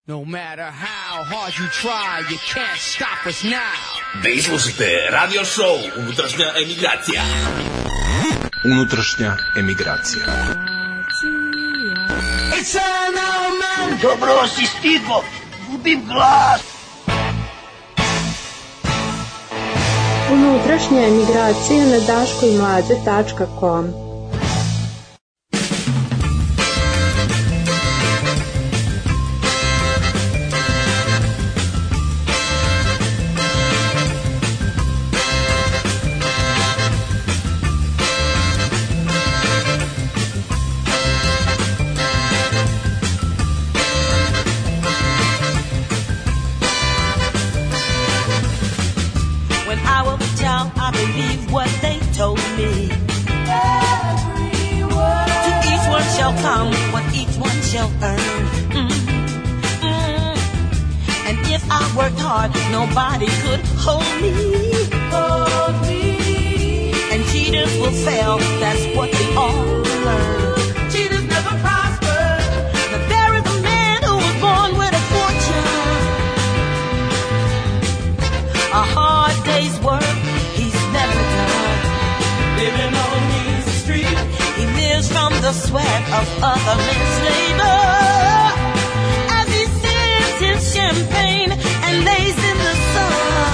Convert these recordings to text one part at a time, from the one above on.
No matter how hard you try, you can't stop us now. Vi slušate radio show Unutrašnja emigracija. Unutrašnja emigracija. Dobro si stigo, gubim glas. Unutrašnja emigracija na daškoimlađe.com. Nobody could hold me. And cheaters will fail, that's what we all learn. Cheaters never prosper. But there is a man who was born with a fortune. A hard day's work he's never done. Living on his street, he lives from the sweat of other men's labor. As he sips his champagne and lays in the sun.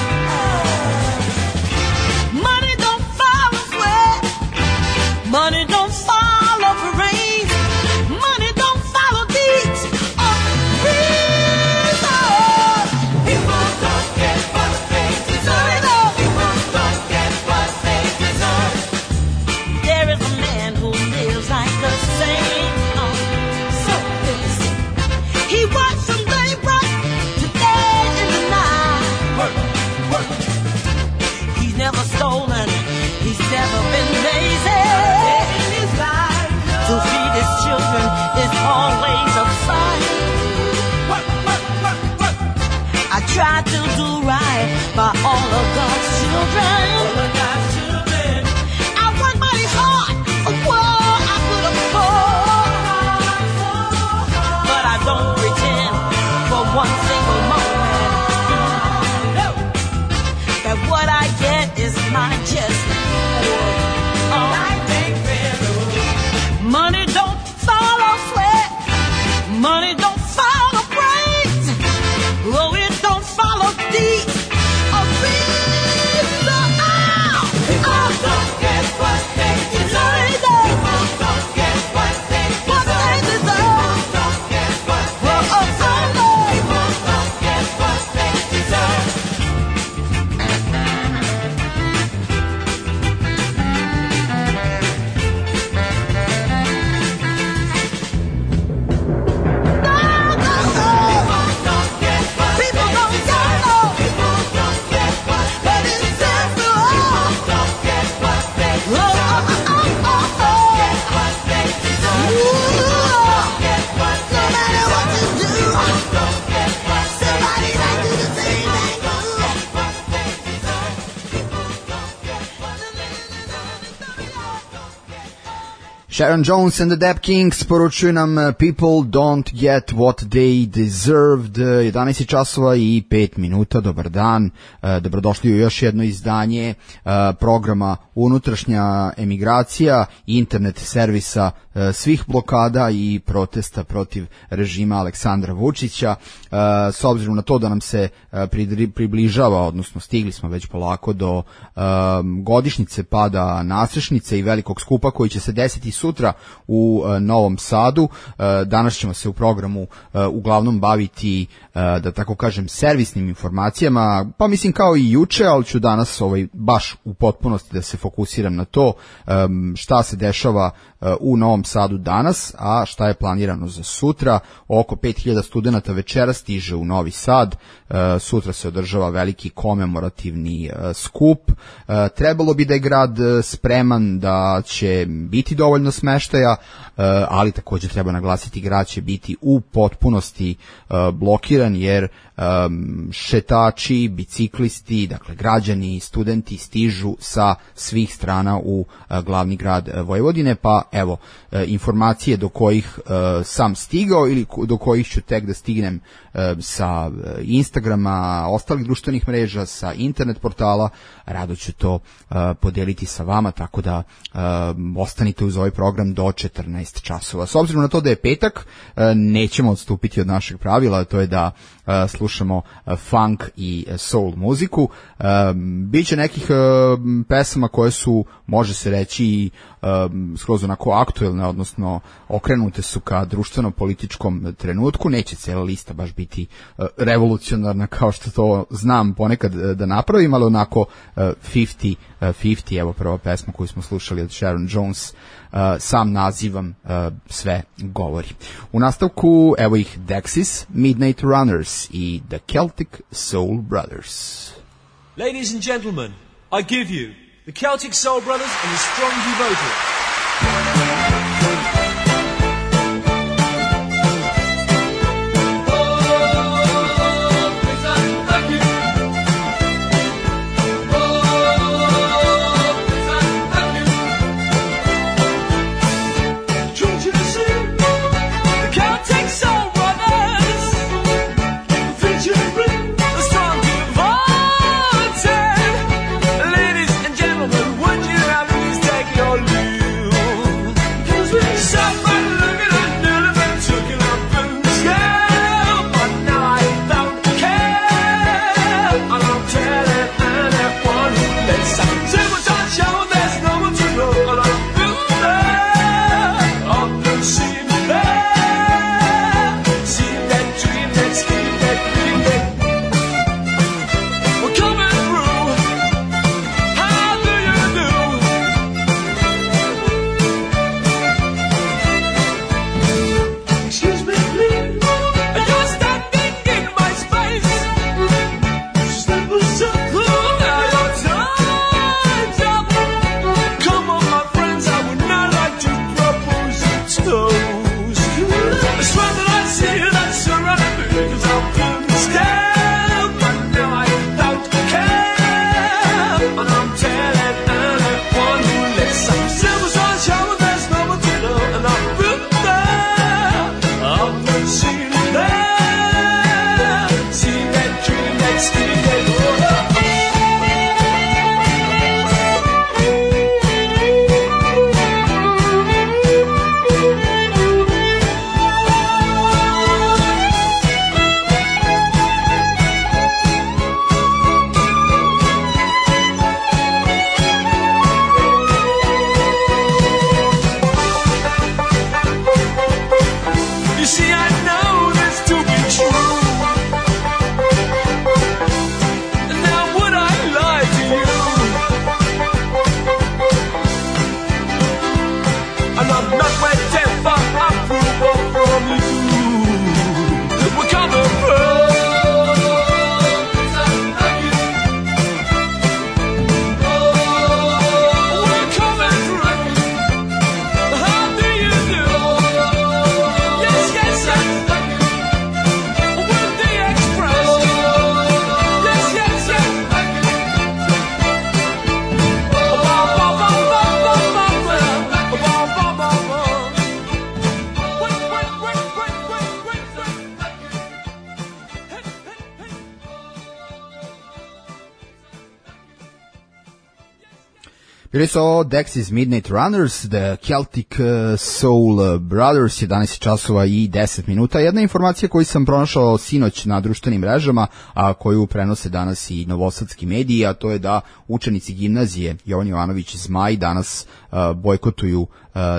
Money don't follow sweat. Money don't follow parade. Money don't follow deeds or reason. People don't get what they deserve. People don't get what they deserve. There is a man who lives like a saint. So innocent. He watched from daybreak to day in the night. Work. He's never stolen. He's never been lazy. To feed his children is always a fight. Work. I try to do right by all of God's children. I work mighty hard for what I could afford. But I don't pretend for one single moment that what I get is my just reward. Money don't follow sweat. Money don't follow praise. Oh, it don't follow deeds or reason. People don't get what they deserve. People don't get what they deserve. People don't get what they deserve. People don't get what they deserve. Sharon Jones and the Dap Kings poručuju nam People don't get what they deserved. 11 časova i 5 minuta. Dobar dan. Dobrodošli u još jedno izdanje programa Unutrašnja emigracija, internet servisa svih blokada i protesta protiv režima Aleksandra Vučića. S obzirom na to da nam se približava, odnosno stigli smo već polako do godišnjice pada Nasrešnice i velikog skupa koji će se desiti sutra u Novom Sadu. Danas ćemo se u programu uglavnom baviti, da tako kažem, servisnim informacijama, pa mislim kao i juče, ali ću danas baš u potpunosti da se fokusiram na to šta se dešava u Novom Sadu danas, a šta je planirano za sutra. Oko 5000 studenta večera stiže u Novi Sad. Sutra se održava veliki komemorativni skup. Trebalo bi da je grad spreman, da će biti dovoljno smeštaja, ali također treba naglasiti grad će biti u potpunosti blokiran jer šetači, biciklisti, dakle građani, studenti stižu sa svih strana u glavni grad Vojvodine, pa evo informacije do kojih sam stigao ili do kojih ću tek da stignem sa Instagrama, ostalih društvenih mreža, sa internet portala, rado ću to podeliti sa vama, tako da ostanite uz ovaj program do 14 časova. S obzirom na to da je petak, nećemo odstupiti od našeg pravila, to je da slušamo funk i soul muziku. Biće nekih pesama koje su, može se reći, skroz onako aktuelne, odnosno okrenute su ka društveno-političkom trenutku. Neće cijela lista baš biti revolucionarna kao što to znam ponekad da napravim, ali onako 50-50, evo prva pesma koju smo slušali od Sharon Jones, sam nazivam sve govori. U nastavku evo ih Dexys, Midnight Runners i The Celtic Soul Brothers. Ladies and gentlemen, I give you the Celtic Soul Brothers and the Strong Devoted. Bili su ovo Dexys Midnight Runners, The Celtic Soul Brothers, 11 časova i 10 minuta. Jedna informacija koju sam pronašao sinoć na društvenim mrežama, a koju prenose danas i novosadski mediji, a to je da učenici gimnazije Jovan Jovanović Zmaj danas bojkotuju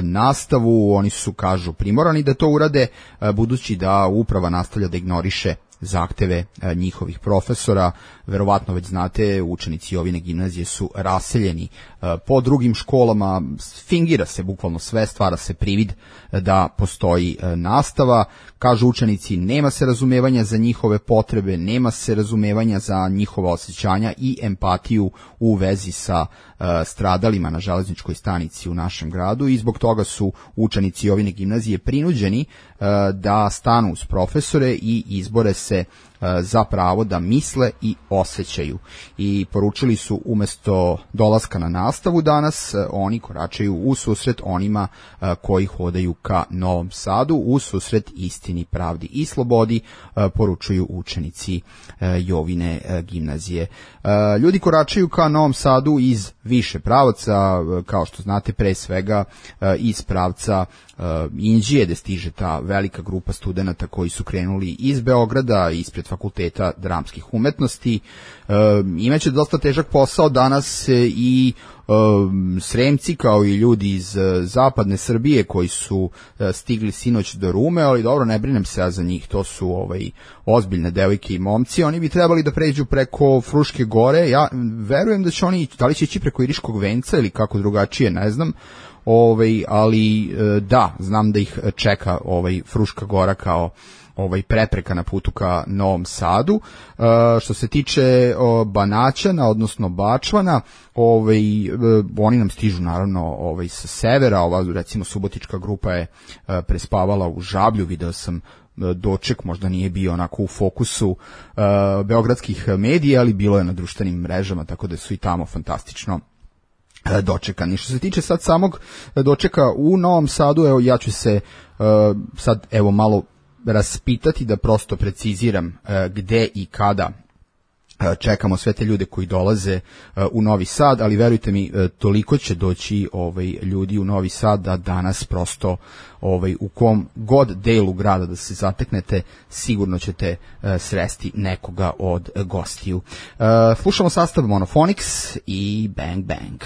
nastavu. Oni su, kažu, primorani da to urade, budući da uprava nastavlja da ignoriše zahteve njihovih profesora. Verovatno već znate, učenici Jovine gimnazije su raseljeni po drugim školama, fingira se bukvalno sve, stvara se privid da postoji nastava. Kažu učenici, nema se razumevanja za njihove potrebe, nema se razumevanja za njihova osjećanja i empatiju u vezi sa stradalima na železničkoj stanici u našem gradu i zbog toga su učenici Jovine gimnazije prinuđeni da stanu uz profesore i izbore se za pravo da misle i osjećaju. I poručili su, umesto dolaska na nastavu danas, oni koračaju u susret onima koji hodaju ka Novom Sadu, u susret istini, pravdi i slobodi, poručuju učenici Jovine gimnazije. Ljudi koračaju ka Novom Sadu iz više pravaca, kao što znate, pre svega iz pravca Inđije, gde stiže ta velika grupa studenata koji su krenuli iz Beograda, ispred Fakulteta dramskih umetnosti. Imaće dosta težak posao danas i Sremci, kao i ljudi iz zapadne Srbije koji su stigli sinoć do Rume, ali dobro, ne brinem se ja za njih, to su ozbiljne devojke i momci. Oni bi trebali da pređu preko Fruške gore. Ja verujem da će oni, da li će ići preko Iriškog venca ili kako drugačije, ne znam. Ali da, znam da ih čeka Fruška gora kao prepreka na putu ka Novom Sadu. Što se tiče Banaćana, odnosno Bačvana, oni nam stižu naravno sa severa. Ova recimo subotička grupa je prespavala u Žablju, video sam doček, možda nije bio onako u fokusu beogradskih medija, ali bilo je na društvenim mrežama, tako da su i tamo fantastično dočekani. Što se tiče sad samog dočeka u Novom Sadu, evo ja ću se sad malo raspitati da prosto preciziram gde i kada čekamo sve te ljude koji dolaze u Novi Sad, ali verujte mi, toliko će doći ljudi u Novi Sad da danas prosto u kom god delu grada da se zateknete, sigurno ćete sresti nekoga od gostiju. Slušamo sastav Monophonics i Bang Bang.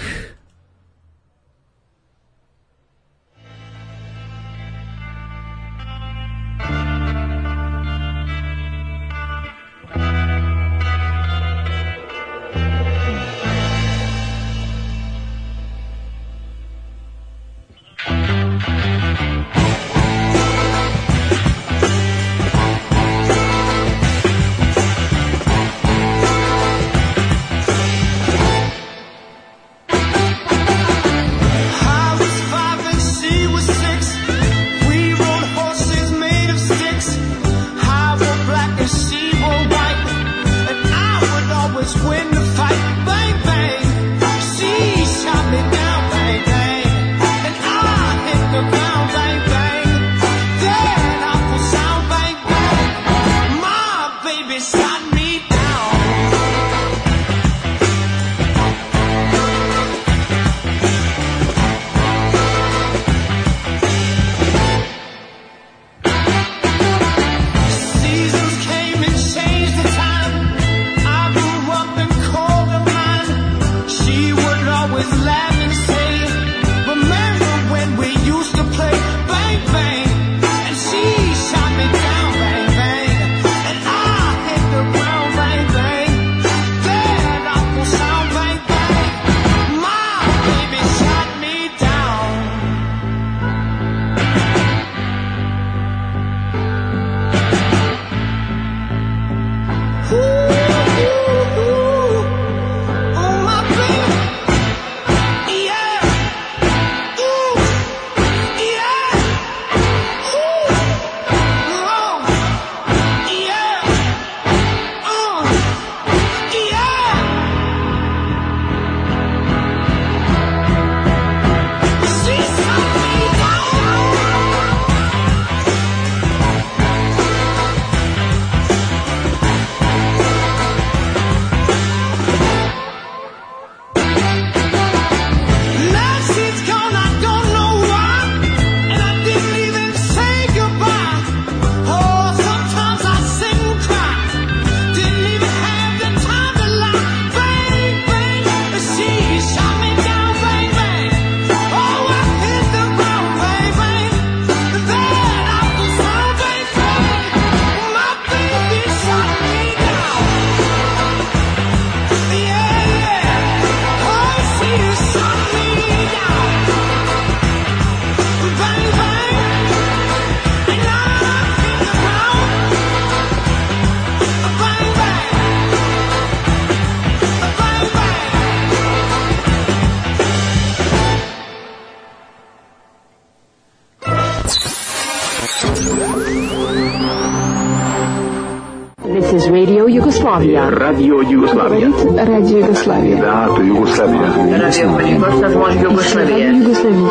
This is Radio Yugoslavia. Radio Jugoslavia. Radio Yugoslavia. Da, to je Jugoslavia. Radio Jugoslavia. Jugoslavia.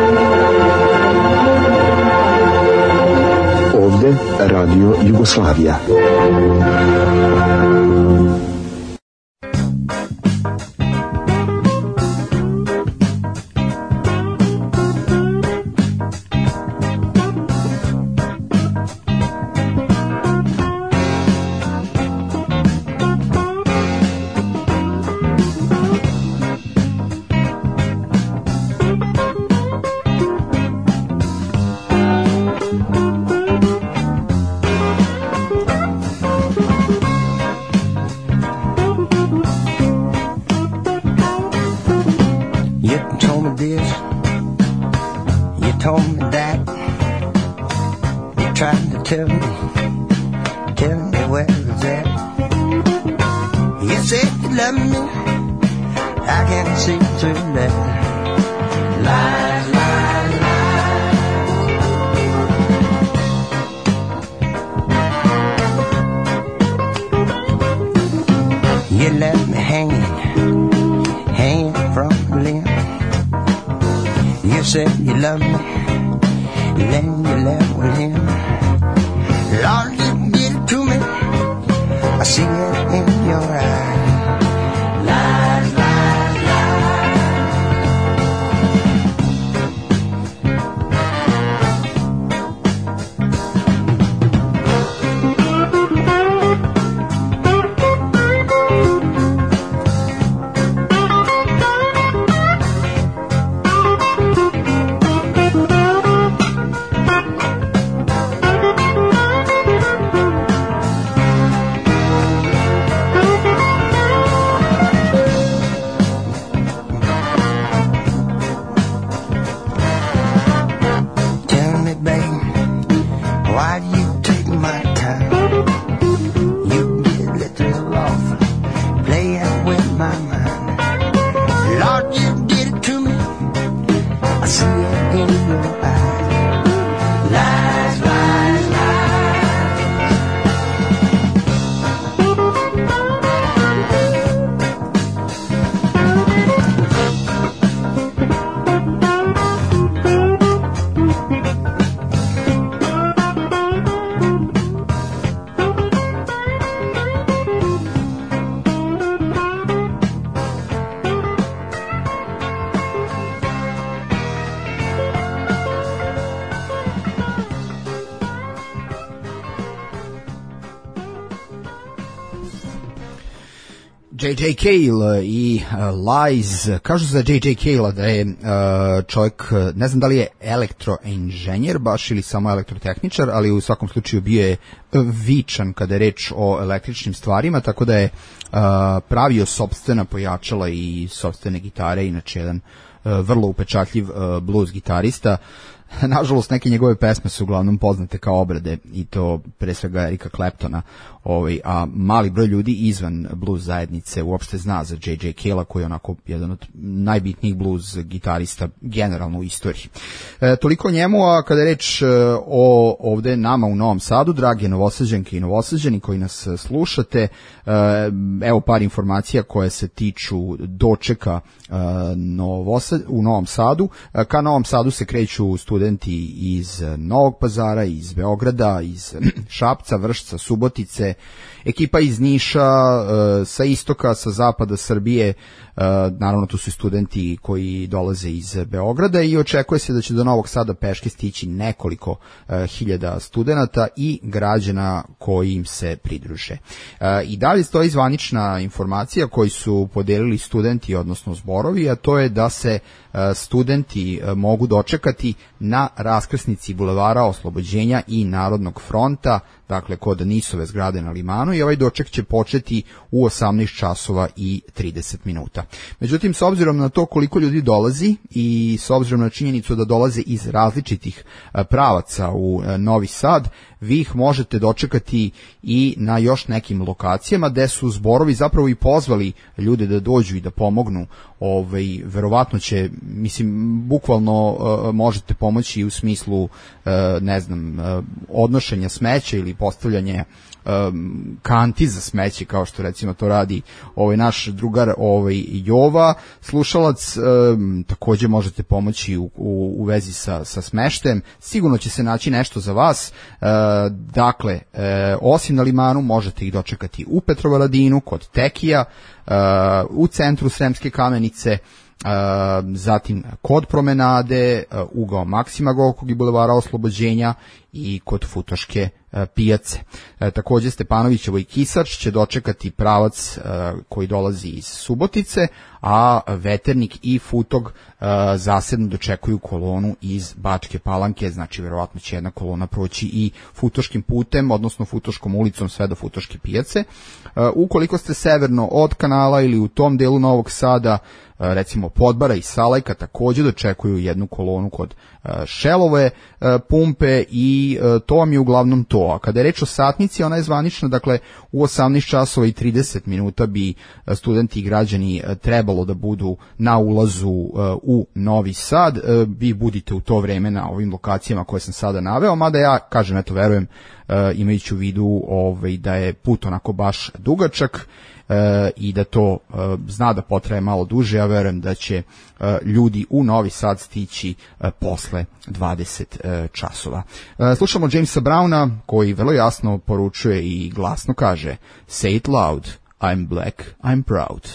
Ovde Radio Jugoslavia. J.J. Cale i Lies. Kažu za J.J. Cale da je čovjek, ne znam da li je elektroinženjer baš ili samo elektrotehničar, ali u svakom slučaju bio je vičan kada je reč o električnim stvarima, tako da je pravio sopstvena pojačala i sopstvene gitare, inače jedan vrlo upečatljiv blues gitarista. Nažalost, neke njegove pesme su uglavnom poznate kao obrade, i to pre svega Erika Claptona, a mali broj ljudi izvan blues zajednice uopšte zna za J.J. Cale-a, koji je onako jedan od najbitnijih blues gitarista generalno u istoriji. Toliko o njemu, a kada je reč o ovde nama u Novom Sadu, drage Novosađanke i Novosađani koji nas slušate, evo par informacija koje se tiču dočeka u Novom Sadu. Ka Novom Sadu se kreću studenti iz Novog Pazara, iz Beograda, iz Šapca, Vršca, Subotice, ekipa iz Niša, sa istoka, sa zapada Srbije, naravno tu su studenti koji dolaze iz Beograda, i očekuje se da će do Novog Sada peške stići nekoliko hiljada studenata i građana koji im se pridruže. I dalje stoji zvanična informacija koju su podelili studenti, odnosno zborovi, a to je da se studenti mogu dočekati na raskrsnici Bulevara Oslobođenja i Narodnog fronta, dakle kod Nisove zgrade na Limanu, i ovaj doček će početi u 18 časova i 30 minuta. Međutim, s obzirom na to koliko ljudi dolazi i s obzirom na činjenicu da dolaze iz različitih pravaca u Novi Sad, vi ih možete dočekati i na još nekim lokacijama gde su zborovi zapravo i pozvali ljude da dođu i da pomognu. Verovatno će, mislim, bukvalno možete pomoći u smislu ne znam, odnošenja smeća ili postavljanje kanti za smeće, kao što recimo to radi naš drugar Jova, slušalac. Takođe možete pomoći u vezi sa smeštajem, sigurno će se naći nešto za vas. Dakle, osim na Limanu možete ih dočekati u Petrovaradinu kod Tekija, u centru Sremske Kamenice, zatim kod Promenade, ugao Maksima Gorkog i Bulevara Oslobođenja i kod Futoške pijace. Takođe Stepanovićevo i Kisač će dočekati pravac koji dolazi iz Subotice, a Veternik i Futog zasebno dočekuju kolonu iz Bačke Palanke, znači verovatno će jedna kolona proći i Futoškim putem, odnosno Futoškom ulicom sve do Futoške pijace. Ukoliko ste severno od kanala ili u tom delu Novog Sada, recimo Podbara i Salajka, takođe dočekuju jednu kolonu kod Šelove pumpe i to vam je uglavnom to. A kada je reč o satnici, ona je zvanična, dakle u 18 časova i 30 minuta bi studenti i građani trebalo da budu na ulazu u Novi Sad. Vi budite u to vreme na ovim lokacijama koje sam sada naveo, mada ja kažem, eto, verujem, imajući u vidu da je put onako baš dugačak i da to zna da potraje malo duže, ja verujem da će ljudi u Novi Sad stići posle 20 časova. Slušamo Jamesa Browna koji vrlo jasno poručuje i glasno kaže: Say it loud, I'm black, I'm proud.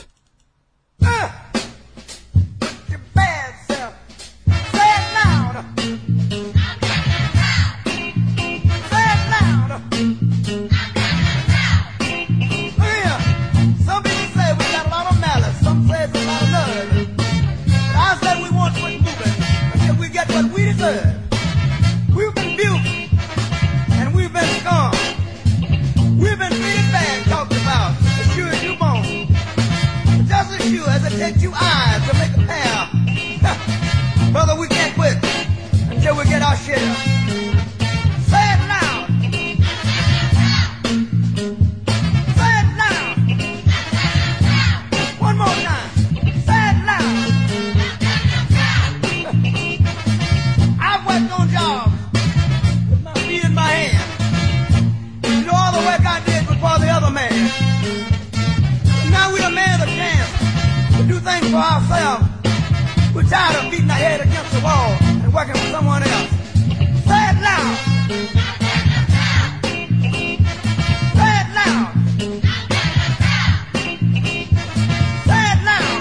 We've been built and we've been scorned. We've been treated bad, talked about, as sure as you born. Just as sure as it takes you eyes to make a pair. Brother, we can't quit until we get our share. Say it loud. Say it loud. One more time. Say it loud. I've worked on jobs with my feet in my hand. You know, all the work I did was for the other man. But now we done made a chance to do things for ourselves. We're tired of beating our head against the wall and working for someone else. Say it loud. Say it loud. Say it loud.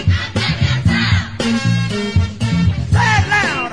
Say it loud.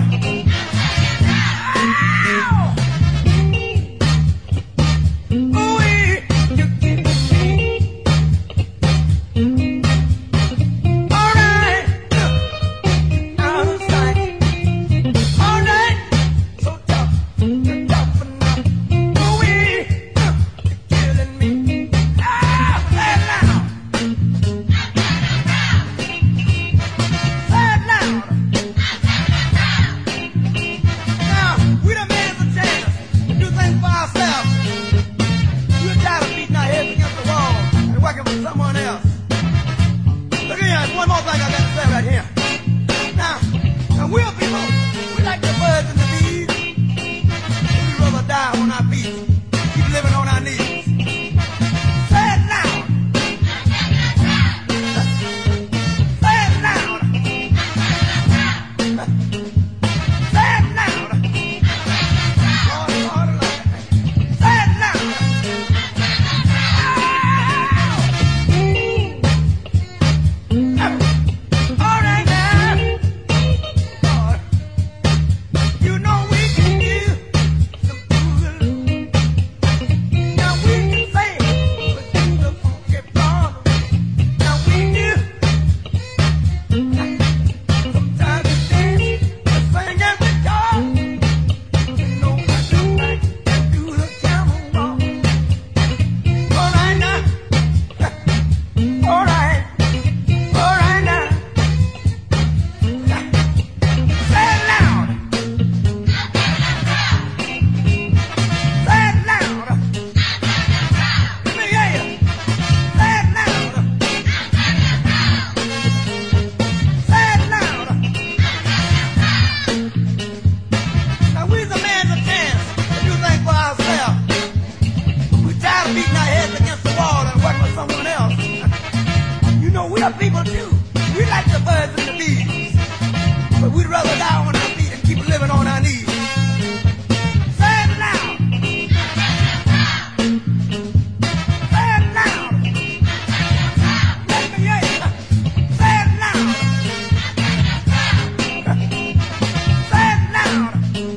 are people too. We like the birds and the bees, but we'd rather die on our feet and keep living on our knees. Say it loud. Say it loud. Let me hear you. Say it loud. Say it loud.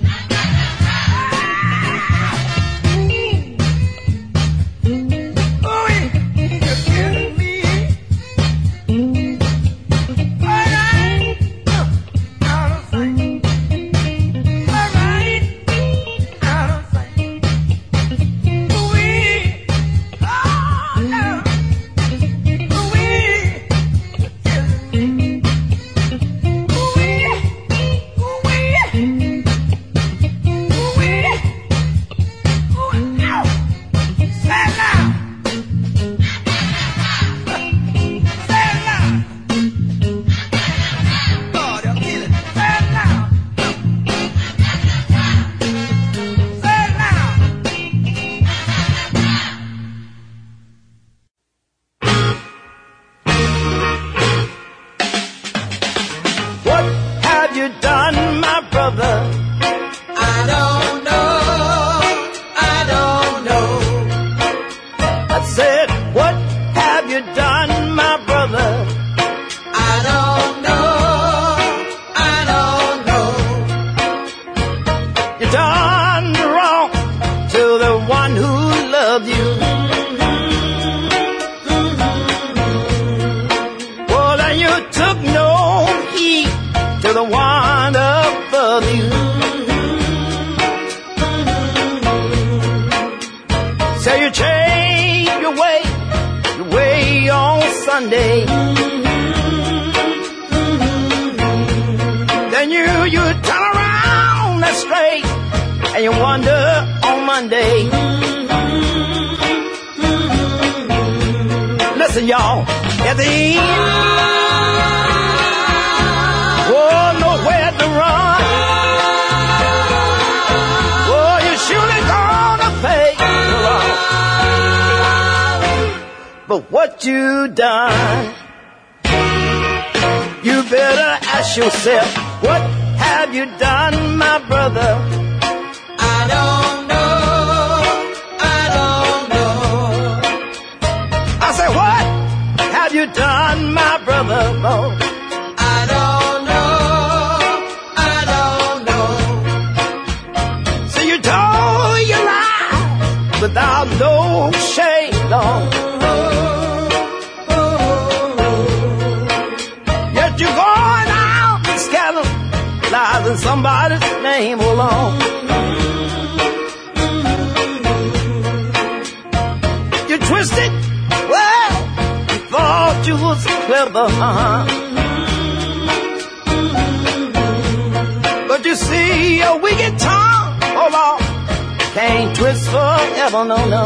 But you see, we get tongue, hold on, can't twist forever, no, no.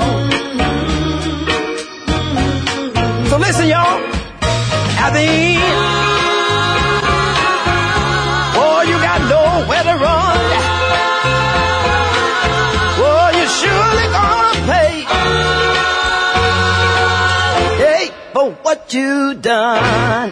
So listen, y'all, at the end, oh, you got nowhere to run. Oh, you surely gonna pay, hey, for what you done.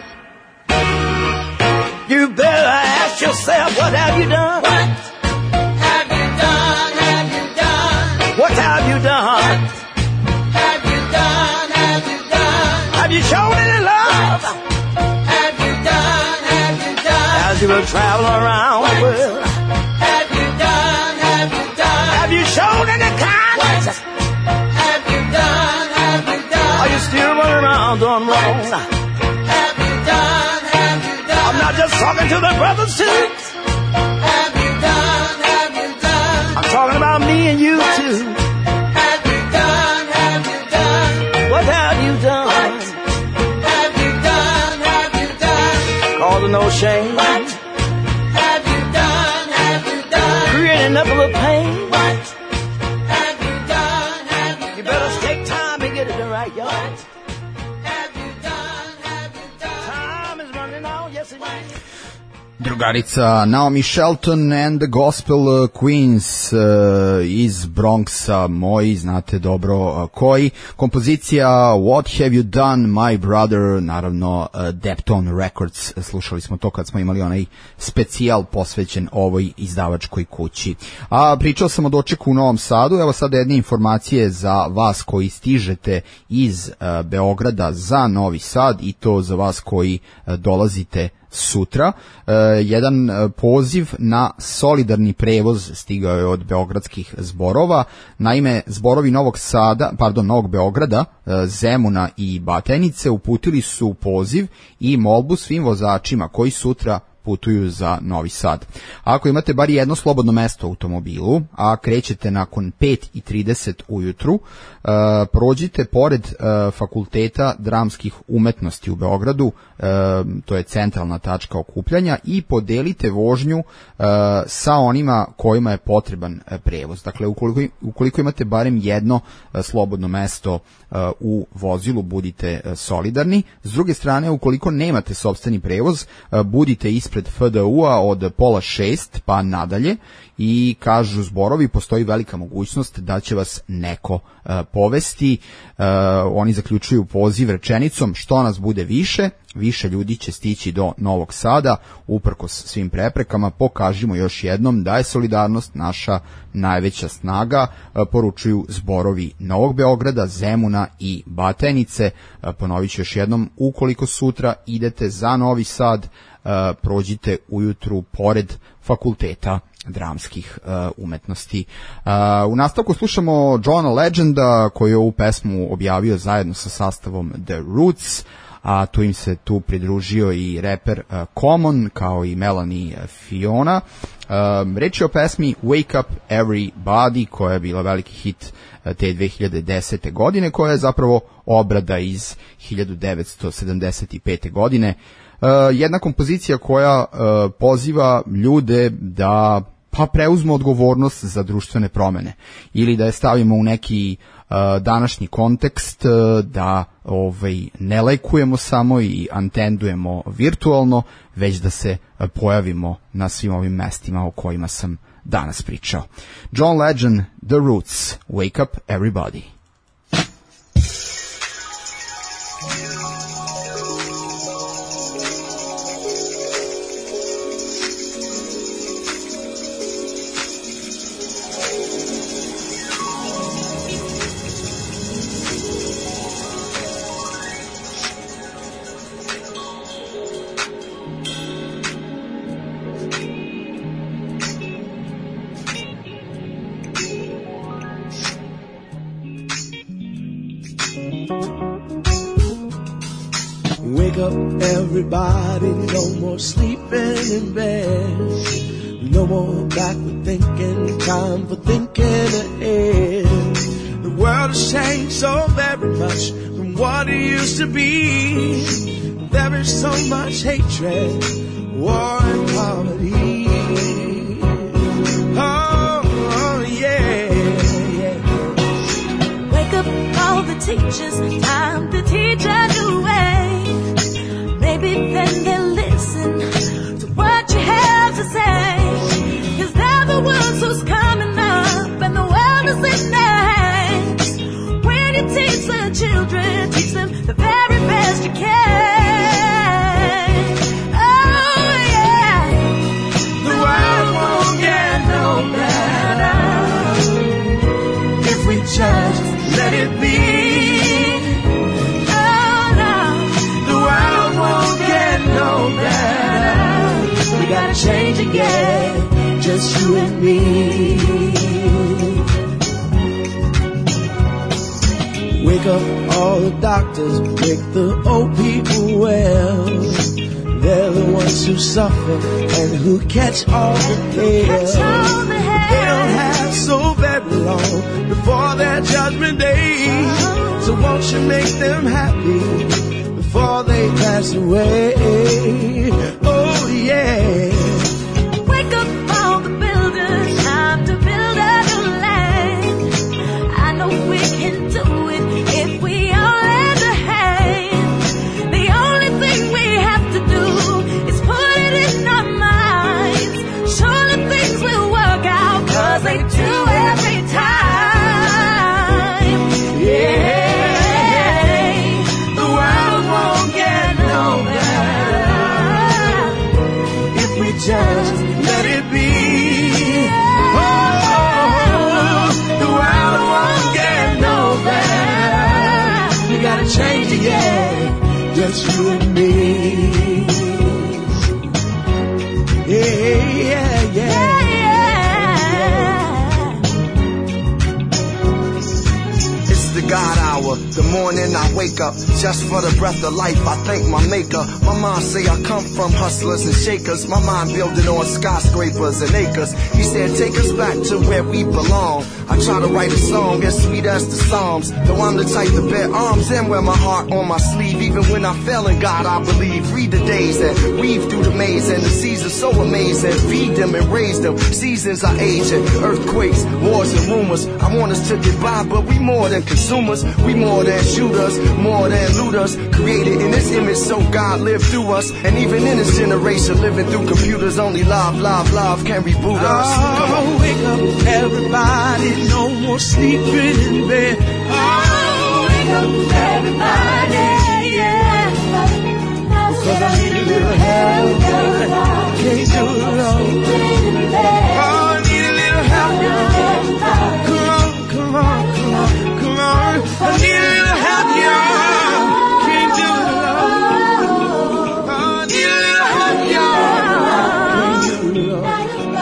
You better ask yourself, what have you done? What have you done? Have you done? What have you done? Have you done? Have you done? Have you shown any love? Have you done? Have you done? As you were traveling around the world. Have you done? Have you done? Have you shown any kindness? Have you done? Have you done? Are you still running around doing wrong? Have you done? Have you done? I'm not just talking to the brothers too. Have you done? Have you done? I'm talking about me and you too. Have you done? Have you done? What have you done? Have you done? Have you done? Causing no shame. What have you done? Have you done? Creating nothing but pain. What have you done? Have you done? You better take time and get it right, y'all. Have you done? Have you done? Time is running out, yes it is. Drugarica Naomi Shelton and the Gospel Queens iz Bronxa, moji, znate dobro koji. Kompozicija What Have You Done, My Brother, naravno Deptone Records, slušali smo to kad smo imali onaj specijal posvećen ovoj izdavačkoj kući. A pričao sam o dočeku u Novom Sadu, evo sad jedne informacije za vas koji stižete iz Beograda za Novi Sad i to za vas koji dolazite sutra. Jedan poziv na solidarni prevoz stigao je od beogradskih zborova. Naime, zborovi Novog Beograda, Zemuna i Batajnice uputili su poziv i molbu svim vozačima koji sutra putuju za Novi Sad. Ako imate bar jedno slobodno mesto u automobilu, a krećete nakon 5:30 ujutru, prođite pored Fakulteta dramskih umetnosti u Beogradu, to je centralna tačka okupljanja, i podelite vožnju sa onima kojima je potreban prevoz. Dakle, ukoliko imate barem jedno slobodno mesto u vozilu, budite solidarni. S druge strane, ukoliko nemate sopstveni prevoz, budite ispred FDU-a od 5:30 pa nadalje i kažu zborovi, postoji velika mogućnost da će vas neko povesti. Oni zaključuju poziv rečenicom: što nas bude više, više ljudi će stići do Novog Sada. Uprkos svim preprekama, pokažimo još jednom da je solidarnost naša najveća snaga, poručuju zborovi Novog Beograda, Zemuna i Batajnice. Ponovit ću još jednom, ukoliko sutra idete za Novi Sad, prođite ujutru pored Fakulteta dramskih umetnosti. U nastavku slušamo Johna Legenda, koji je ovu pesmu objavio zajedno sa sastavom The Roots, a tu im se pridružio i reper Common, kao i Melanie Fiona. Reč je o pesmi Wake Up Everybody, koja je bila veliki hit te 2010. godine, koja je zapravo obrada iz 1975. godine. Jedna kompozicija koja poziva ljude da preuzmu odgovornost za društvene promene, ili da je stavimo u neki današnji kontekst, da ne lajkujemo samo i antendujemo virtualno, već da se pojavimo na svim ovim mestima o kojima sam danas pričao. John Legend, The Roots, Wake Up Everybody. Wake up everybody, no more sleeping in bed, no more backward thinking, time for thinking ahead. The world has changed so very much from what it used to be. There is so much hatred, war and poverty. Oh yeah, yeah. Wake up all the teachers, time to teach a new way. Maybe then they'll listen to what you have to say. 'Cause they're the ones who's coming up and the world is in their hands. When you teach the children, teach them the very best you can. Oh yeah, The world won't get no better if we just let it be. No better. We gotta change again, just you and me. Wake up all the doctors, make the old people well. They're the ones who suffer and who catch all the hail. They don't have so very long before their judgment day. So won't you make them happy before they pass away? Oh yeah. wake up all the builders, time to build a new land. I know we can do it if we all lend a hand. The only thing we have to do is put it in our mind. changing, yeah, just you and me. Yeah, yeah, yeah. It's the God hour, the morning I wake up, just for the breath of life I thank my maker. My mind say I come from hustlers and shakers, my mind building on skyscrapers and acres. He said take us back to where we belong. I try to write a song as sweet as the Psalms, though I'm the type to bear arms and wear my heart on my sleeve. Even when I fail in God I believe. Read the days and weave through the maze, and the seasons so amazing. Feed them and raise them, seasons are aging. Earthquakes, wars and rumors, I want us to get by, but we more than consumers. We more than shooters, more than looters. Created in His image so God lived through us. And even in this generation living through computers, only love, love, love can reboot us. Come on. Wake up everybody, no more sleeping in bed. Oh, wake up everybody, yeah. Cause I need a little help, can't do it alone. Oh, I need a little help. Come on, come on, come on, come on. I need a little help, y'all. Can't do it alone. Oh, I need a little help, y'all. Can't do it alone.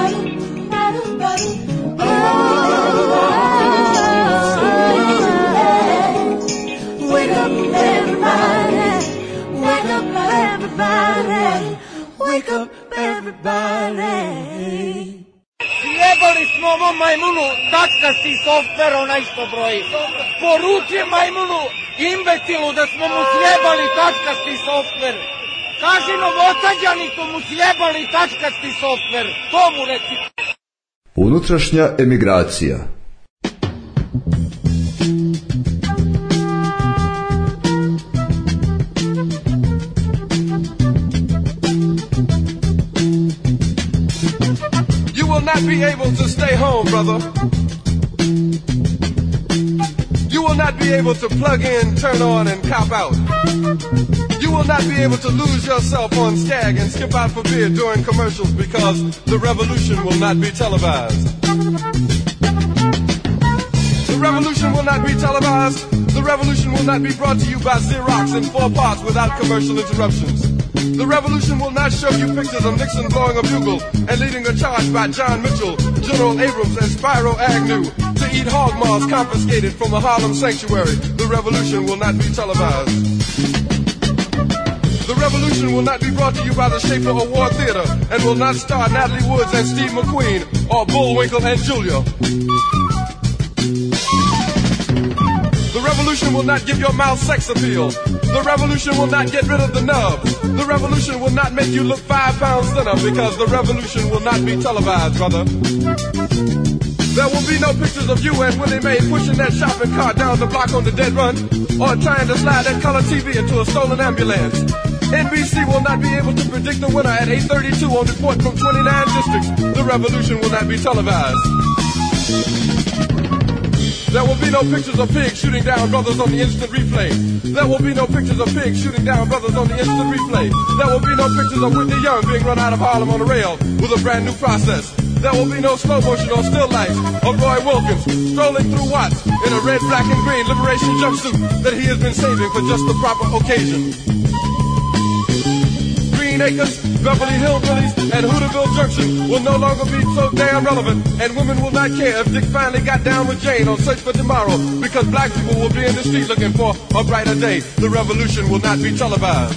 Wake up everybody, wake up everybody, wake up everybody. Sjebali smo ovom majmunu tačkasti softver onaj što broji. Poruči majmunu, imbecilu, da smo mu sjebali tačkasti softver. Kaži Novosađaniku mu sjebali tačkasti softver. To mu reci. Unutrašnja emigracija. You will not be able to stay home, brother. You will not be able to plug in, turn on, and cop out. You will not be able to lose yourself on Skag and skip out for beer during commercials because the revolution will not be televised. The revolution will not be televised. The revolution will not be brought to you by Xerox in 4 parts without commercial interruptions. The revolution will not show you pictures of Nixon blowing a bugle and leading a charge by John Mitchell, General Abrams, and Spyro Agnew to eat hog maws confiscated from a Harlem sanctuary. The revolution will not be televised. The revolution will not be brought to you by the Schaefer Award Theater and will not star Natalie Woods and Steve McQueen or Bullwinkle and Julia. The revolution will not give your mouth sex appeal. The revolution will not get rid of the nub. The revolution will not make you look 5 pounds thinner because the revolution will not be televised, brother. There will be no pictures of you and Willie Mae pushing that shopping cart down the block on the dead run or trying to slide that color TV into a stolen ambulance. NBC will not be able to predict the winner at 8:32 on report from 29 districts. The revolution will not be televised. There will be no pictures of pigs shooting down brothers on the instant replay. There will be no pictures of pigs shooting down brothers on the instant replay. There will be no pictures of Whitney Young being run out of Harlem on a rail with a brand new process. There will be no slow motion or still lights of Roy Wilkins strolling through Watts in a red, black, and green liberation jumpsuit that he has been saving for just the proper occasion. Green Acres, Beverly Hillbillies, and Hooterville Junction will no longer be so damn relevant, and women will not care if Dick finally got down with Jane on Search for Tomorrow, because black people will be in the street looking for a brighter day. The revolution will not be televised.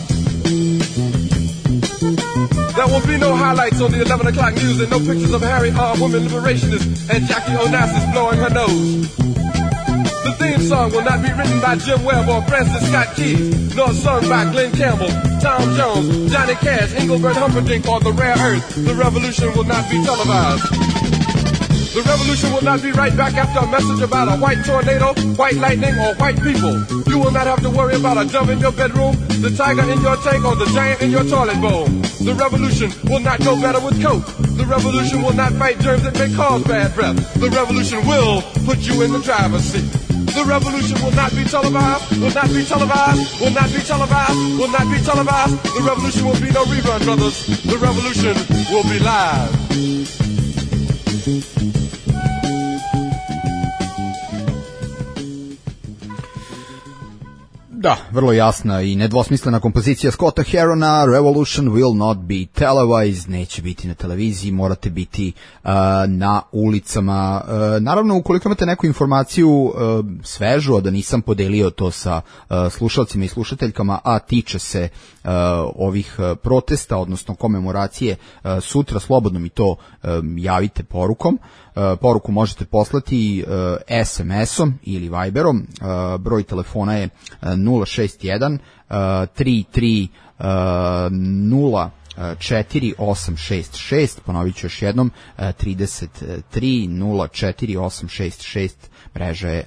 There will be no highlights on the 11 o'clock news and no pictures of Harry R. Women Liberationists and Jackie Onassis blowing her nose. The theme song will not be written by Jim Webb or Francis Scott Keys, nor sung by Glenn Campbell, Tom Jones, Johnny Cash, Engelbert Humperdinck, or The Rare Earth. The revolution will not be televised. The revolution will not be right back after a message about a white tornado, white lightning, or white people. You will not have to worry about a dove in your bedroom, the tiger in your tank, or the giant in your toilet bowl. The revolution will not go better with Coke. The revolution will not fight germs that may cause bad breath. The revolution will put you in the driver's seat. The revolution will not be televised, will not be televised, will not be televised, will not be televised. The revolution will be no rerun, brothers. The revolution will be live. Da, vrlo jasna i nedvosmislena kompozicija Scotta Herona, Revolution will not be televised, neće biti na televiziji, morate biti na ulicama. Naravno, ukoliko imate neku informaciju svežu, a da nisam podelio to sa slušalcima i slušateljkama, a tiče se ovih protesta, odnosno komemoracije sutra, slobodno mi to javite porukom. Poruku možete poslati SMS-om ili Viberom. Broj telefona je 061 33 04866, ponovit ću još jednom, 33 04866, mreža je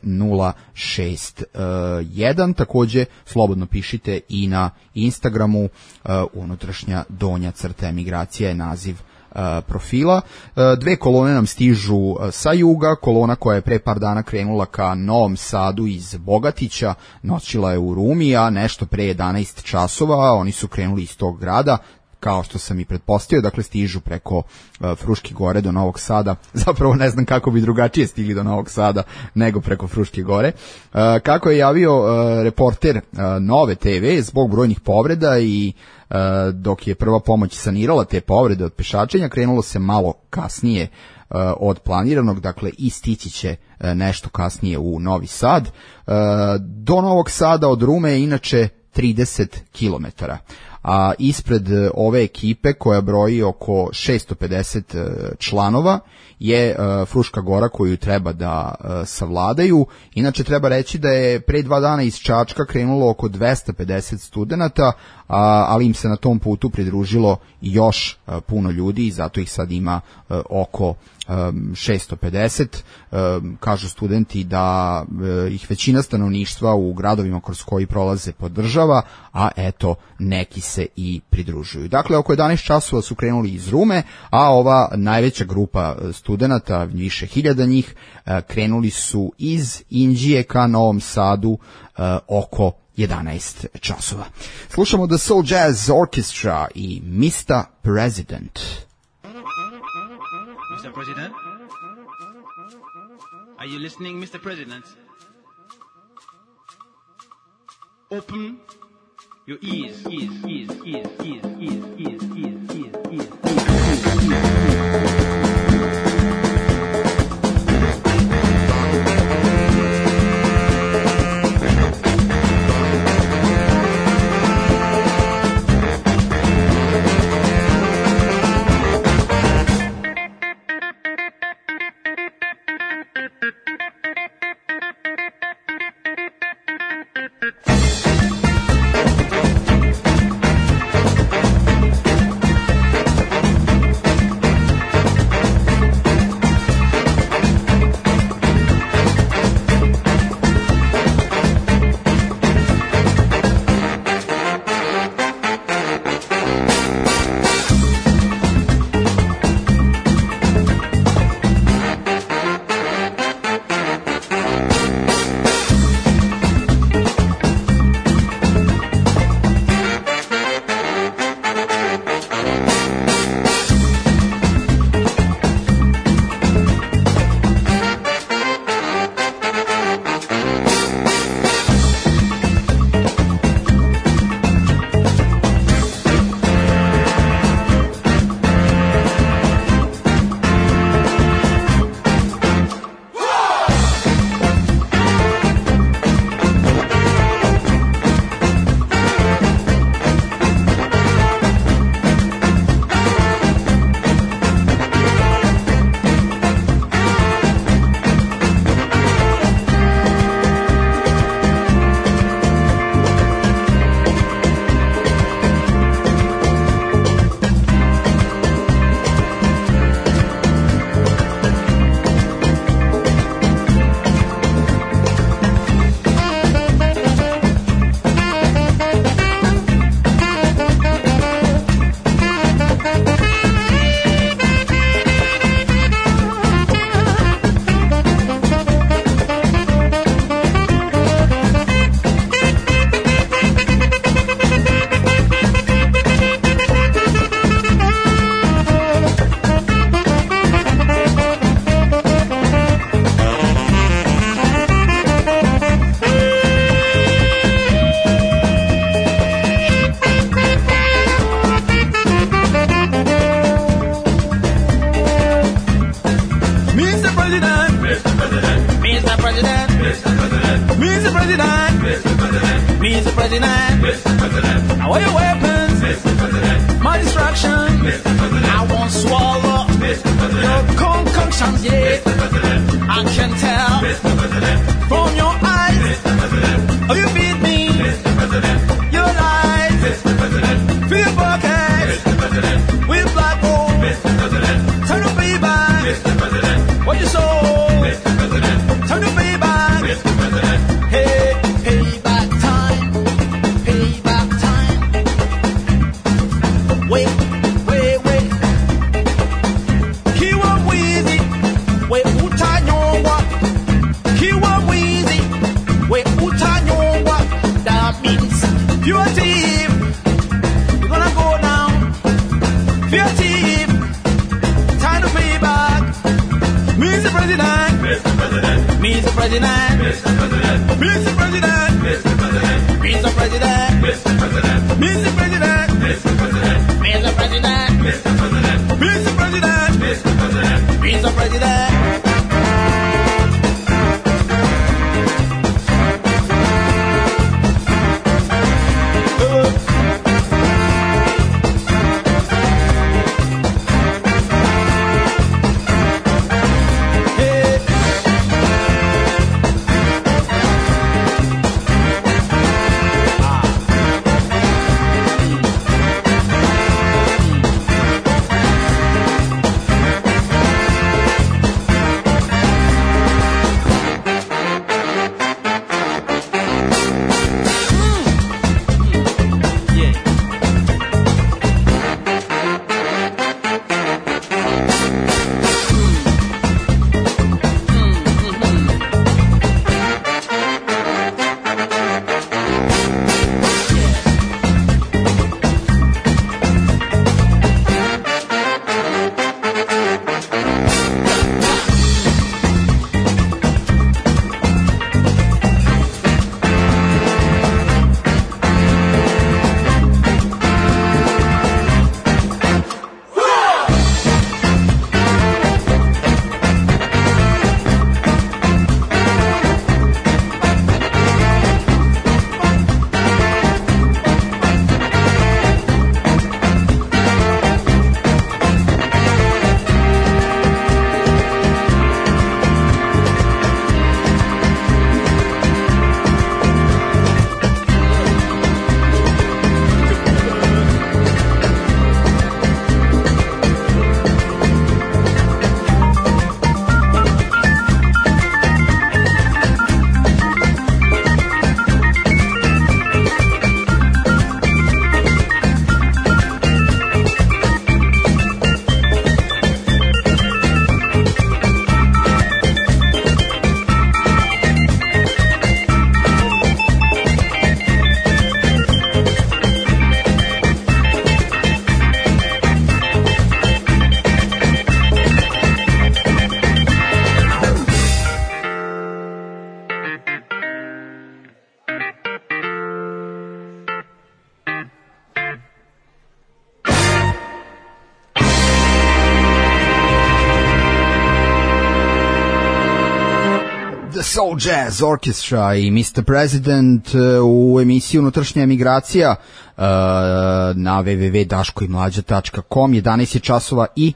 061. Takođe, slobodno pišite i na Instagramu, unutrašnja donja crta emigracija je naziv profila. Dve kolone nam stižu sa juga, kolona koja je pre par dana krenula ka Novom Sadu iz Bogatića, noćila je u Rumi, a nešto pre 11 časova oni su krenuli iz tog grada, kao što sam i pretpostavio, dakle stižu preko Fruške gore do Novog Sada. Zapravo ne znam kako bi drugačije stigli do Novog Sada nego preko Fruške gore. Kako je javio reporter Nove TV, zbog brojnih povreda i dok je prva pomoć sanirala te povrede od pešačenja, krenulo se malo kasnije od planiranog, dakle i stići će nešto kasnije u Novi Sad. Do Novog Sada od Rume je inače 30 kilometara. A ispred ove ekipe koja broji oko 650 članova je Fruška gora koju treba da savladaju. Inače treba reći da je pre 2 dana iz Čačka krenulo oko 250 studenata, ali im se na tom putu pridružilo još puno ljudi i zato ih sad ima oko 650. Kažu studenti da ih većina stanovništva u gradovima kroz koji prolaze podržava, a eto neki se i pridružuju. Dakle, oko 11 časova su krenuli iz Rume, a ova najveća grupa studenata, više hiljada njih, krenuli su iz Inđije ka Novom Sadu oko 11 časova. Slušamo The Soul Jazz Orchestra i Mr. President. Mr. President? Are you listening, Mr. President? Open your ears. Mr. President, all your weapons, my distraction, I won't swallow your concoctions, yeah. I can tell from your eyes, oh, you beat me, your lies, fill your pockets with black gold, turn to payback, what you sold, turn to payback, hey, payback time, wait, Kiwa Weezy, wait, Utanyowa, Kiwa Weezy, wait, Utanyowa, that means pure team, you're gonna go down, pure team, time to pay back, Mr. President, Mr. President, Mr. President, Mr. President, Mr. President, Mr. President, Mr. President, Mr. President, Mr. President, Mr. President, Mr. President, Mr. President, Mr. President, Mr. President. Soul Jazz Orchestra i Mr. President u emisiji Unutrašnja emigracija na www.daškoimlađa.com. 11 je časova i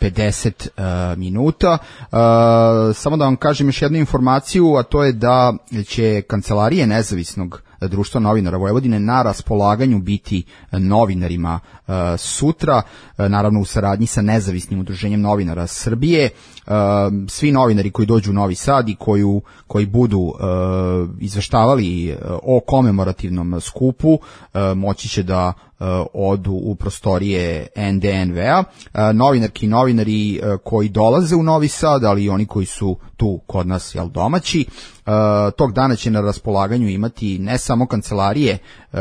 50 minuta. Samo da vam kažem još jednu informaciju, a to je da će kancelarije Nezavisnog društva novinara Vojvodine na raspolaganju biti novinarima sutra, naravno u saradnji sa Nezavisnim udruženjem novinara Srbije. Svi novinari koji dođu u Novi Sad i koji budu izveštavali o komemorativnom skupu moći će da odu u prostorije NDNV-a. Novinarki i novinari koji dolaze u Novi Sad, ali i oni koji su tu kod nas domaći, tog dana će na raspolaganju imati ne samo kancelarije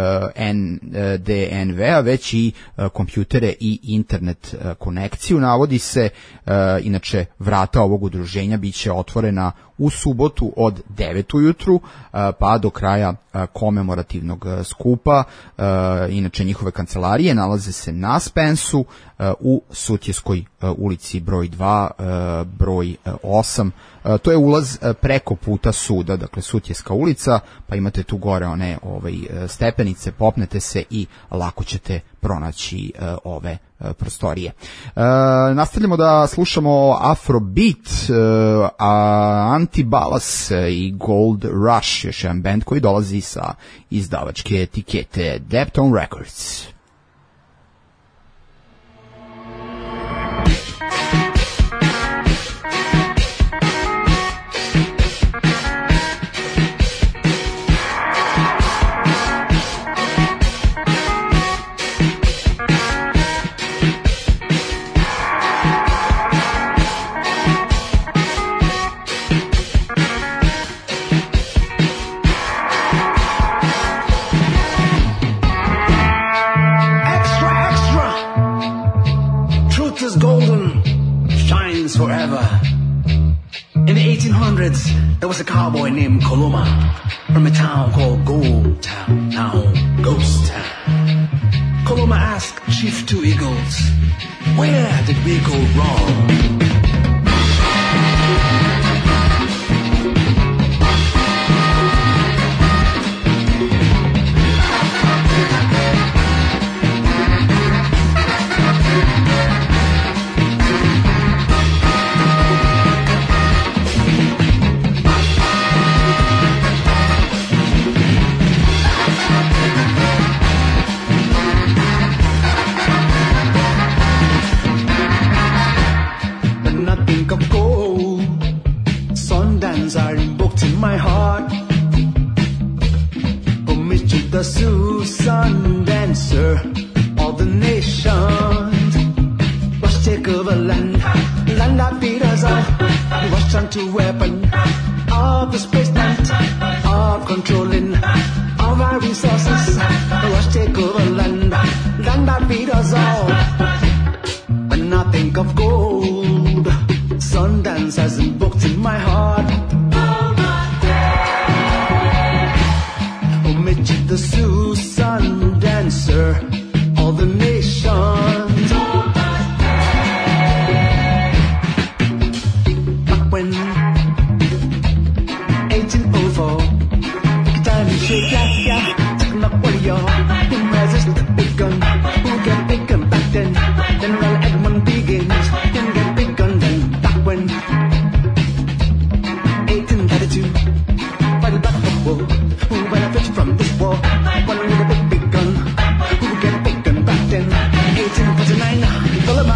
NDNV-a, već i kompjutere i internet konekciju. Navodi se, inače vrata ovog udruženja biće otvorena u subotu od 9 ujutru pa do kraja komemorativnog skupa. Inače njihove kancelarije nalaze se na Spensu u Sutjeskoj ulici broj 2, broj 8 To je ulaz preko puta suda, dakle Sutjeska ulica, pa imate tu gore one stepenice, popnete se i lako ćete pronaći ove prostorije. Nastavljamo da slušamo Afrobeat, Antibalas i Gold Rush, još jedan band koji dolazi sa izdavačke etikete Deptone Records. Forever. In the 1800s, there was a cowboy named Coloma from a town called Gold Town, now Ghost Town. Coloma asked Chief Two Eagles, where did we go wrong? The Susan dancer, all the nations rush take over land that beat us up. We rush on to weapon of the space land of controlling of our resources. Rush take over land that beat us all. When I think of gold, Sundance has been booked in my heart. The Susan dancer, all the nations. Back when 1804, time to shake, yeah, taking up warrior, who resist the big gun, who get big gun back then. General Edmund begins, then get big gun then. Back when 1832, fight the battle of war. Who benefits from this war? One with a big, big gun. Who would get a big gun back then? 1849, Coloma.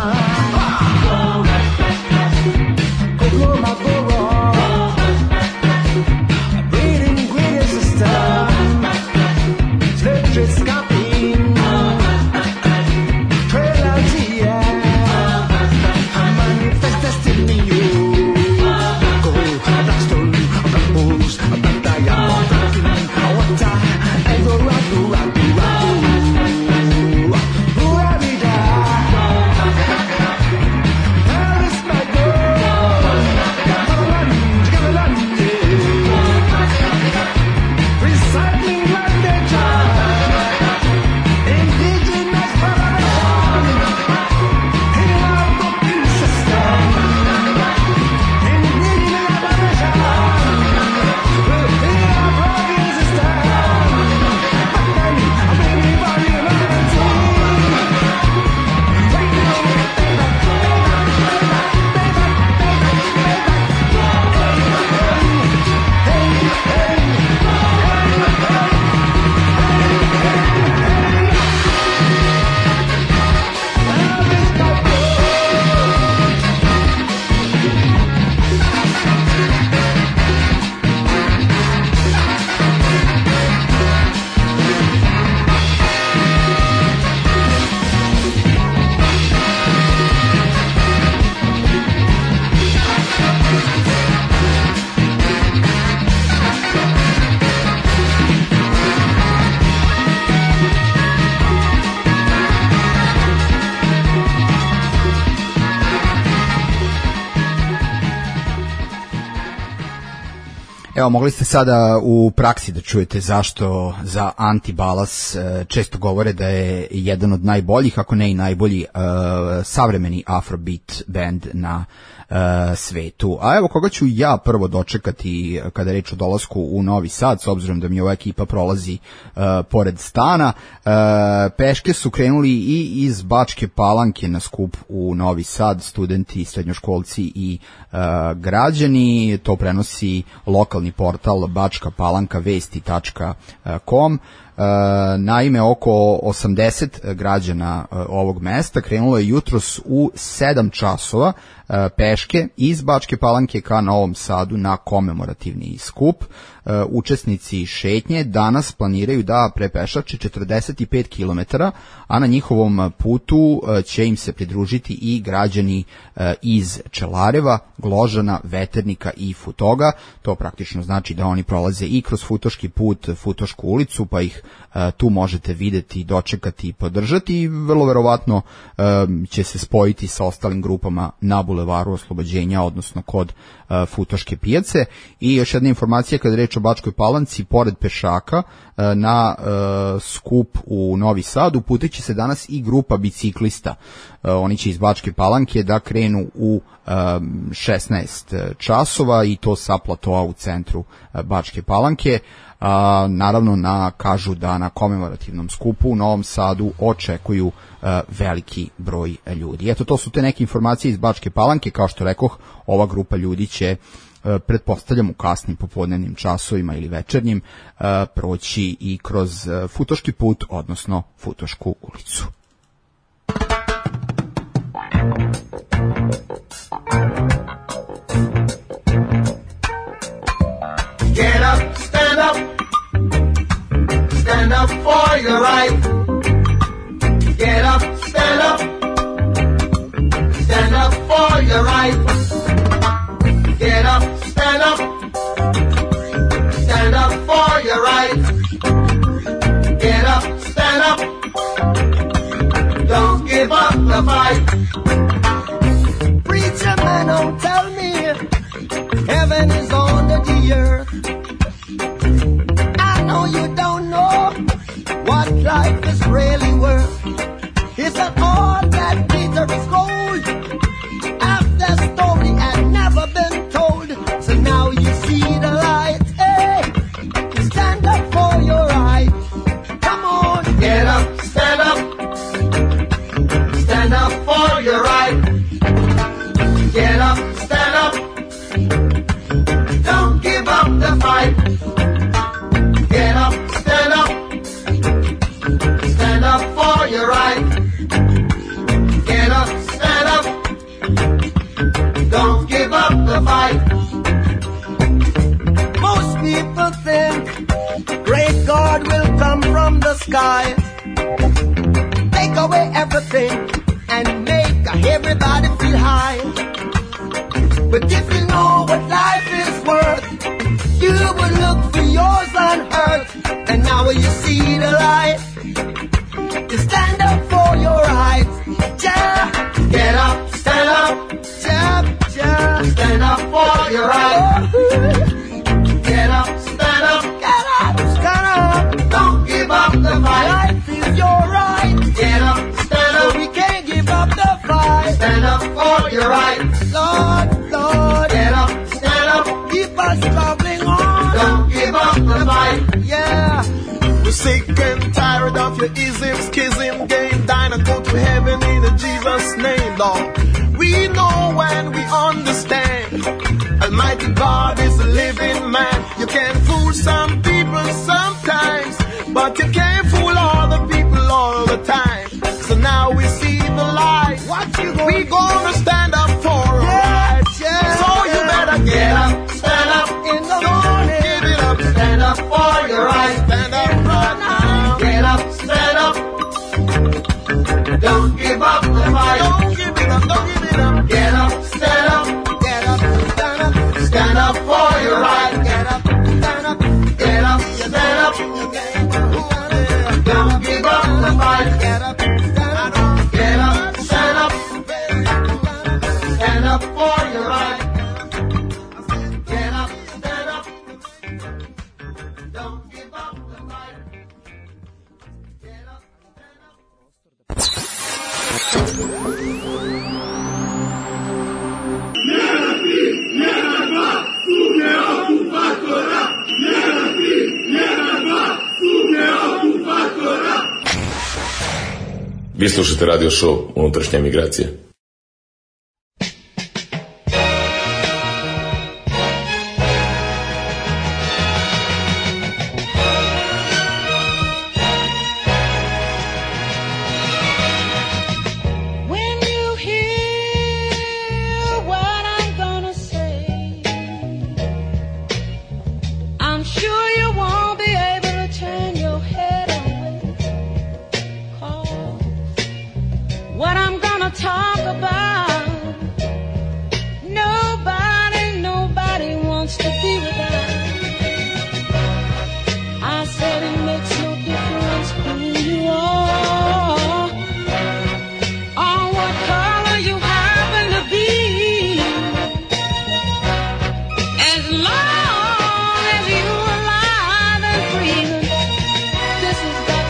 Coloma, go wrong. Breeding, greedy system. Slave trade, scalping. Cruelty, yeah. Manifest destiny, you. Go, Blackstone, Black Bulls, Black Diamond. Evo, mogli ste sada u praksi da čujete zašto za Antibalas često govore da je jedan od najboljih, ako ne i najbolji savremeni Afrobeat band na svetu. A evo koga ću ja prvo dočekati kada je reč o dolasku u Novi Sad, s obzirom da mi ova ekipa prolazi pored stana. Peške su krenuli i iz Bačke Palanke na skup u Novi Sad, studenti, srednjoškolci i građani. To prenosi lokalni portal bačkapalanka.vesti.com. Naime, oko 80 građana ovog mesta krenulo je jutros u 7 časova peške iz Bačke Palanke ka Novom Sadu na komemorativni skup. Učesnici šetnje danas planiraju da prepešače 45 km, a na njihovom putu će im se pridružiti i građani iz Čelareva, Gložana, Veternika i Futoga. To praktično znači da oni prolaze i kroz Futoški put, Futošku ulicu, pa ih tu možete videti, dočekati i podržati i vrlo verovatno će se spojiti sa ostalim grupama na Bulevaru Oslobođenja, odnosno kod Futoške pijace. I još jedna informacija kada je reč o Bačkoj Palanci, pored pešaka na skup u Novi Sad uputit će se danas i grupa biciklista. Oni će iz Bačke Palanke da krenu u 16 časova i to sa platoa u centru Bačke Palanke. Naravno kažu da na komemorativnom skupu u Novom Sadu očekuju veliki broj ljudi. Eto, to su te neke informacije iz Bačke Palanke. Kao što rekoh, ova grupa ljudi će, pretpostavljam, u kasnim popodnevnim časovima ili večernjim proći i kroz Futoški put, odnosno Futošku ulicu. Get up, stand up, stand up for your right. Get up, stand up, stand up for your right. Get up, stand up, stand up for your right. Get up, stand up, don't give up the fight. Preacher man, don't tell me heaven is under the earth. I know you don't know what life is really worth. It's an all that Peter is gold. After story had never been told, so now you see the light. Hey, stand up for your right. Come on, get up, stand up, stand up for your right. Get up, stand up, don't give up the fight. Get up, stand up, stand up for your right. Get up, stand up, don't give up the fight. Most people think great God will come from the sky, take away everything and make everybody feel high. But if you know what life is worth, you would look for yours on earth. And now you see the light, to stand up for your rights. Yeah. Get up, stand up, yeah, yeah. Stand up for your rights. Get up, stand up, get up, stand up. Don't give up the fight. Life is your right. Get up, stand up. So we can't give up the fight. Stand up for your rights. Lord, Lord. Get up, stand up. Keep us traveling on. Don't give up the fight. Yeah. We're sick and tired of your ism, schism, game. Dine and go to heaven in Jesus' name, Lord. We know and we understand. Almighty God is a living man. You can fool some people sometimes, but you can't fool all the people all the time. So now we see the light. We gonna stand up for our rights. Yeah. So you better get up, stand up in the morning. Give it up, stand up for your rights. Stand up right now. Get up, stand up. Don't give up the fight. Don't give it up, don't give it up. Get up, stand up. Get up, stand up. Stand up for your right. Get up, stand up. Get up, stand up. Don't give up the fight. Get up, stand up. Get up, stand up. Stand up for your right. Get up, stand up. Don't give up the fight. Get up, stand up. Yeah. Vi slušate radio show Unutrašnja emigracija. Talk about nobody wants to be without. I said it makes no difference who you are or what color you happen to be, as long as you're alive and breathing. This has got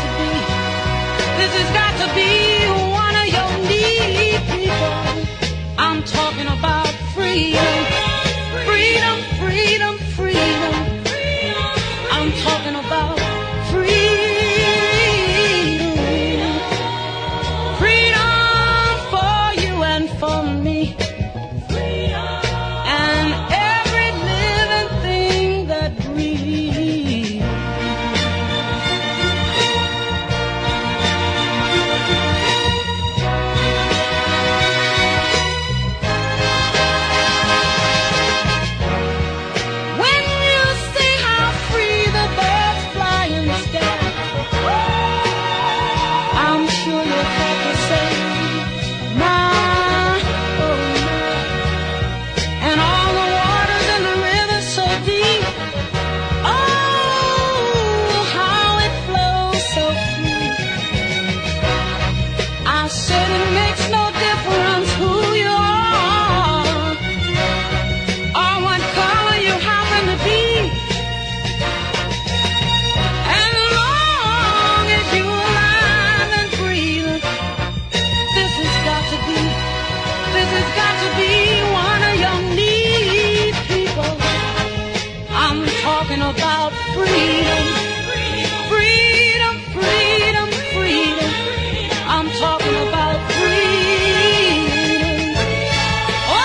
to be one of your needs. I'm talking about freedom, freedom, freedom, freedom. I'm talking about freedom, freedom for you and for me, and every living thing that breathes. About freedom, freedom, freedom, freedom. I'm talking about freedom. Oh,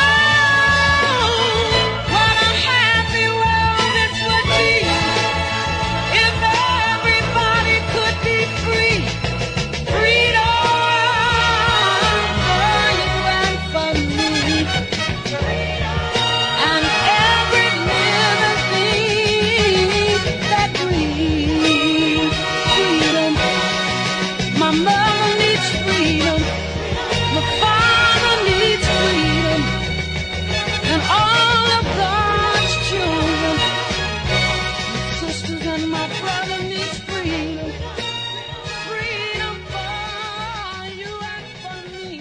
what a happy world this would be if everybody could be free. Freedom for you and for me, and every living thing that breathes. Freedom. My mother needs freedom. My father needs freedom. And all of God's children, my sisters and my brother needs freedom. Freedom for you and for me.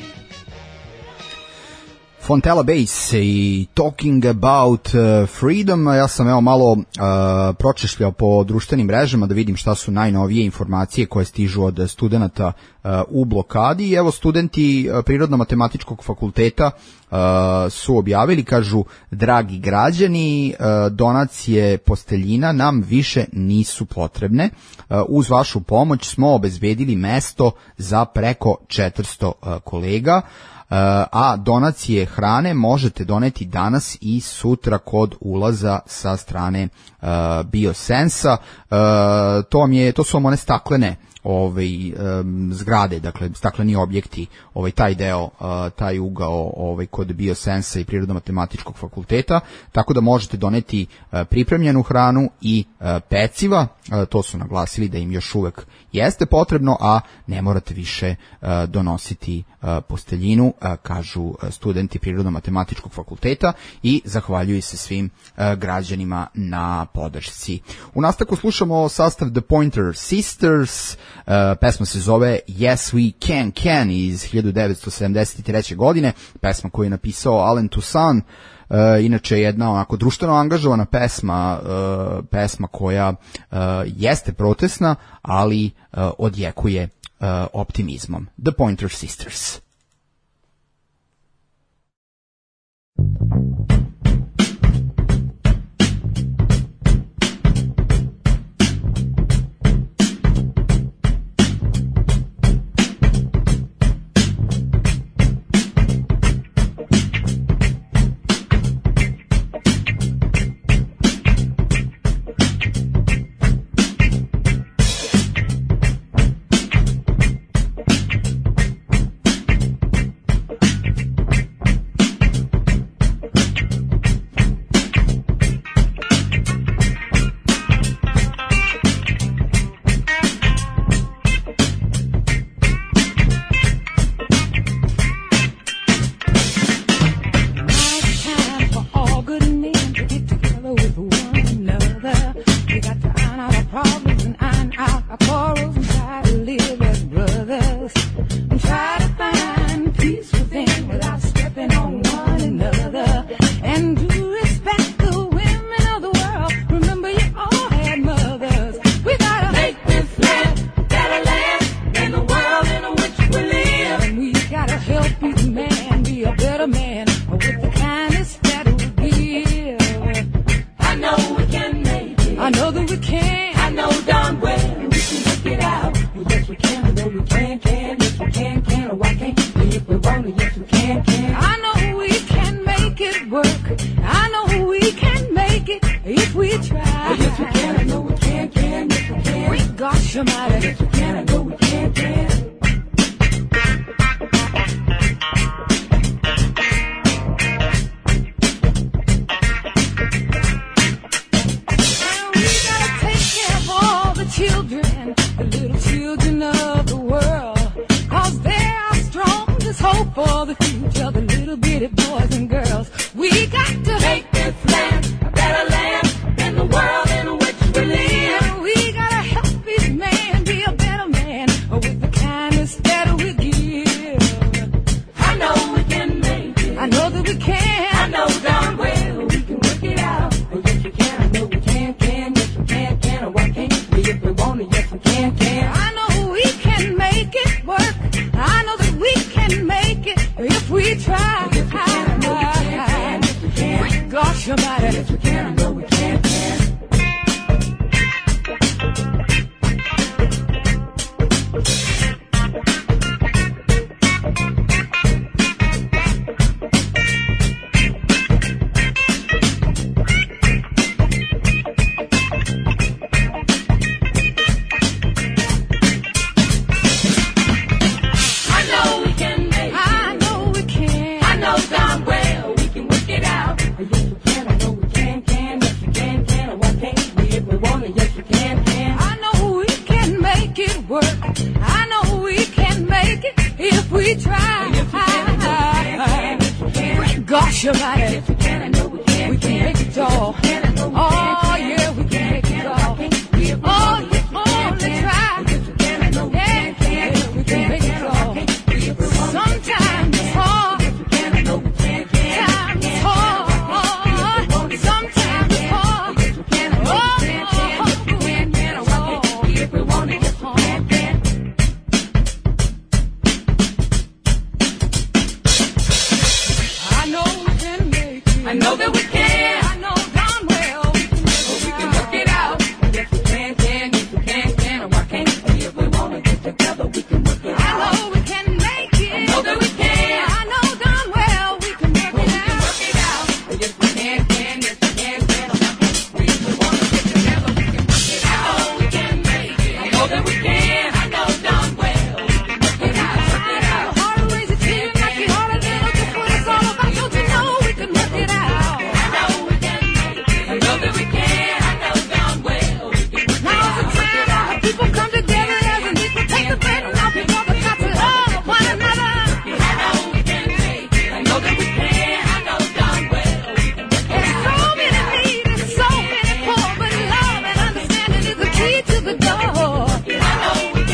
Fontella Bass i Talking About Freedom. Ja sam malo pročešljao po društvenim mrežama da vidim šta su najnovije informacije koje stižu od studenata u blokadi. I evo, studenti Prirodno-matematičkog fakulteta su objavili, kažu: dragi građani, donacije posteljina nam više nisu potrebne. Uz vašu pomoć smo obezbedili mesto za preko 400 kolega. A donacije hrane možete doneti danas i sutra kod ulaza sa strane Biosensa. To su vam one staklene zgrade, dakle stakleni objekti, taj deo, taj ugao kod Biosensa i Prirodno-matematičkog fakulteta, tako da možete doneti pripremljenu hranu i peciva. To su naglasili da im još uvek jeste potrebno, a ne morate više donositi posteljinu, kažu studenti Prirodno-matematičkog fakulteta, i zahvaljuju se svim građanima na podršci. U nastavku slušamo sastav The Pointer Sisters. Pesma se zove Yes We Can iz 1973. godine, pesma koju je napisao Alan Toussaint. Inače jedna onako društveno angažovana pesma koja jeste protestna, ali odjekuje optimizmom. The Pointer Sisters. we can, I know we can, can. Children, the little children of the world, 'cause they are strongest hope for the future, the little bitty boys and girls. We got to make this land a better land than the world in which we live. We gotta help each man be a better man with the kindness that we give. I know we can make it. I know that we can. I know darn well we can work it out. Oh, yes we can. I know we can. Yes we can. Oh, why can't we if we want it? Yes we can. I know we can make it work. I know that we can make it if we try. Yes we can. I know we can. Yes we can. Gosh, somebody. Yes we can. I know we can. Gosh, somebody. Yes, we can. I know we can. We can make it all. Oh, yeah, we can make it all. Oh, you only try. Yeah, we can make it all. Sometimes it's hard. Sometimes it's hard. Sometimes it's hard. If we want it, it's hard. I know that we can. I know darn well we can work it out. Yes we can. Yes we can. And why can't we? If we want to get together, we can work it out. I know we can make it. I know that we can. I know darn well we can work it out. Yes we can. Yes we can. And why can't we? If we want to get together, we can work it out. I know we can make it. I know that we can. I know darn well we can work it out. Work it out. Hard to raise a tear, knock your heart a little. That's what it's all about. Don't you know we can work it out? To the door. I know we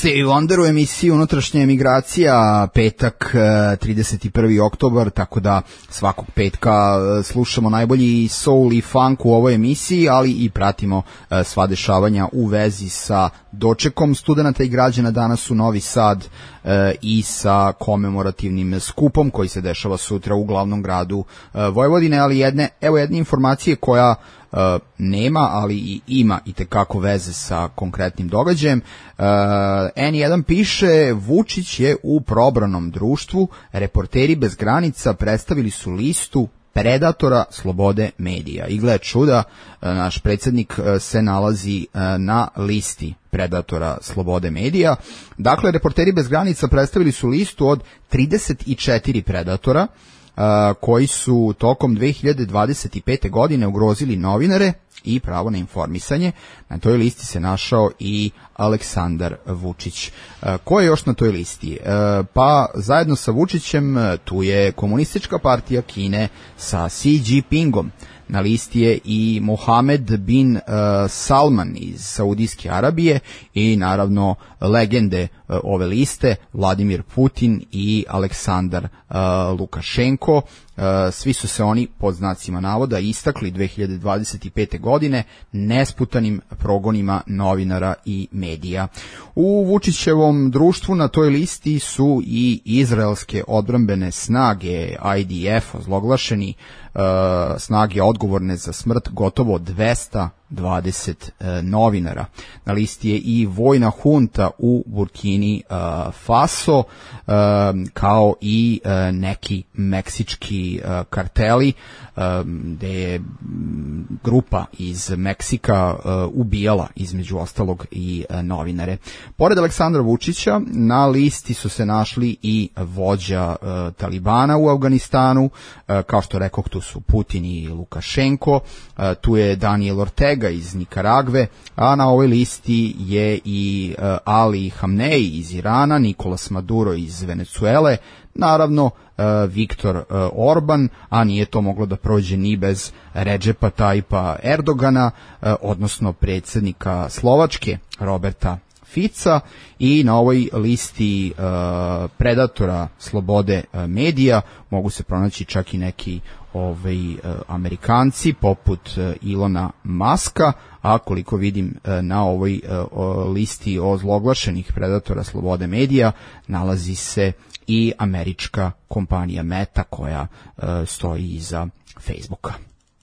Stevie Wonder u emisiji Unutrašnja emigracija, petak 31. oktobar, tako da svakog petka slušamo najbolji soul i funk u ovoj emisiji, ali i pratimo sva dešavanja u vezi sa dočekom studenta i građana danas u Novi Sad i sa komemorativnim skupom koji se dešava sutra u glavnom gradu Vojvodine, ali jedne informacije koja nema, ali i ima i tekako veze sa konkretnim događajem. N1 piše, Vučić je u probranom društvu, Reporteri bez granica predstavili su listu predatora slobode medija. I gle čuda, naš predsjednik se nalazi na listi predatora slobode medija. Dakle, Reporteri bez granica predstavili su listu od 34 predatora koji su tokom 2025. godine ugrozili novinare i pravo na informisanje. Na toj listi se našao i Aleksandar Vučić. Ko je još na toj listi? Pa zajedno sa Vučićem tu je Komunistička partija Kine sa Xi Jinpingom. Na listi je i Mohamed bin Salman iz Saudijske Arabije i naravno legende ove liste Vladimir Putin i Aleksandar Lukašenko. Svi su se oni pod znacima navoda istakli 2025. godine nesputanim progonima novinara i medija. U Vučićevom društvu na toj listi su i izraelske odbrambene snage IDF, ozloglašeni snage odgovorne za smrt gotovo 220 novinara. Na listi je i vojna hunta u Burkini Faso, kao i neki meksički karteli, gde je grupa iz Meksika ubijala između ostalog i novinare. Pored Aleksandra Vučića na listi su se našli i vođa Talibana u Afganistanu, kao što rekoh, tu su Putin i Lukašenko, tu je Daniel Ortega iz Nikaragve, a na ovoj listi je i Ali Hamnej iz Irana, Nikolas Maduro iz Venecuele, naravno Viktor Orban, a nije to moglo da prođe ni bez Redžepa Tajpa Erdogana, odnosno predsjednika Slovačke Roberta Fica, i na ovoj listi predatora slobode medija mogu se pronaći čak i neki Amerikanci poput Ilona Maska, a koliko vidim na ovoj listi ozloglašenih predatora slobode medija nalazi se i američka kompanija Meta koja stoji iza Facebooka.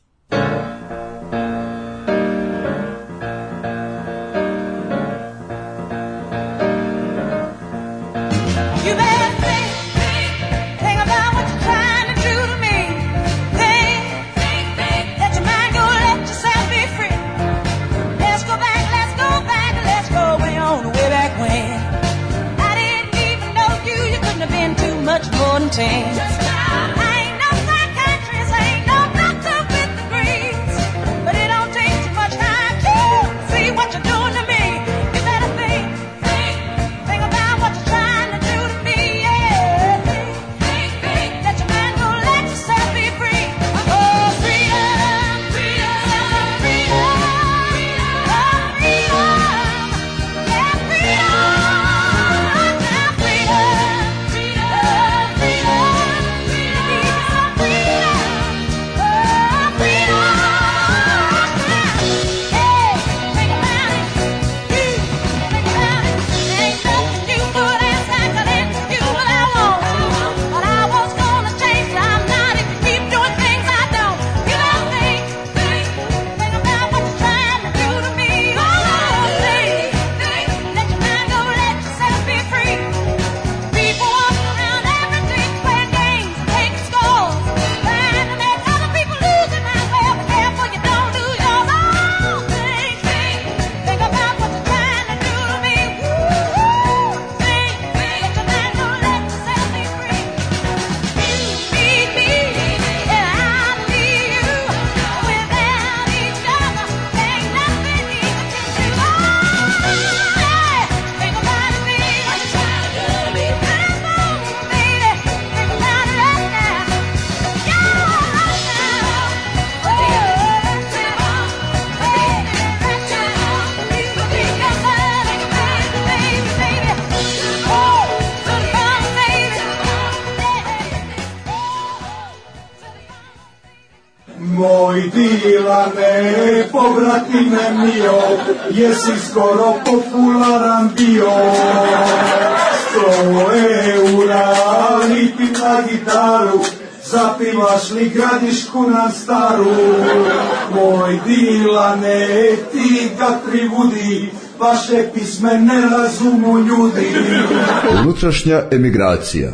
I ain't no psychiatrist, I ain't no doctor with degrees, but it don't take too much time to see what you're doing to me. You better think about what you're trying to do to me, yeah. Let your mind go, let yourself be free. Oh, freedom, freedom, freedom, oh, freedom, yeah, freedom, now freedom, freedom, freedom. Dilane, pobratime mio, jesi skoro popularan bio. 100 eura, lipim na gitaru, zapivaš li Gradišku nam staru. Moj Dilane, ti ga privudi, vaše pisme ne razumu ljudi. Unutrašnja emigracija.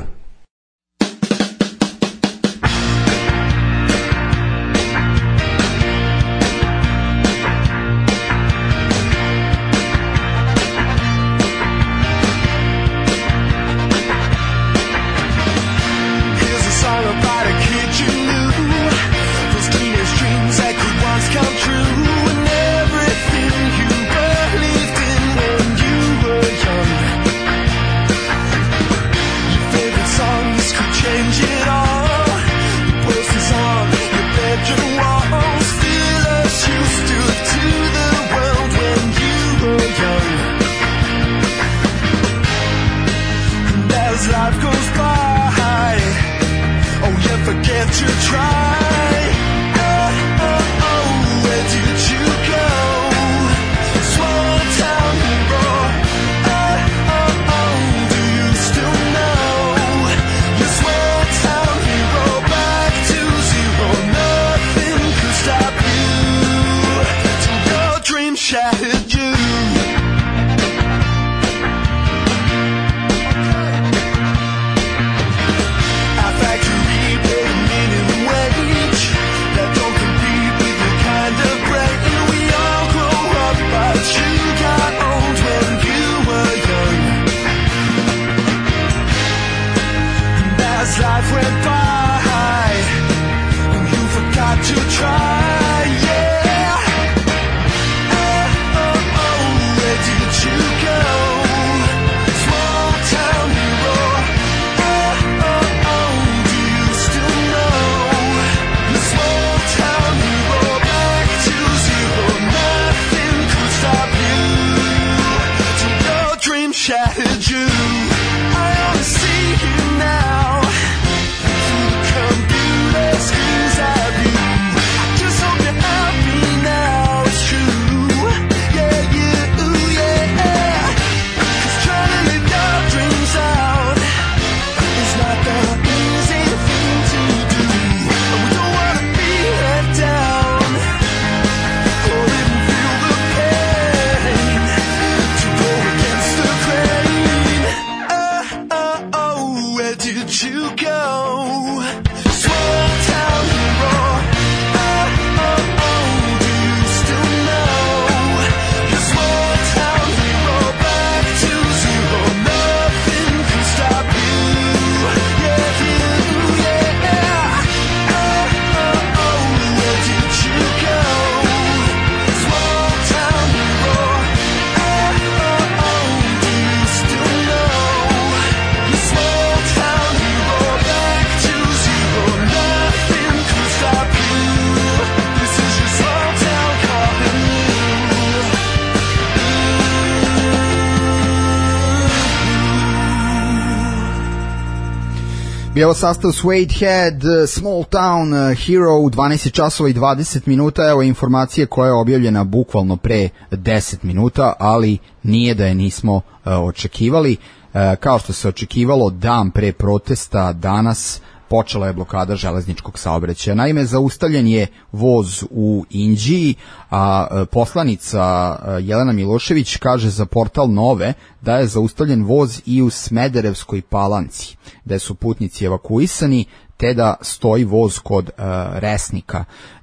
Bio sastav Suede Head, Small Town Hero u 12 časova i 20 minuta. Evo informacije koja je objavljena bukvalno pre 10 minuta, ali nije da je nismo očekivali. Kao što se očekivalo, dan pre protesta danas počela je blokada železničkog saobraćaja. Naime, zaustavljen je voz u Inđiji, a poslanica Jelena Milošević kaže za portal Nove da je zaustavljen voz i u Smederevskoj Palanci, da su putnici evakuisani, te da stoji voz kod Resnika.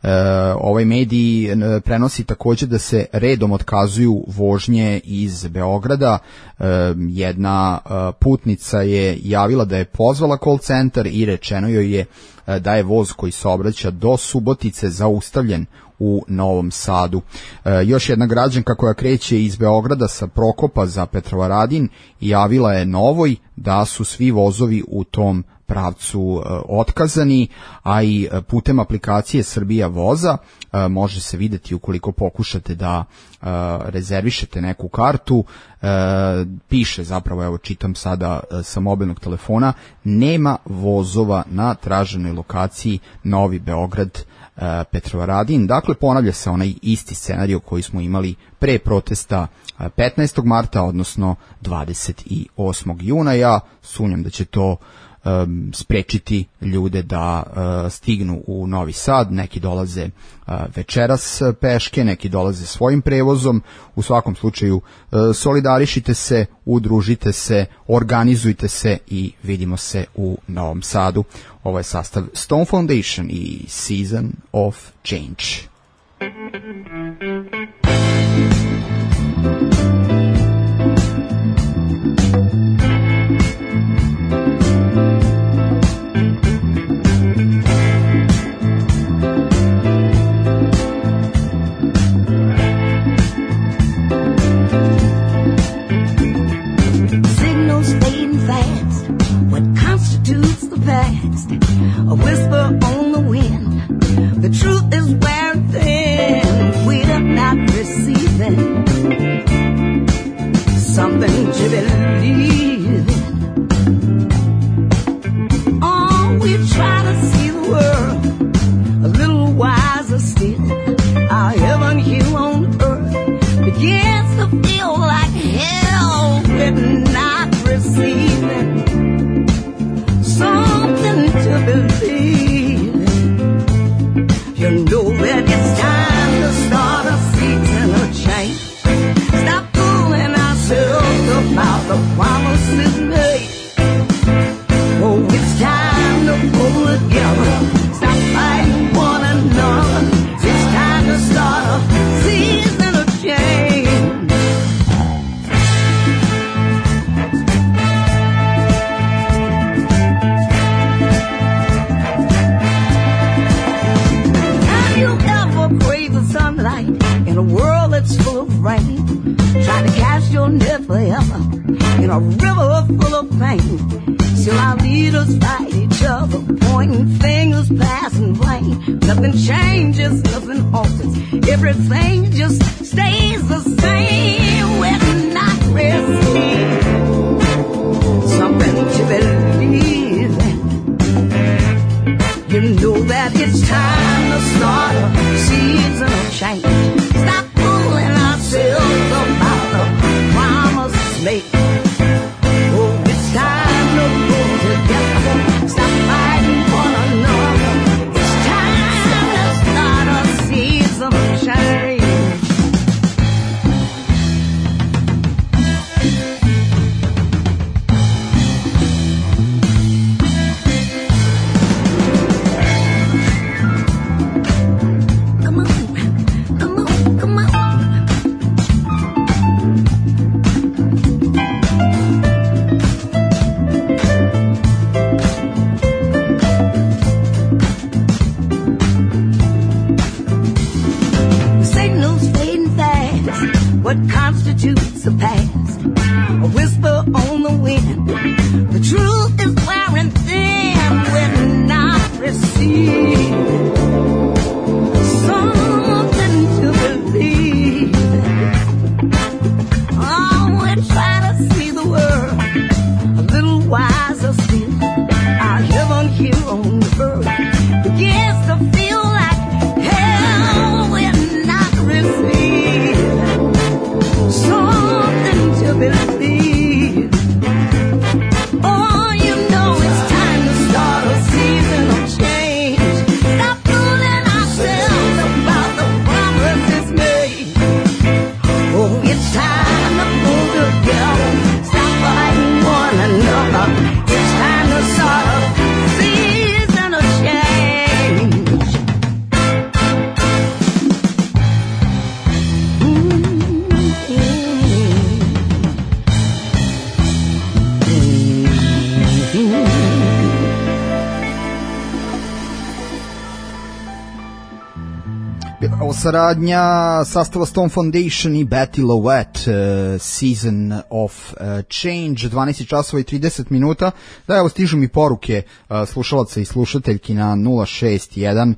Ovaj medij prenosi također da se redom otkazuju vožnje iz Beograda. Jedna putnica je javila da je pozvala call centar i rečeno joj je da je voz koji se obraća do Subotice zaustavljen u Novom Sadu. Još jedna građanka koja kreće iz Beograda sa Prokopa za Petrovaradin javila je Novoj da su svi vozovi u tom pravcu otkazani, a i putem aplikacije Srbija voza može se videti ukoliko pokušate da rezervišete neku kartu. Piše zapravo, evo čitam sada sa mobilnog telefona, nema vozova na traženoj lokaciji Novi Beograd Petrovaradin. Dakle, ponavlja se onaj isti scenario koji smo imali pre protesta 15. marta, odnosno 28. juna. Ja sumnjam da će to sprečiti ljude da stignu u Novi Sad. Neki dolaze večeras peške, neki dolaze svojim prevozom. U svakom slučaju solidarišite se, udružite se, organizujte se i vidimo se u Novom Sadu. Ovo je sastav Stone Foundation i Season of Change. A whisper on the wind. The truth is wearing thin. We're not receiving something to believe in. Oh, we try to see the world a little wiser still. Our heaven here on earth begins to feel like hell. We're not receiving something to believe in. You know that it's time to start a season of change. Stop fooling ourselves about the promises made. Oh, it's time to pull together. Stop fighting one another. It's time to start a season of change. Sunlight in a world that's full of rain, trying to cast your net forever in a river full of pain. Still our leaders fight each other, pointing fingers, passing blame. Nothing changes, nothing alters, everything just stays the same. We're not receiving something to believe in. You know that it's time to start a season of change. Stop fooling ourselves about the promises made. Oh, it's time to pull together. Stop fighting one another. It's time to start a season of change. What constitutes the past? A whisper on the wind. The truth is wearing thin. We're not receiving something to believe in. Oh, we're trying to see the world a little wiser still. Our heaven here on earth begins to feel like hell. We're not receiving something to believe. Oh, you know it's time to start a season of change. Stop saradnja sastava Stone Foundation i Betty Lovett, Season of Change, 12 časova i 30 minuta. Da, evo stižu mi poruke slušalaca i slušateljki na 061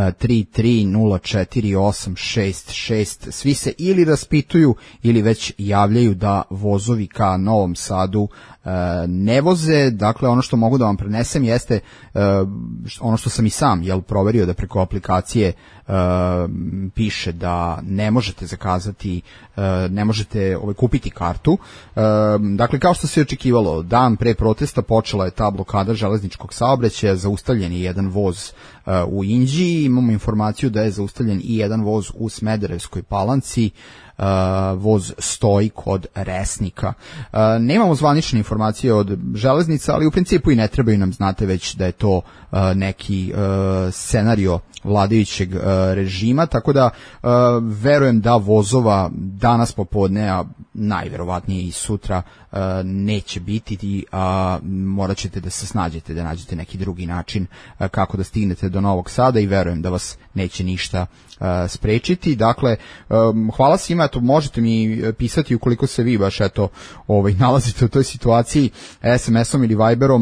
33048666. Svi se ili raspituju ili već javljaju da vozovi ka Novom Sadu ne voze. Dakle, ono što mogu da vam prenesem jeste ono što sam i sam proverio, da preko aplikacije piše da ne možete zakazati, ne možete kupiti kartu. Dakle, kao što se očekivalo, dan pre protesta počela je ta blokada železničkog saobraćaja, zaustavljen je jedan voz u Inđiji, imamo informaciju da je zaustavljen i jedan voz u Smederevskoj Palanci, voz stoji kod Resnika. Nemamo zvanične informacije od železnica, ali u principu i ne trebaju nam, znate već da je to neki scenario vladajućeg režima, tako da verujem da vozova danas popodne, a najverovatnije i sutra, neće biti, a morat ćete da se snađete, da nađete neki drugi način kako da stignete do Novog Sada i verujem da vas neće ništa sprečiti. Dakle, hvala svima, eto, možete mi pisati ukoliko se vi baš nalazite u toj situaciji SMS-om ili Viberom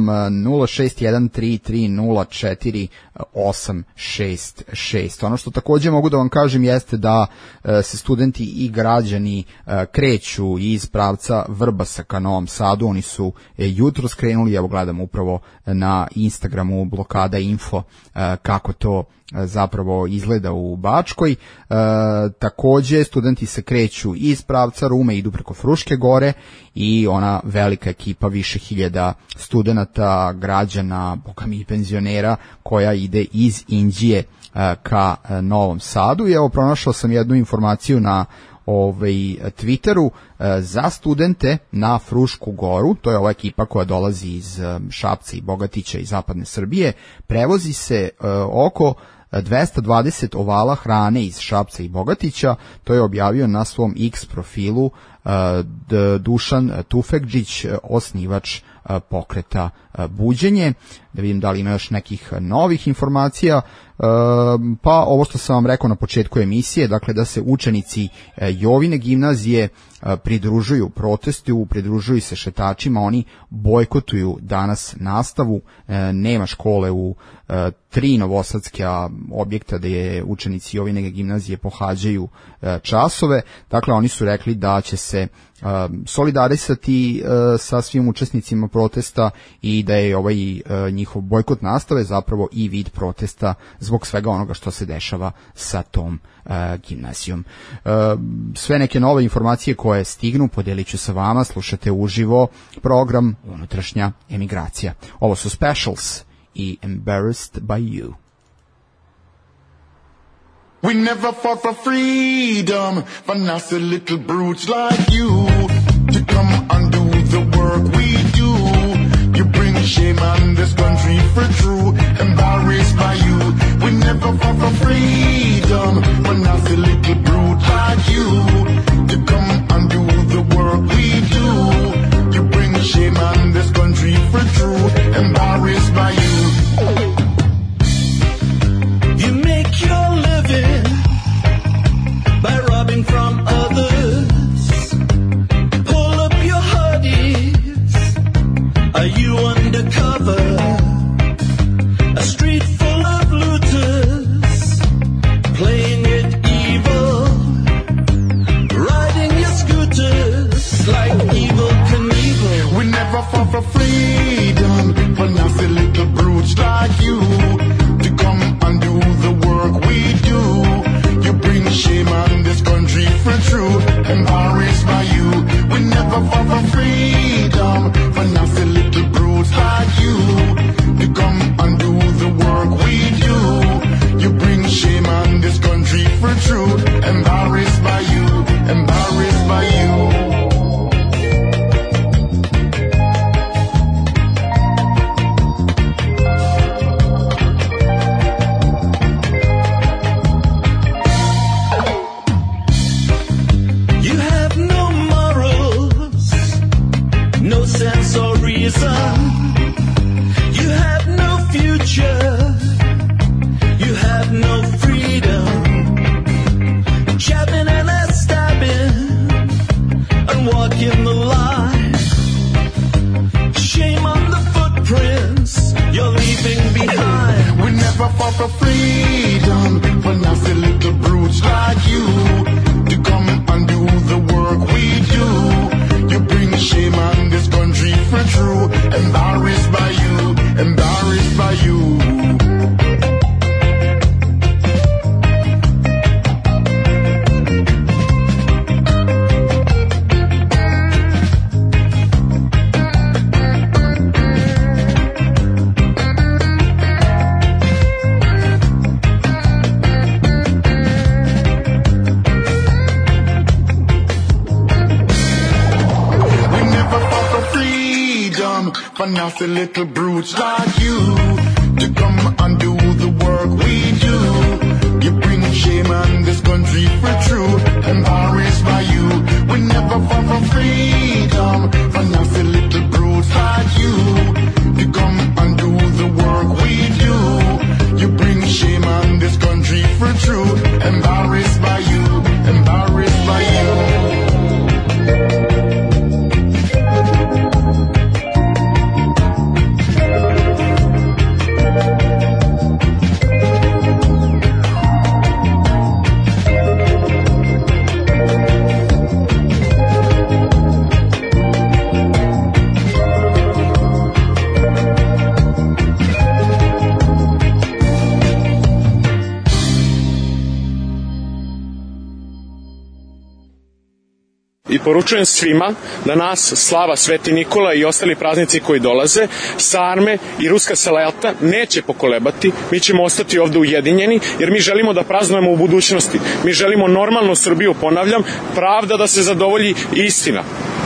0613304866. Ono što takođe mogu da vam kažem jeste da se studenti i građani kreću iz pravca Vrbasa ka Novom Sadu. Oni su jutro skrenuli, evo gledam upravo na Instagramu blokada info kako to zapravo izgleda u Bačkoj. Takođe studenti se kreću iz pravca Rume, idu preko Fruške gore i ona velika ekipa, više hiljada studenata, građana, bogami i penzionera, koja ide iz Inđije ka Novom Sadu. I evo, pronašao sam jednu informaciju na Twitteru za studente na Frušku goru. To je ova ekipa koja dolazi iz Šapca i Bogatića i zapadne Srbije. Prevozi se oko 220 ovala hrane iz Šapca i Bogatića. To je objavio na svom X profilu Dušan Tufekđić, osnivač pokreta Buđenje. Da vidim da li ima još nekih novih informacija. Pa ovo što sam vam rekao na početku emisije, dakle da se učenici Jovine gimnazije pridružuju protestu, pridružuju se šetačima, oni bojkotuju danas nastavu. Nema škole u 3 novosadske objekta gde učenici Jovine gimnazije pohađaju časove. Dakle, oni su rekli da će se solidarisati sa svim učesnicima protesta i da je ovaj njihov bojkot nastave zapravo i vid protesta zbog svega onoga što se dešava sa tom gimnazijom. Sve neke nove informacije koje stignu podelit ću sa vama. Slušate uživo program Unutrašnja emigracija. Ovo su Specials i Embarrassed by You. We never fought for freedom, for nasty little brutes like you to come and do the work we do. You bring shame on this country for true, embarrassed by you. We never fought for freedom, for nasty little brute like you to come and do the work we do. You bring shame on this country for true, embarrassed by you. You make your living by robbing from others. Pull up your hoodies. Are you undercover? A street full of looters playing it evil, riding your scooters like Evel Knievel. We never fought for freedom, for nasty little brutes like you to come and do the work we do. You bring shame on this country for true, embarrassed by you. We never fought for freedom, for nasty little brutes like you to come and do the work we do. You bring shame on this country for true, embarrassed by you, embarrassed by you. Sense or reason, you have no future, you have no freedom. for nasty little brutes like you to come and do the work we do. You bring shame on this country for true, embarrassed by you. We never fought for freedom for nasty little brutes like you to come and do the work we do. You bring shame on this country for true, embarrassed by you, embarrassed by you. I poručujem svima da nas slava Sveti Nikola i ostali praznici koji dolaze, sarme i ruska salata neće pokolebati. Mi ćemo ostati ovde ujedinjeni jer mi želimo da praznujemo u budućnosti. Mi želimo normalnu Srbiju, ponavljam, pravda da se zadovolji i istina.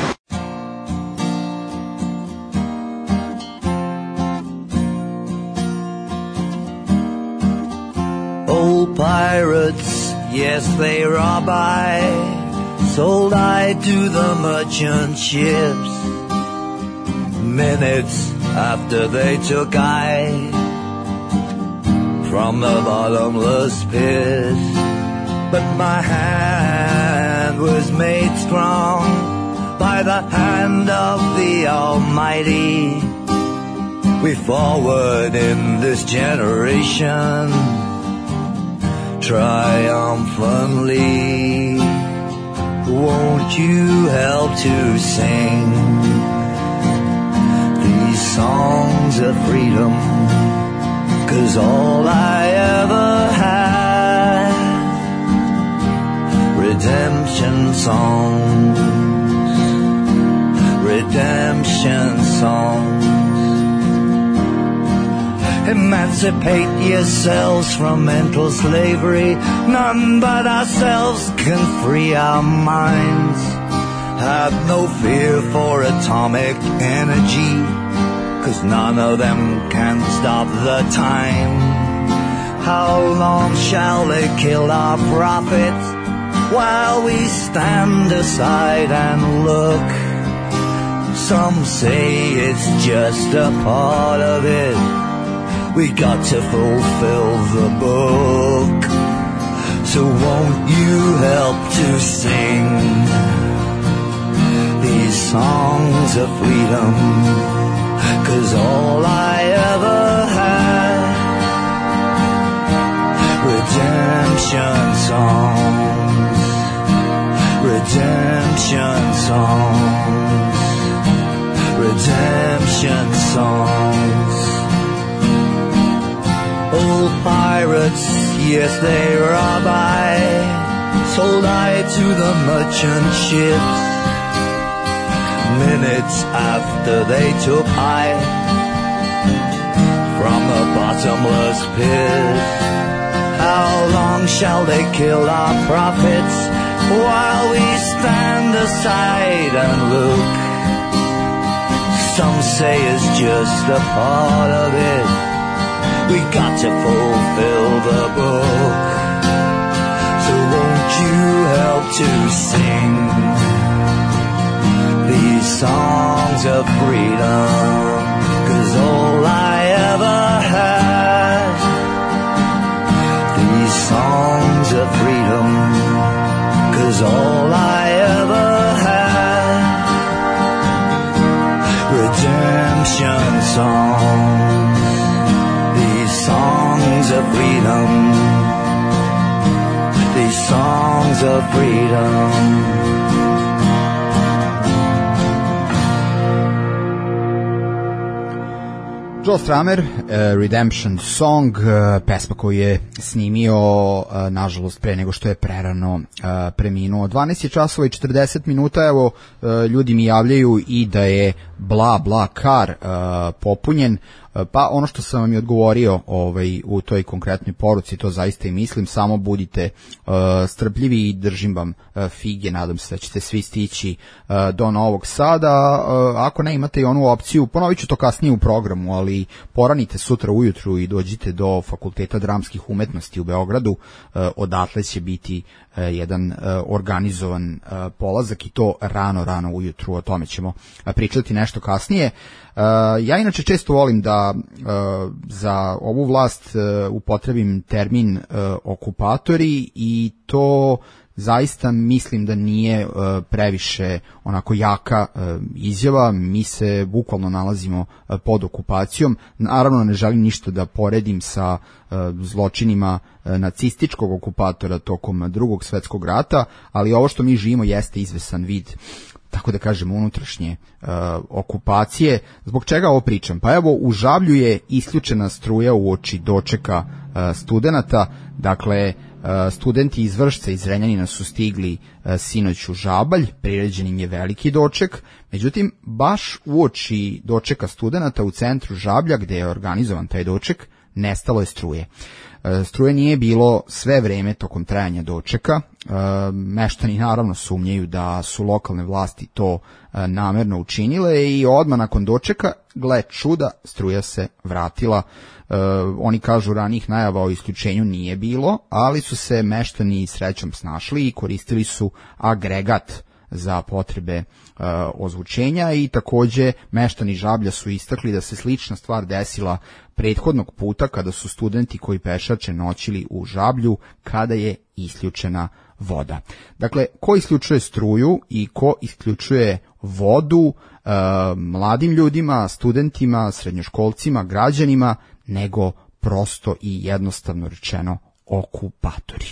Old pirates, yes they rob I. Sold I to the merchant ships. Minutes after they took I from the bottomless pit. But my hand was made strong by the hand of the Almighty. We forward in this generation triumphantly. Won't you help to sing these songs of freedom? 'Cause all I ever had, redemption songs, redemption songs. Emancipate yourselves from mental slavery. None but ourselves can free our minds. Have no fear for atomic energy, 'cause none of them can stop the time. How long shall they kill our prophets while we stand aside and look? Some say it's just a part of it. We got to fulfill the book. So won't you help to sing these songs of freedom? 'Cause all I ever had, redemption songs, redemption songs, redemption songs. Old pirates, yes they rob I, sold I to the merchant ships. Minutes after they took I from the bottomless pit. How long shall they kill our prophets while we stand aside and look? Some say it's just a part of it. We got to fulfill the book. So won't you help to sing these songs of freedom? 'Cause all I ever had, these songs of freedom. 'Cause all I ever had, redemption songs, songs of freedom, these songs of freedom. Joel Strummer, Redemption Song, pesma koju je snimio, nažalost, pre nego što je prerano preminuo. 12 je časova i 40 minuta, evo, ljudi mi javljaju i da je Bla Bla Car popunjen. Pa ono što sam vam i odgovorio u toj konkretnoj poruci, to zaista i mislim, samo budite strpljivi i držim vam fige, nadam se da ćete svi stići do Novog Sada. Ako ne, imate i onu opciju, ponovit ću to kasnije u programu, ali poranite sutra ujutru i dođite do Fakulteta dramskih umetnosti u Beogradu, odatle će biti jedan organizovan polazak i to rano ujutru, o tome ćemo pričati nešto kasnije. Ja inače često volim da za ovu vlast upotrebim termin okupatori i to zaista mislim da nije previše onako jaka izjava. Mi se bukvalno nalazimo pod okupacijom. Naravno ne želim ništa da poredim sa zločinima nacističkog okupatora tokom Drugog svjetskog rata, ali ovo što mi živimo jeste izvesan vid, tako da kažem, unutrašnje okupacije. Zbog čega ovo pričam? Pa evo, u Žablju je isključena struja uoči dočeka studenata. Dakle, studenti iz Vršca iz Zrenjanina su stigli sinoć u Žabalj, priređen im je veliki doček. Međutim, baš uoči dočeka studenata u centru Žablja, gde je organizovan taj doček, nestalo je struje. Struje nije bilo sve vreme tokom trajanja dočeka. Meštani naravno sumnjaju da su lokalne vlasti to namerno učinile i odmah nakon dočeka, gle čuda, struja se vratila. Oni kažu ranijih najava o isključenju nije bilo, ali su se meštani srećom snašli i koristili su agregat za potrebe ozvučenja i takođe meštani Žablja su istakli da se slična stvar desila prethodnog puta kada su studenti koji pešače noćili u Žablju kada je isključena voda. Dakle, ko isključuje struju i ko isključuje vodu mladim ljudima, studentima, srednjoškolcima, građanima, nego prosto i jednostavno rečeno okupatori.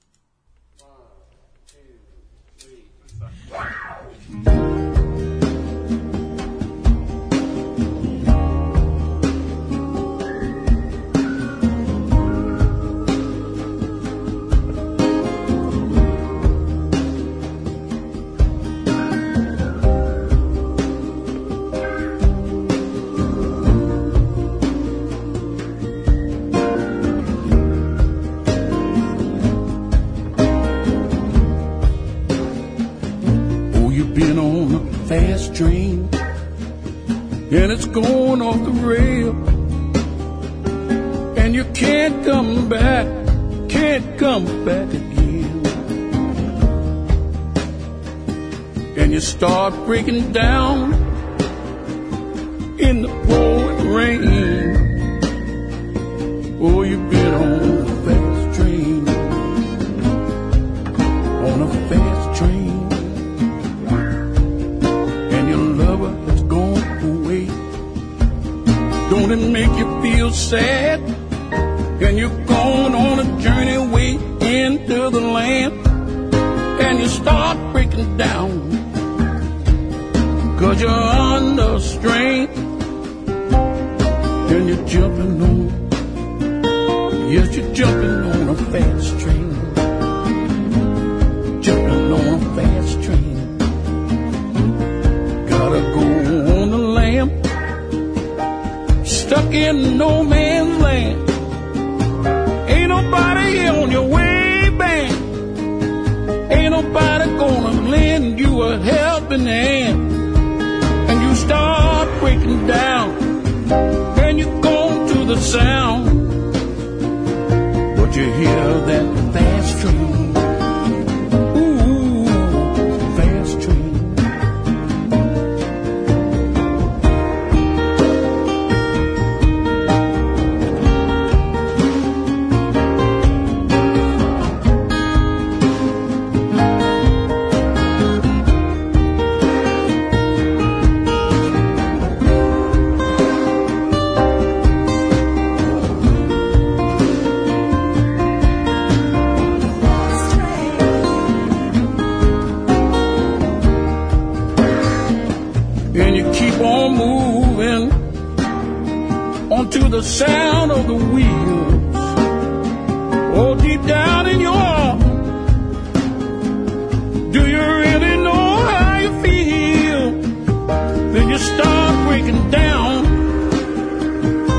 Been on a fast train and it's going off the rail, and you can't come back again, and you start breaking down in the pouring rain. Oh, you've been on a fast train, on a fast train. Don't it make you feel sad? And you're going on a journey way into the land, and you start breaking down, 'cause you're under strain, and you're jumping on, yes, you're jumping on a fast train, jumping on a fast train. Gotta go on the lamb, stuck in no man's land. Ain't nobody on your way back. Ain't nobody gonna lend you a helping hand. And you start breaking down, and you go to the sound, but you hear that fast train. Ooh, fast train. To the sound of the wheels, oh, deep down in your heart, do you really know how you feel? Then you start breaking down,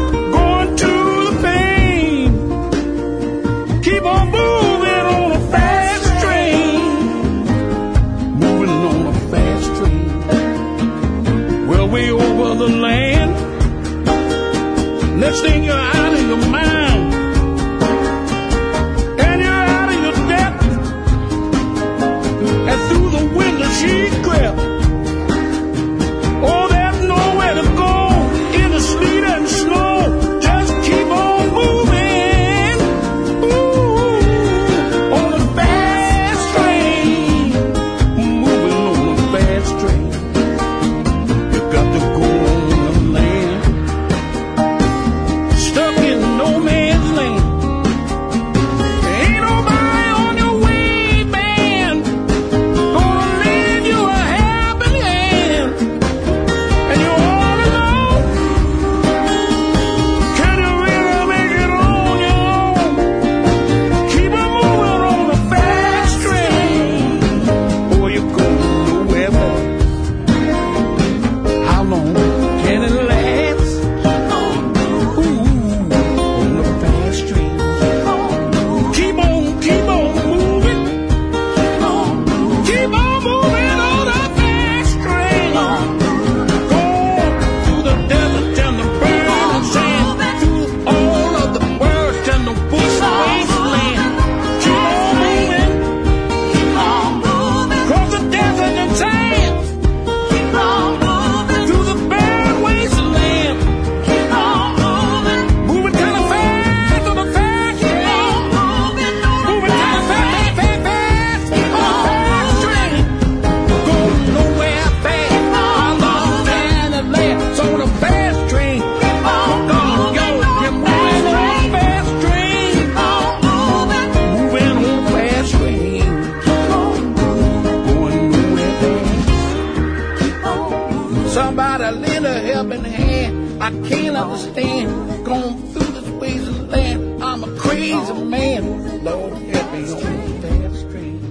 I can't understand. Going through this ways of land. I'm a crazy man. Lord, help me on the fast train.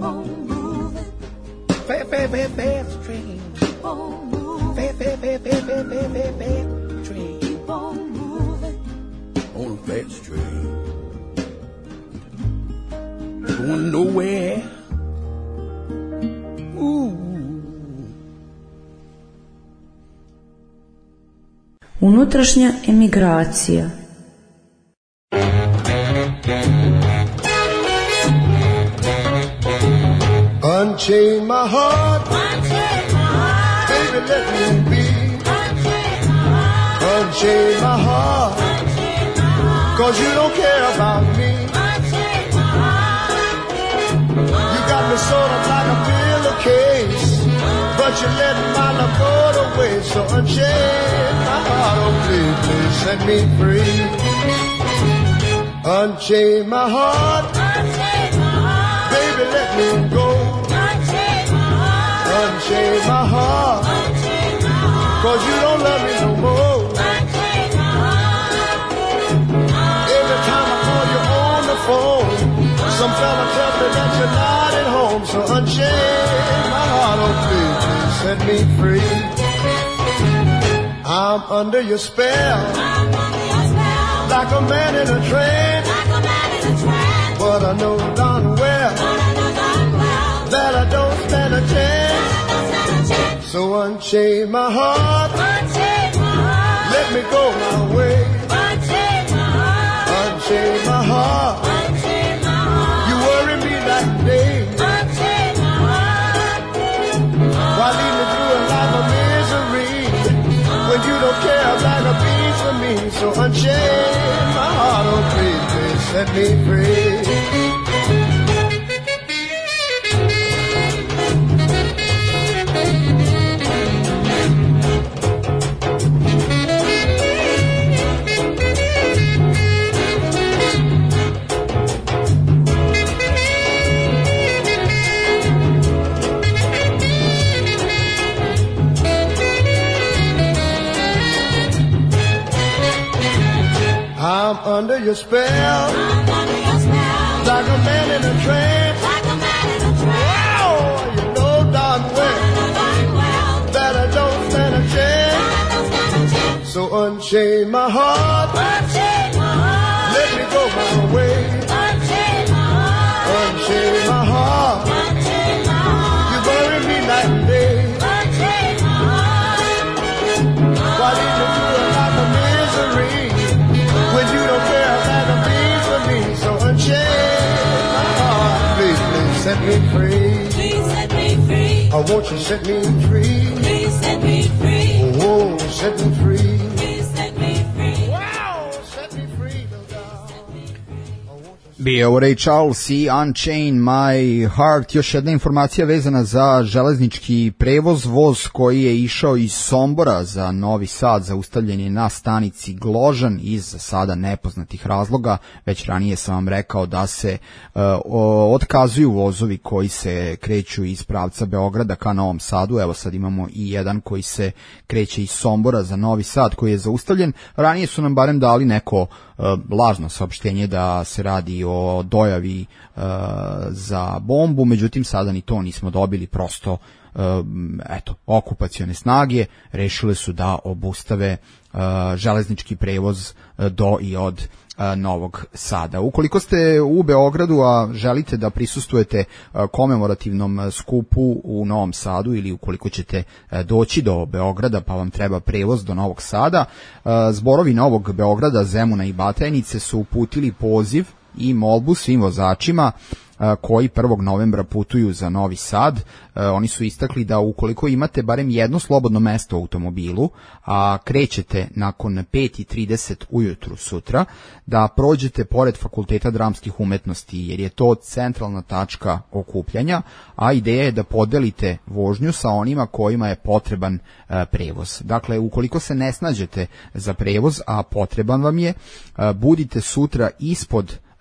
Fast, fast, fast, fast train. Fast, fast, fast, fast, fast, fast, fast, fast train. Keep on moving. On the fast train. Going nowhere. Ooh. Unutrašnja emigracija. Unchain my heart, baby, let me be. Unchain my heart, 'cause you don't care about me. You got me sort of like a pillowcase, but you let my love go to waste. So unchain my heart, oh please, please set me free. Unchain my heart, baby, let me go. Unchain my heart, 'cause you don't love me no more. Every time I call you on the phone, some fella tells me that you're not at home. So unchain my heart, oh please, please set me free. I'm under your spell, like a man in a trance. But I know darn well that I don't stand a chance. So unchain my heart, let me go my way. Unchain my heart, you worry me like day. Why lead me through a life of misery when you don't care like a beat for me? So unchain my heart, oh please, please set me free. I'm under your spell, like a man in a trance. Wow, you know darn well that I don't stand a chance. So unchain my heart, let me go my way. Unchain my heart, you bury me night and day. Why lead me through a life of misery when you don't care about a beat for me? So unchain my heart, please, please set me free. Please set me free. Oh, won't you set me free? Please set me free. Oh, set me free. Please set me free. Wow, set me free, little God. Bio ovo Ray Charles i Unchain My Heart. Još jedna informacija vezana za železnički prevoz. Voz koji je išao iz Sombora za Novi Sad zaustavljen je na stanici Gložan iz sada nepoznatih razloga. Već ranije sam vam rekao da se otkazuju vozovi koji se kreću iz pravca Beograda ka Novom Sadu. Evo sad imamo i jedan koji se kreće iz Sombora za Novi Sad koji je zaustavljen. Ranije su nam barem dali neko lažno saopštenje da se radi o dojavi za bombu, međutim sada ni to nismo dobili, prosto okupacione snage rešile su da obustave železnički prevoz do i od Novog Sada. Ukoliko ste u Beogradu, a želite da prisustvujete komemorativnom skupu u Novom Sadu ili ukoliko ćete doći do Beograda pa vam treba prevoz do Novog Sada, zborovi Novog Beograda, Zemuna i Batajnice su uputili poziv i molbu svim vozačima koji 1. novembra putuju za Novi Sad. Oni su istakli da ukoliko imate barem jedno slobodno mesto u automobilu, a krećete nakon 5:30 ujutru sutra, da prođete pored Fakulteta dramskih umetnosti, jer je to centralna tačka okupljanja, a ideja je da podelite vožnju sa onima kojima je potreban prevoz. Dakle, ukoliko se ne snađete za prevoz, a potreban vam je, budite sutra ispod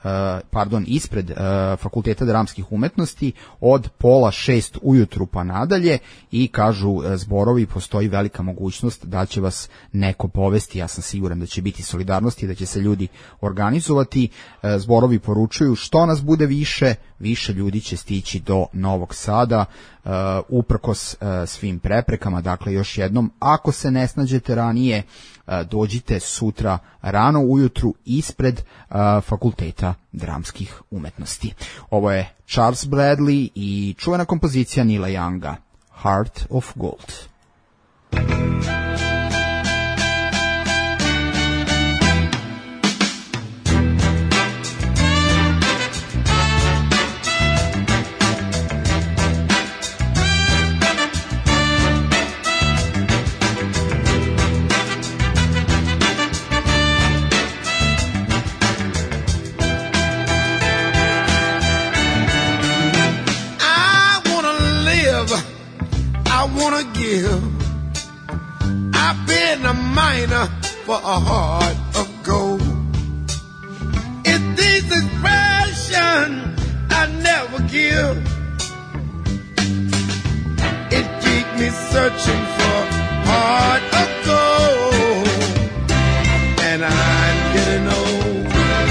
ispred Fakulteta dramskih umetnosti od 5:30 ujutru pa nadalje i kažu zborovi postoji velika mogućnost da će vas neko povesti, ja sam siguran da će biti solidarnosti, da će se ljudi organizovati. Zborovi poručuju što nas bude više ljudi će stići do Novog Sada uprkos svim preprekama. Dakle, još jednom, ako se ne snađete ranije, dođite sutra rano ujutru ispred Fakulteta dramskih umetnosti. Ovo je Charles Bradley i čuvena kompozicija Neila Younga, Heart of Gold. I wanna give. I've been a miner for a heart of gold. It's this expression I never give. It keeps me searching for heart of gold, and I'm getting old.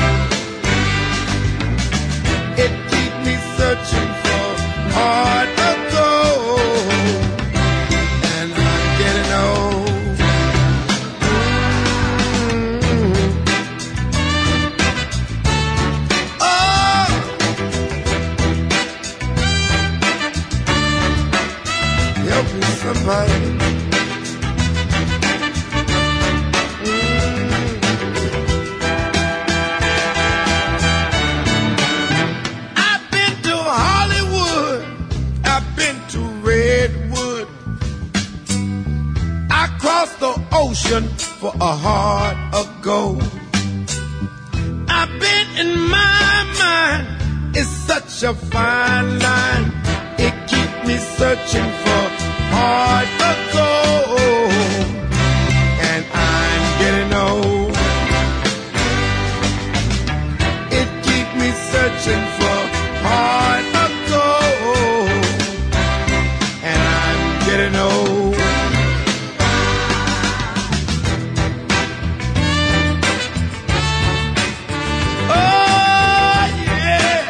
It keeps me searching for heart of gold, and I'm getting old. Oh, help me somebody. I've been to Hollywood, I've been to Redwood, I crossed the ocean for a heart of gold. I've been in my mind, it's such a fine line. It keeps me searching for heart of gold, and I'm getting old. It keeps me searching for heart of gold, and I'm getting old. Oh yeah.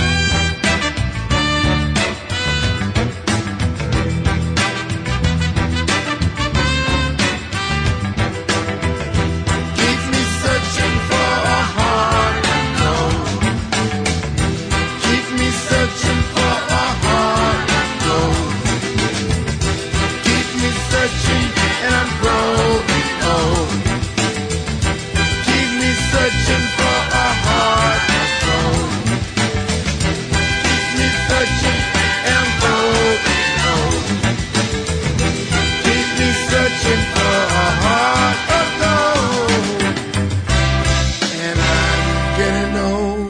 Keep me searching for a heart of gold. Keep me searching for a heart of gold. Keep me searching and I'm growing old. Keep me searching for a heart of gold. Keep me searching and I'm growing old. Keep me searching for a heart of gold, and I'm getting old.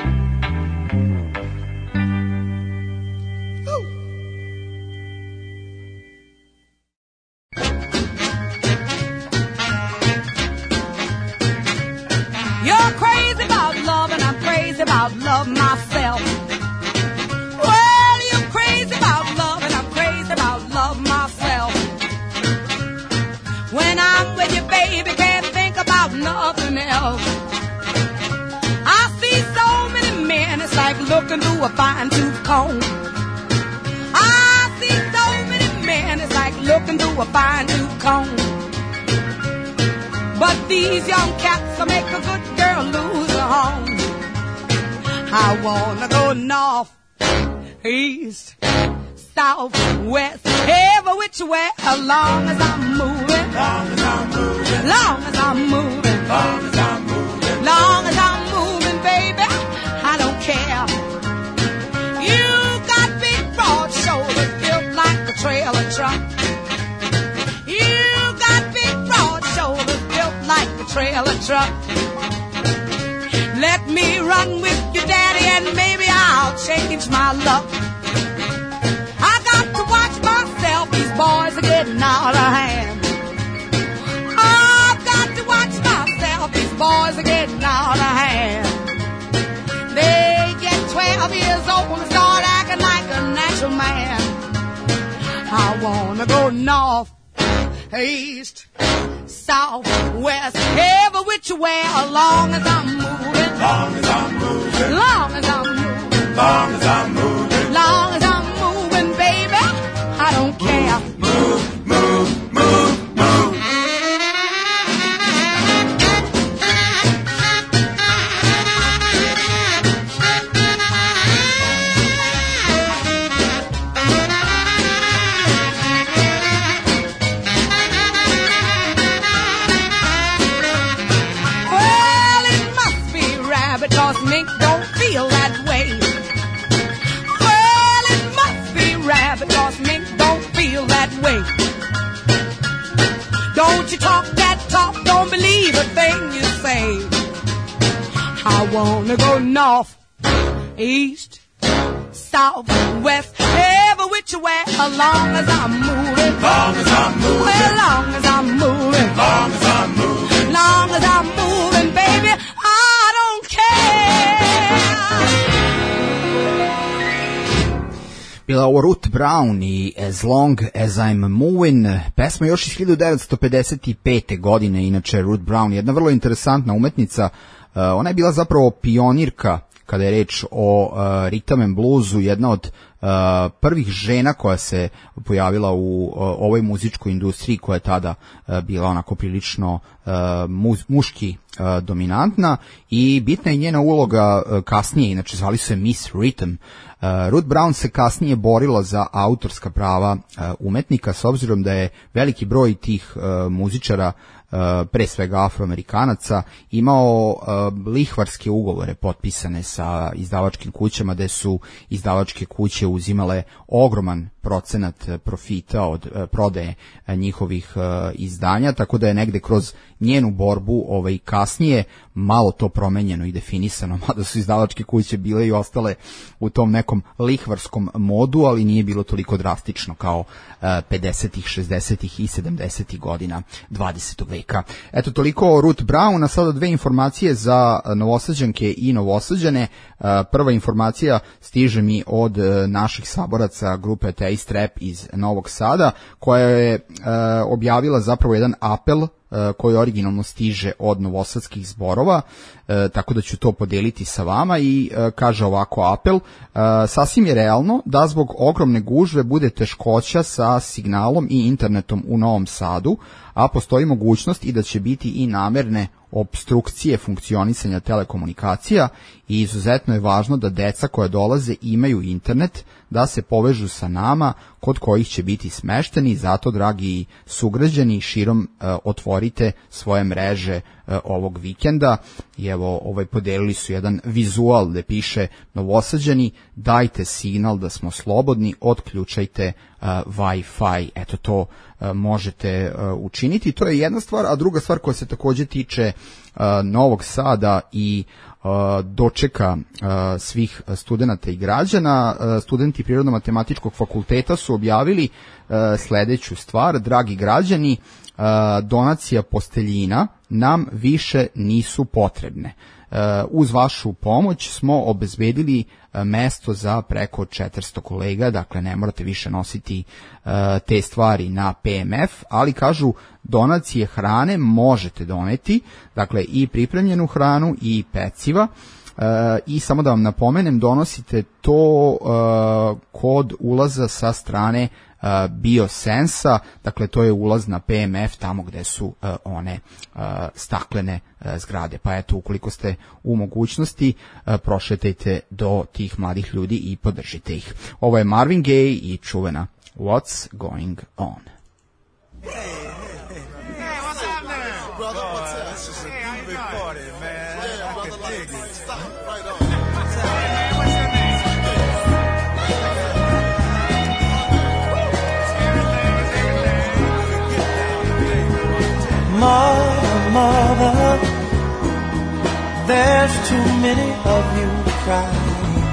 You're crazy about love and I'm crazy about love myself. Well, you're crazy about love and I'm crazy about love myself. When I'm with you, baby, can't think about nothing else. I see so many men, it's like looking through a fine-tooth comb. I see so many men, it's like looking through a fine-tooth comb. But these young cats will make a good girl lose her home. I wanna go north, east, south, west, every which way, as long as I'm moving, long as I'm moving, long as I'm moving, long as I'm moving, long as I'm moving, baby, I don't care. You got big broad shoulders built like a trailer truck. You got big broad shoulders built like a trailer truck. Let me run with you, daddy, and maybe I'll change my luck. I got to watch myself, these boys are getting out of hand. I've got to watch myself, these boys are getting out of hand. I wanna go north, east, south, west, every which way, as long as I'm moving. Long as I'm moving. Long as I'm moving. Long as I'm moving. Long as I'm moving, baby, I don't care. Move, move, move, move. Because mink don't feel that way. Well, it must be rabbit, because mink don't feel that way. Don't you talk that talk, don't believe a thing you say. I wanna go north, east, south, west, every which way, as long as I'm moving. Long as I'm moving. Well, long as I'm moving. Long as I'm moving. Long as I'm moving, baby, I don't care. Bila ovo Ruth Brown i As Long As I'm Moving, pesma još iz 1955. godine, inače Ruth Brown, jedna vrlo interesantna umetnica, ona je bila zapravo pionirka kada je reč o rhythm and bluesu, jedna od prvih žena koja se pojavila u ovoj muzičkoj industriji koja je tada bila onako prilično muški dominantna, i bitna je njena uloga kasnije, inače zvali su se Miss Rhythm. Ruth Brown se kasnije borila za autorska prava umetnika, s obzirom da je veliki broj tih muzičara, pre svega Afroamerikanaca, imao lihvarske ugovore potpisane sa izdavačkim kućama, gde su izdavačke kuće uzimale ogroman procenat profita od prodaje njihovih izdanja, tako da je negde kroz njenu borbu kasnije malo to promenjeno i definisano, mada su izdavačke kuće bile i ostale u tom nekom lihvarskom modu, ali nije bilo toliko drastično kao 50-ih, 60-ih i 70-ih godina 20. veka. Eto, toliko o Ruth Brown, a sada dve informacije za Novosađanke i Novosađane. Prva informacija stiže mi od naših saboraca grupe Taste Rap iz Novog Sada, koja je objavila zapravo jedan apel koji originalno stiže od novosadskih zborova, tako da ću to podeliti sa vama, i kaže ovako apel: sasvim je realno da zbog ogromne gužve bude teškoća sa signalom i internetom u Novom Sadu, a postoji mogućnost i da će biti i namerne opstrukcije funkcionisanja telekomunikacija, i izuzetno je važno da deca koja dolaze imaju internet, da se povežu sa nama kod kojih će biti smešteni. Zato, dragi sugrađani, širom otvorite svoje mreže ovog vikenda. I evo, podelili su jedan vizual gde piše: Novosađani, dajte signal da smo slobodni, otključajte Wi-Fi. Eto, to možete učiniti. To je jedna stvar, a druga stvar koja se takođe tiče Novog Sada i dočeka svih studenata i građana. Studenti Prirodno-matematičkog fakulteta su objavili sledeću stvar: dragi građani, donacija posteljina nam više nisu potrebne. Uz vašu pomoć smo obezbedili mesto za preko 400 kolega, dakle ne morate više nositi te stvari na PMF, ali kažu donacije hrane možete doneti, dakle i pripremljenu hranu i peciva. I samo da vam napomenem, donosite to kod ulaza sa strane Biosensa, dakle to je ulaz na PMF tamo gde su one staklene zgrade. Pa eto, ukoliko ste u mogućnosti, prošetajte do tih mladih ljudi i podržite ih. Ovo je Marvin Gaye i čuvena What's Going On. Mother, there's too many of you crying.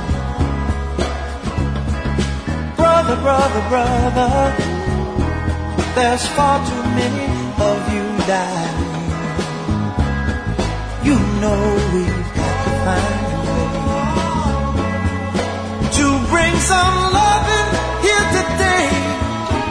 Brother, brother, brother, there's far too many of you dying. You know we've got to find a way to bring some loving here today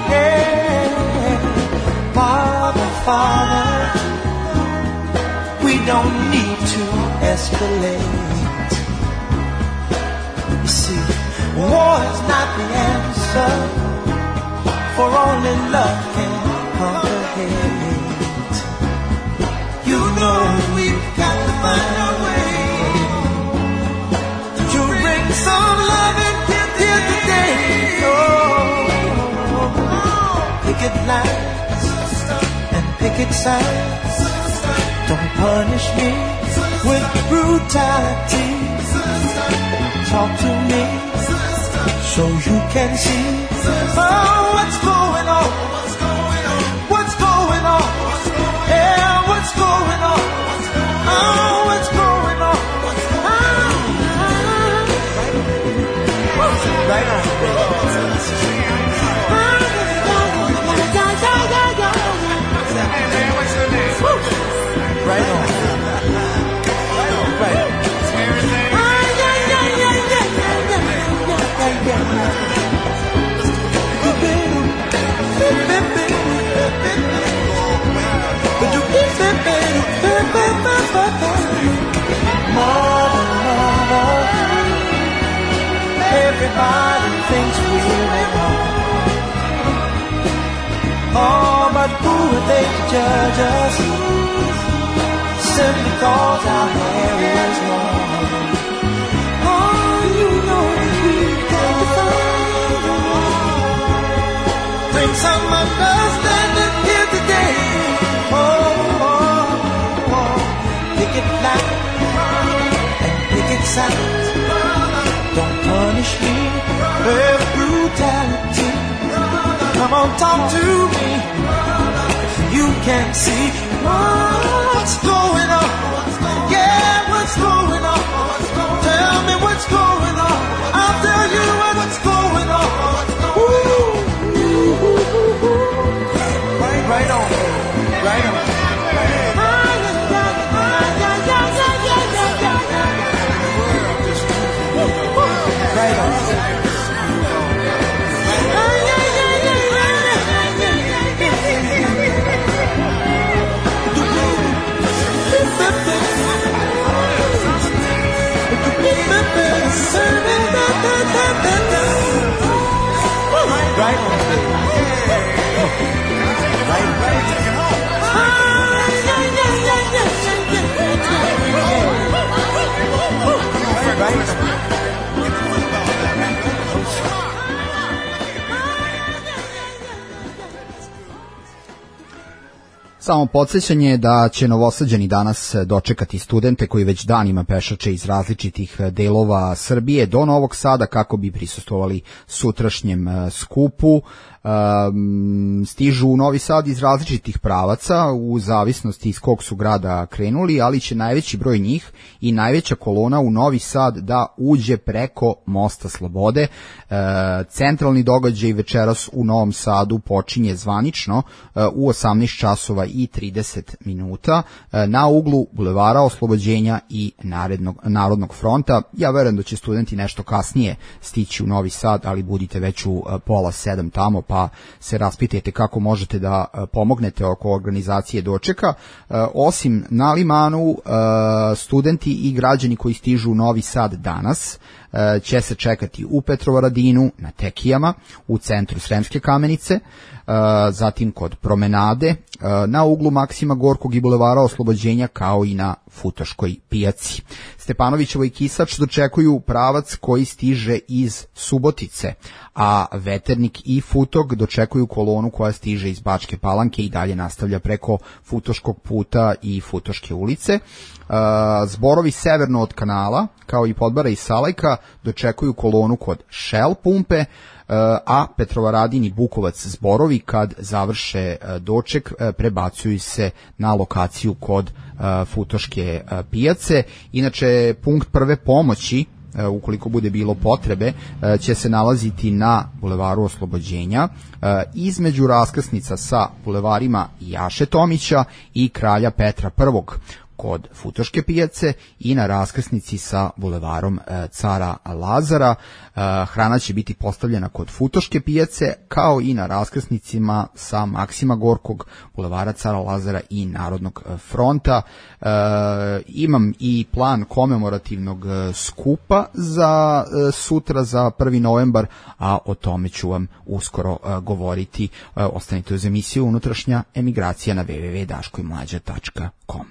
don't need to escalate. You see, war is not the answer, for only love can conquer hate. You know we've got to find a way to bring some love and here today. Oh, picket lines and picket signs. Don't punish me with brutality. Talk to me so you can see what's going on. What's going on? Yeah, what's going on? Oh, what's going on? Right on. Right on. Right on. Everybody thinks we're at home. Oh, but who are they to judge us? Simply cause our hair is long. Oh, you know we've got to find a way. Bring some understanding here today. Oh, oh, oh. Picket lines and picket signs. Don't punish me with brutality. Come on, talk to me. If you can't see what's going on, yeah, what's going on? Tell me what's going on. I'll tell you what's going on. Ooh. Right on, right on. Right on. Right on. Samo podsjećanje da će Novosađani danas dočekati studente koji već danima pešače iz različitih delova Srbije do Novog Sada kako bi prisustvovali sutrašnjem skupu. Stižu u Novi Sad iz različitih pravaca u zavisnosti iz kog su grada krenuli, ali će najveći broj njih i najveća kolona u Novi Sad da uđe preko Mosta Slobode. Centralni događaj večeras u Novom Sadu počinje zvanično u 18 časova i 30 minuta na uglu Bulevara Oslobođenja i Narodnog fronta. Ja verujem da će studenti nešto kasnije stići u Novi Sad, ali budite već u 6:30 tamo, pa se raspitajte kako možete da pomognete oko organizacije dočeka. Osim na limanu, studenti i građani koji stižu u Novi Sad danas će se čekati u Petrovaradinu, na Tekijama, u centru Sremske Kamenice, zatim kod Promenade, na uglu Maksima Gorkog i Bulevara Oslobođenja, kao i na Futoškoj pijaci. Stepanovićevo i Kisač dočekuju pravac koji stiže iz Subotice, a Veternik i Futog dočekuju kolonu koja stiže iz Bačke Palanke i dalje nastavlja preko Futoškog puta i Futoške ulice. Zborovi severno od kanala, kao i Podbara i Salajka, dočekuju kolonu kod Shell pumpe, a Petrovaradin i Bukovac zborovi kad završe doček prebacuju se na lokaciju kod Futoške pijace. Inače, punkt prve pomoći, ukoliko bude bilo potrebe, će se nalaziti na Bulevaru Oslobođenja, između raskrsnica sa bulevarima Jaše Tomića i Kralja Petra I. kod Futoške pijace i na raskrsnici sa bulevarom Cara Lazara. Hrana će biti postavljena kod Futoške pijace, kao i na raskrsnicima sa Maksima Gorkog, bulevara Cara Lazara i Narodnog fronta. Imam i plan komemorativnog skupa za sutra, za 1. novembar, a o tome ću vam uskoro govoriti. Ostanite uz emisiju Unutrašnja emigracija na www.daškoimlađa.com.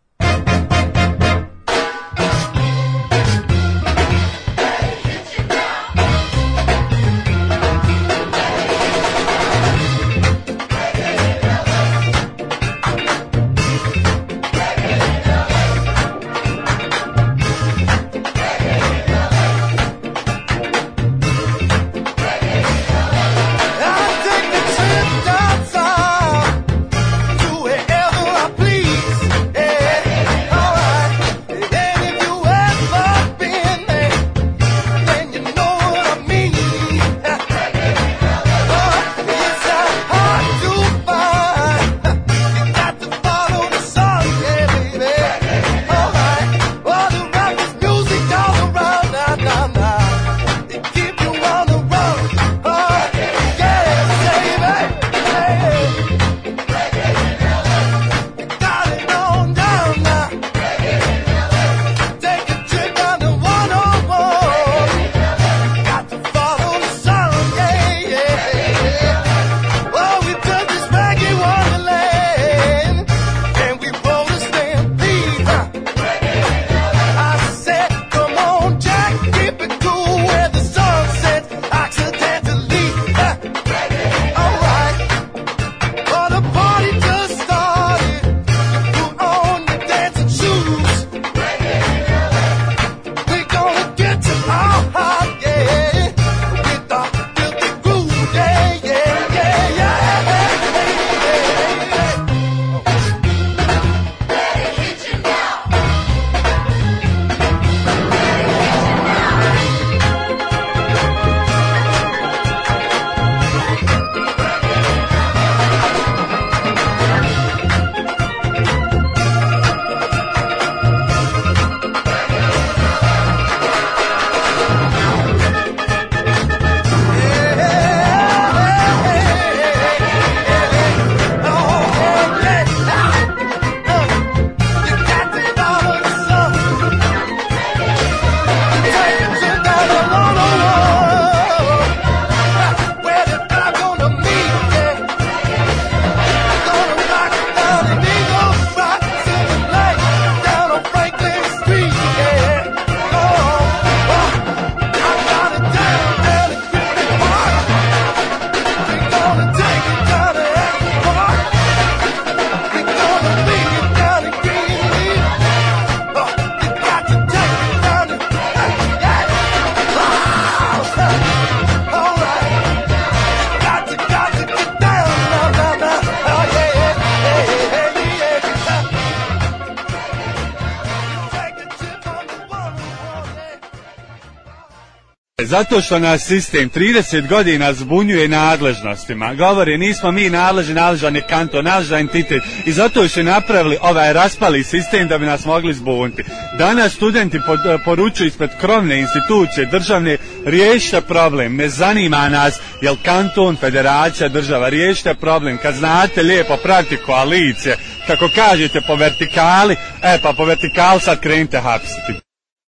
Zato što nas sistem 30 godina zbunjuje nadležnostima. Govori, nismo mi nadležan je kanton, nadležan entitet. I zato su napravili ovaj raspali sistem da bi nas mogli zbuniti. Danas studenti poručuju ispred krovne institucije državne, riješite problem, ne zanima nas jel kanton, federacija, država, riješite problem. Kad znate lijepo praviti koalicije, kako kažete po vertikali, pa po vertikali sad krenite hapsiti.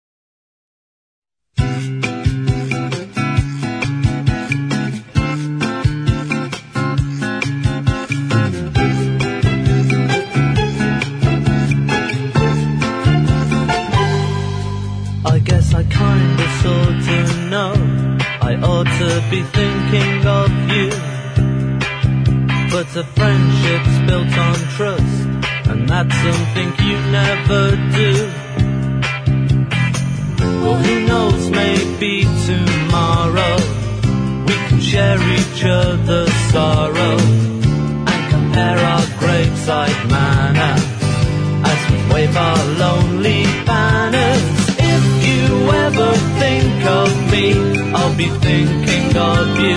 I kinda sorta know I ought to be thinking of you, but a friendship's built on trust, and that's something you never do. Well, who knows, maybe tomorrow we can share each other's sorrow and compare our graveside manners as we wave our lonely banners. If you ever think of me, I'll be thinking of you.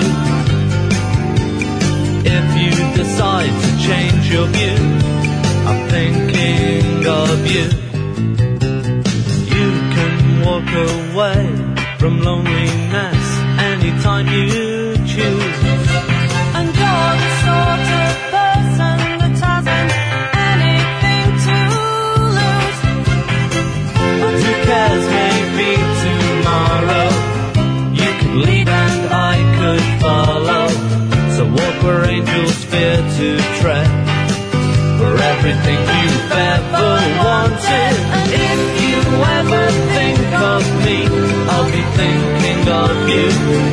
If you decide to change your view, I'm thinking thinking of you. You can walk away from loneliness anytime you choose. And you're the sort of person that hasn't anything to lose. But who cares, maybe tomorrow you could lead and I could follow. So walk where angels fear to tread, for everything you've ever wanted. And if you ever think of me, I'll be thinking of you.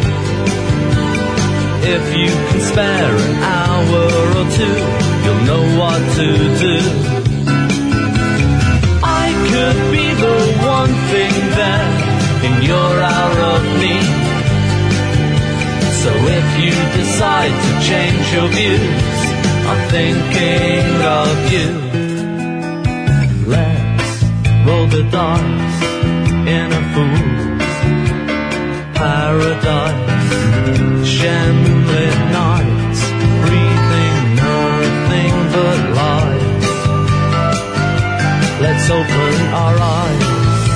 If you can spare an hour or two, you'll know what to do. I could be the one thing there in your hour of need. So if you decide to change your views, I'm thinking of you. Let's roll the dice in a fool's paradise. Share moonlit nights, breathing nothing but light. Let's open our eyes.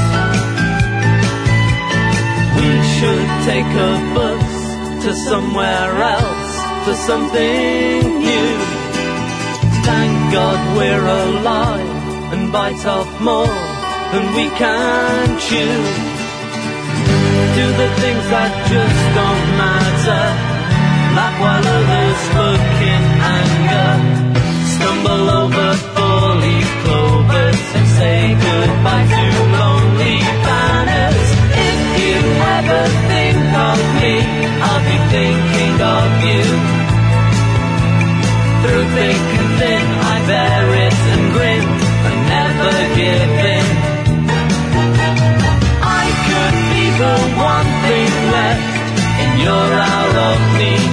We should take a bus to somewhere else, to something new. Thank God we're alive and bite off more than we can chew. Do the things that just don't matter, laugh while others look in anger, stumble over four-leaf clovers and say goodbye to lonely banners. If you ever think of me, I'll be thinking of you. Through thick and thin, I bear it and grin and never give in. I could be the one thing left in your hour of need.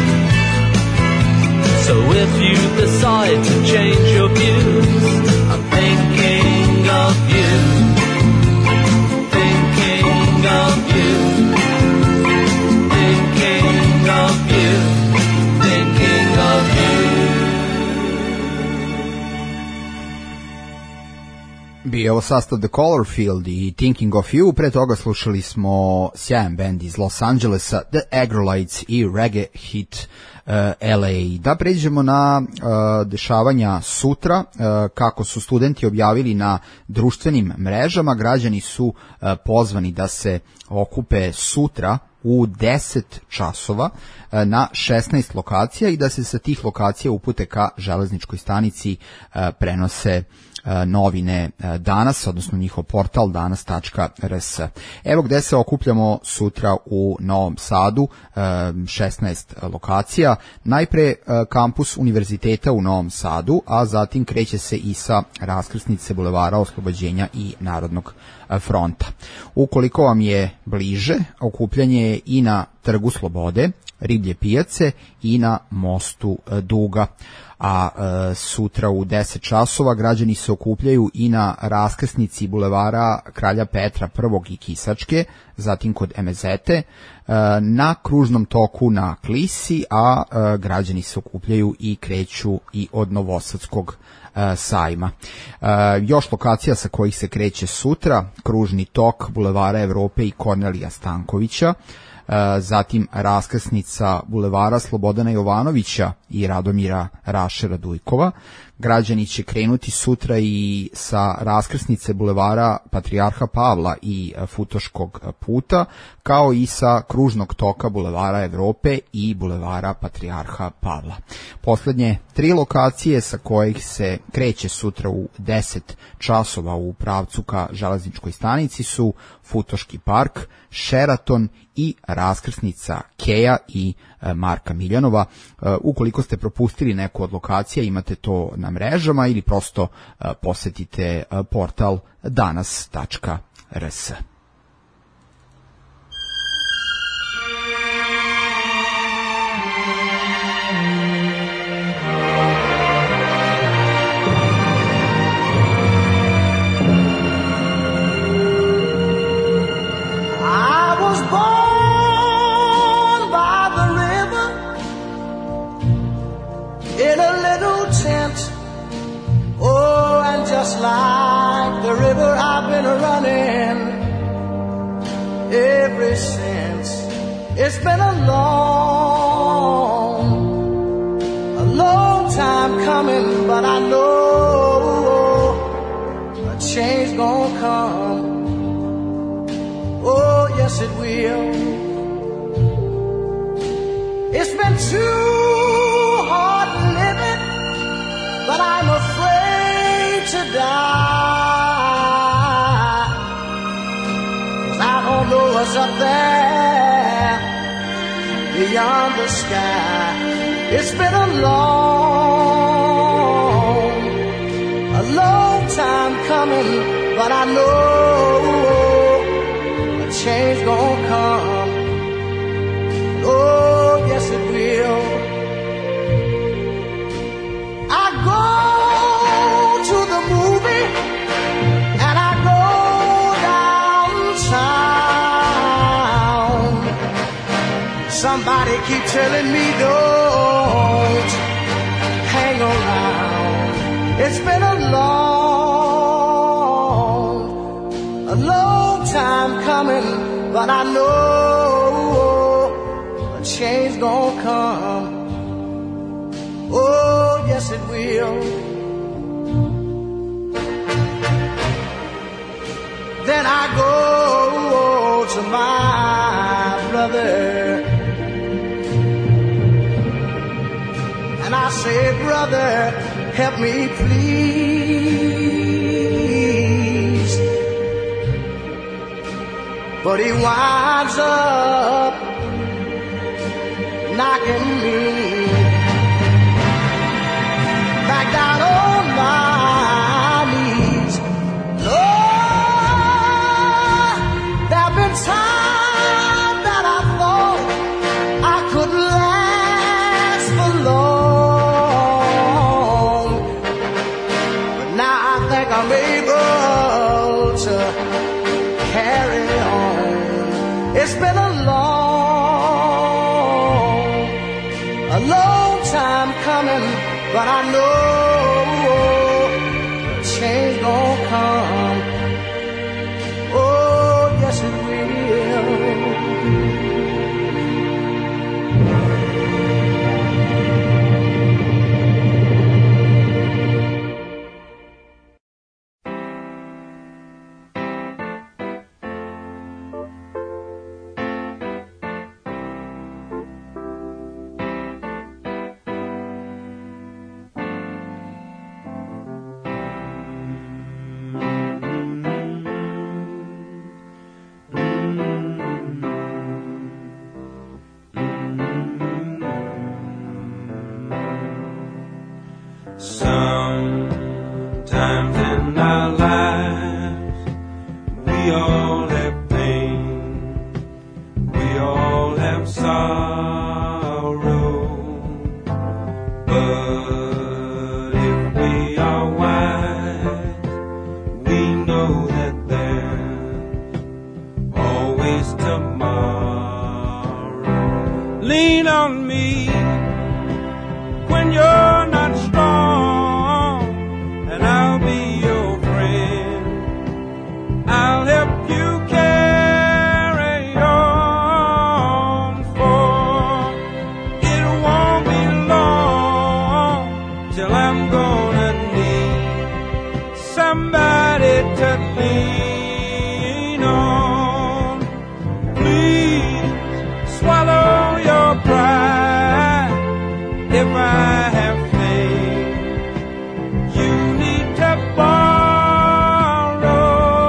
So if you decide to change your views, I'm thinking of you. Thinking of you. Thinking of you. Thinking of you. Bio je ovo sastav The Colorfield i Thinking of You. Pre toga slušali smo sjajan band iz Los Angelesa, The Agrolites i reggae hit LA. Da pređemo na dešavanja sutra. Kako su studenti objavili na društvenim mrežama, građani su pozvani da se okupe sutra u 10 časova na 16 lokacija i da se sa tih lokacija upute ka železničkoj stanici prenose novine Danas, odnosno njihov portal danas.rs. Evo gde se okupljamo sutra u Novom Sadu, 16 lokacija. Najpre kampus Univerziteta u Novom Sadu, a zatim kreće se i sa raskrsnice Bulevara Oslobođenja i Narodnog fronta. Ukoliko vam je bliže, okupljanje je i na Trgu Slobode, Riblje pijace i na Mostu Duga. A sutra u 10 časova građani se okupljaju i na raskrsnici Bulevara Kralja Petra I i Kisačke, zatim kod Emezete, na kružnom toku na Klisi, a građani se okupljaju i kreću i od Novosadskog sajma. Još lokacija sa kojih se kreće sutra: kružni tok Bulevara Evrope i Kornelija Stankovića, zatim raskrsnica Bulevara Slobodana Jovanovića i Radomira Raše Radujkova. Građani će krenuti sutra i sa raskrsnice Bulevara Patrijarha Pavla i Futoškog puta, kao i sa kružnog toka Bulevara Evrope i Bulevara Patrijarha Pavla. Poslednje 3 lokacije sa kojih se kreće sutra u 10 časova u pravcu ka železničkoj stanici su Futoški park, Sheraton i raskrsnica Keja i Marka Miljanova. Ukoliko ste propustili neku od lokacija, imate to na mrežama ili prosto posetite portal danas.rs. In a little tent, oh, and just like the river I've been running ever since. It's been a long time coming, but I know a change gonna come. Oh, yes it will. It's been too hard living, but I'm afraid to die. 'Cause I don't know what's up there beyond the sky. It's been a long time coming, but I know a change gonna come. Oh, yes it will. I go to the movie and I go downtown. Somebody keep telling me don't hang around. It's been a long time coming, but I know a change gonna come. Oh, yes it will. Then I go to my brother and I say, brother, help me please. But he winds up knocking me back down on my knees. Lord, there've been times that I thought I could last for long, but now I think I'm able to carry on. It's been a long time coming, but I know a change gonna come. Oh, yes it will. Sometimes in our lives we all have pain, we all have sorrow, but if we are wise, we know that there's always tomorrow. Lean on me when you're not strong, and I'll be your friend. I'll help you carry on, for it won't be long till I'm gonna need somebody to lean on. Please swallow your pride. If I have faith, you need to borrow,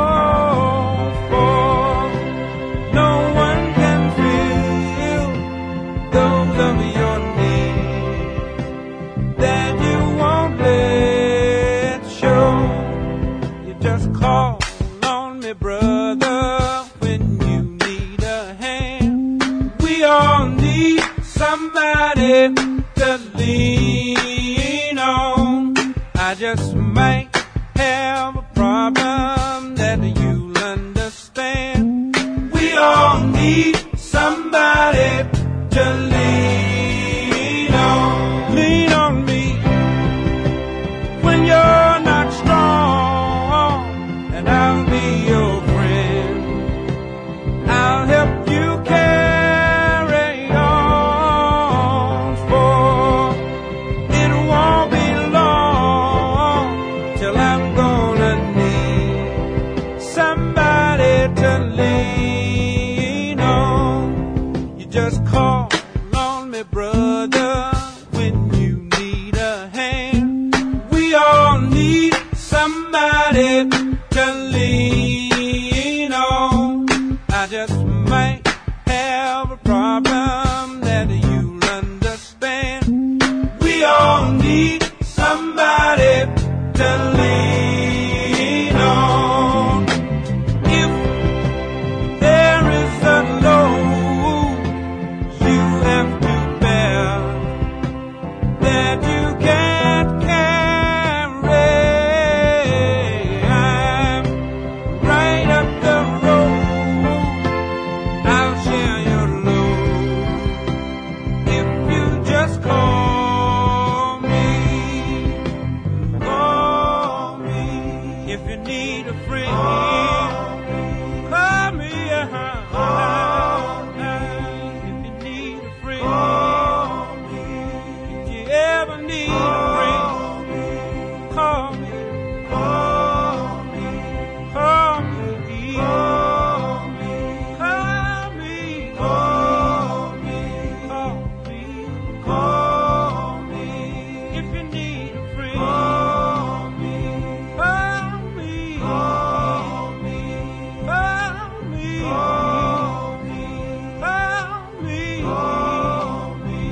for no one can fill those of your needs that you won't let show. You just call on me, brother, when you need a hand. We all need somebody to lean on. I just might have a problem that you'll understand. We all need somebody to lean on. Lean on me when you're not strong, need somebody to lean on. If there is a load you have to bear that you can't carry, I'm right up the road, I'll share your load if you just call me. If you need a friend, call me. If you need a friend, if you ever need a friend, call me. Call me. Call me. Call me. Call me. Call me. Call me. If you need a friend, call me. Call me. Call me. Call me. Call me. Call me. Call me.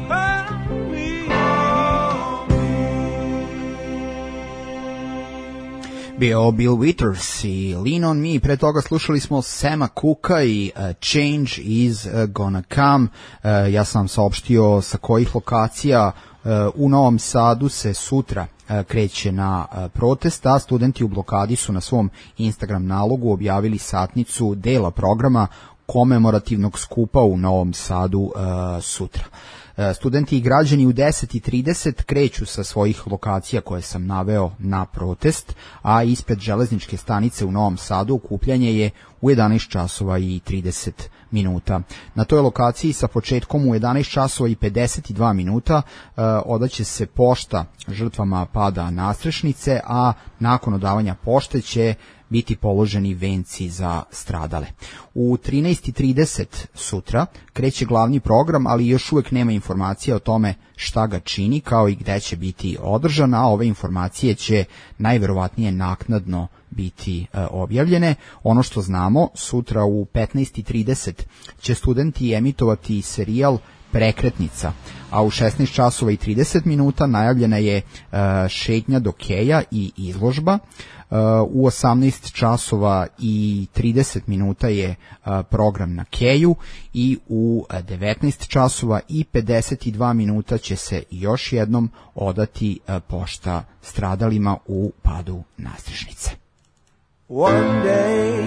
Bio Bill Withers i Lean on Me. Pre toga slušali smo Sama Cooka i Change is Gonna Come. Ja sam vam saopštio sa kojih lokacija u Novom Sadu se sutra kreće na protest, a studenti u blokadi su na svom Instagram nalogu objavili satnicu dela programa komemorativnog skupa u Novom Sadu sutra. Studenti i građani u 10:30 kreću sa svojih lokacija koje sam naveo na protest, a ispred železničke stanice u Novom Sadu okupljanje je u 11 časova i 30 minuta. Na toj lokaciji sa početkom u 11 časova i 52 minuta odaće se pošta žrtvama pada Nastrešnice, a nakon odavanja pošte će biti položeni venci za stradale. U 13:30 sutra kreće glavni program, ali još uvek nema informacija o tome šta ga čini, kao i gde će biti održan, a ove informacije će najverovatnije naknadno biti objavljene. Ono što znamo, sutra u 15:30 će studenti emitovati serijal Prekretnica, a u 16 časova i 30 minuta najavljena je šetnja do Keja i izložba. U 18 časova i 30 minuta je program na Keju i u 19 časova i 52 minuta će se još jednom odati pošta stradalima u padu Nastrešnice. One day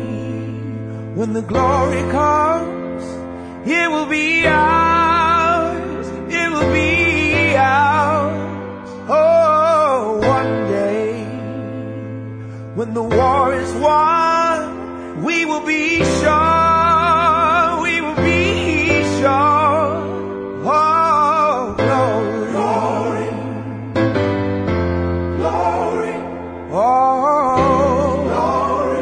when the glory comes, it will be ours, it will be ours. Oh, one day when the war is won, we will be sure, we will be sure. Oh, glory, glory, glory. Oh, glory,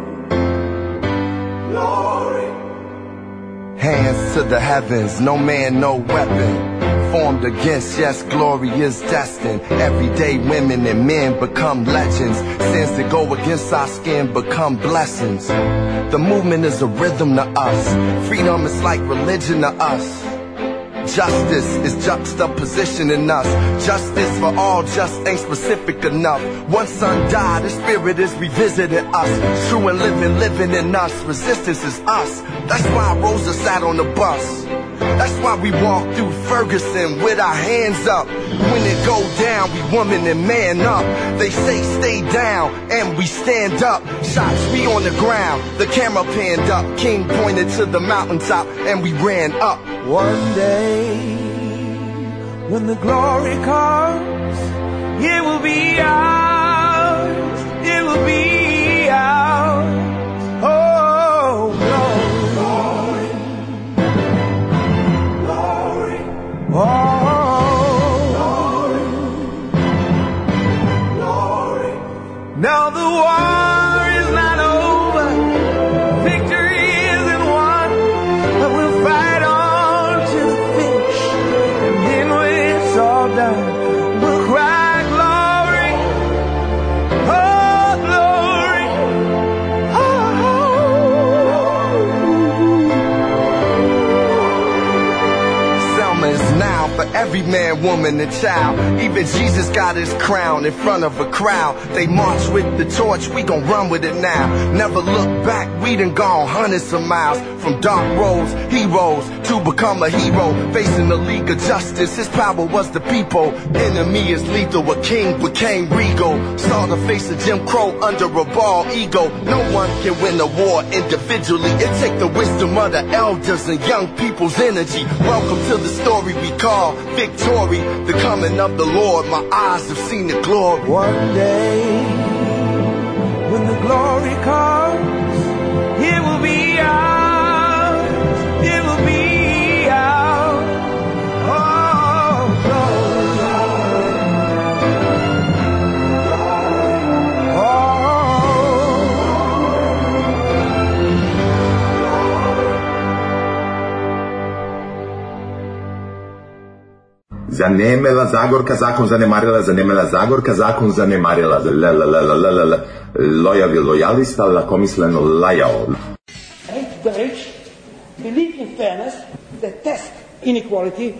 glory. Hands to the heavens, no man, no weapon formed against, yes, glory is destined. Everyday women and men become legends. Sins that go against our skin become blessings. The movement is a rhythm to us. Freedom is like religion to us. Justice is juxtaposition in us. Justice for all just ain't specific enough. One son died, the spirit is revisiting us. True and living in us. Resistance is us. That's why Rosa sat on the bus. That's why we walk through Ferguson with our hands up. When it go down, we woman and man up. They say stay down, and we stand up. Shots be on the ground, the camera panned up. King pointed to the mountaintop, and we ran up. One day, when the glory comes, it will be ours, it will be ours. Oh, glory, glory, oh, glory, glory. Now the war is not over, victory isn't won, but we'll fight on to the finish, and then when it's all done, woman, and child. Even Jesus got his crown in front of a crowd. They march with the torch, we gon' run with it now. Never look back, we done gone hundreds of miles. From dark roads, heroes, to become a hero. Facing the League of Justice, his power was the people. Enemy is lethal, a king became regal. Saw the face of Jim Crow under a bald ego. No one can win a war individually. It take the wisdom of the elders and young people's energy. Welcome to the story we call victory. The coming of the Lord, my eyes have seen the glory. One day, when the glory comes, it will be out, it will be out. Oh, glory. Zanemela Zagorka, zakon zanemarila, zanemela Zagorka, zakon zanemarila, lojalista, lakomisleno lajao. Deutsch, believe in fairness, detest inequality.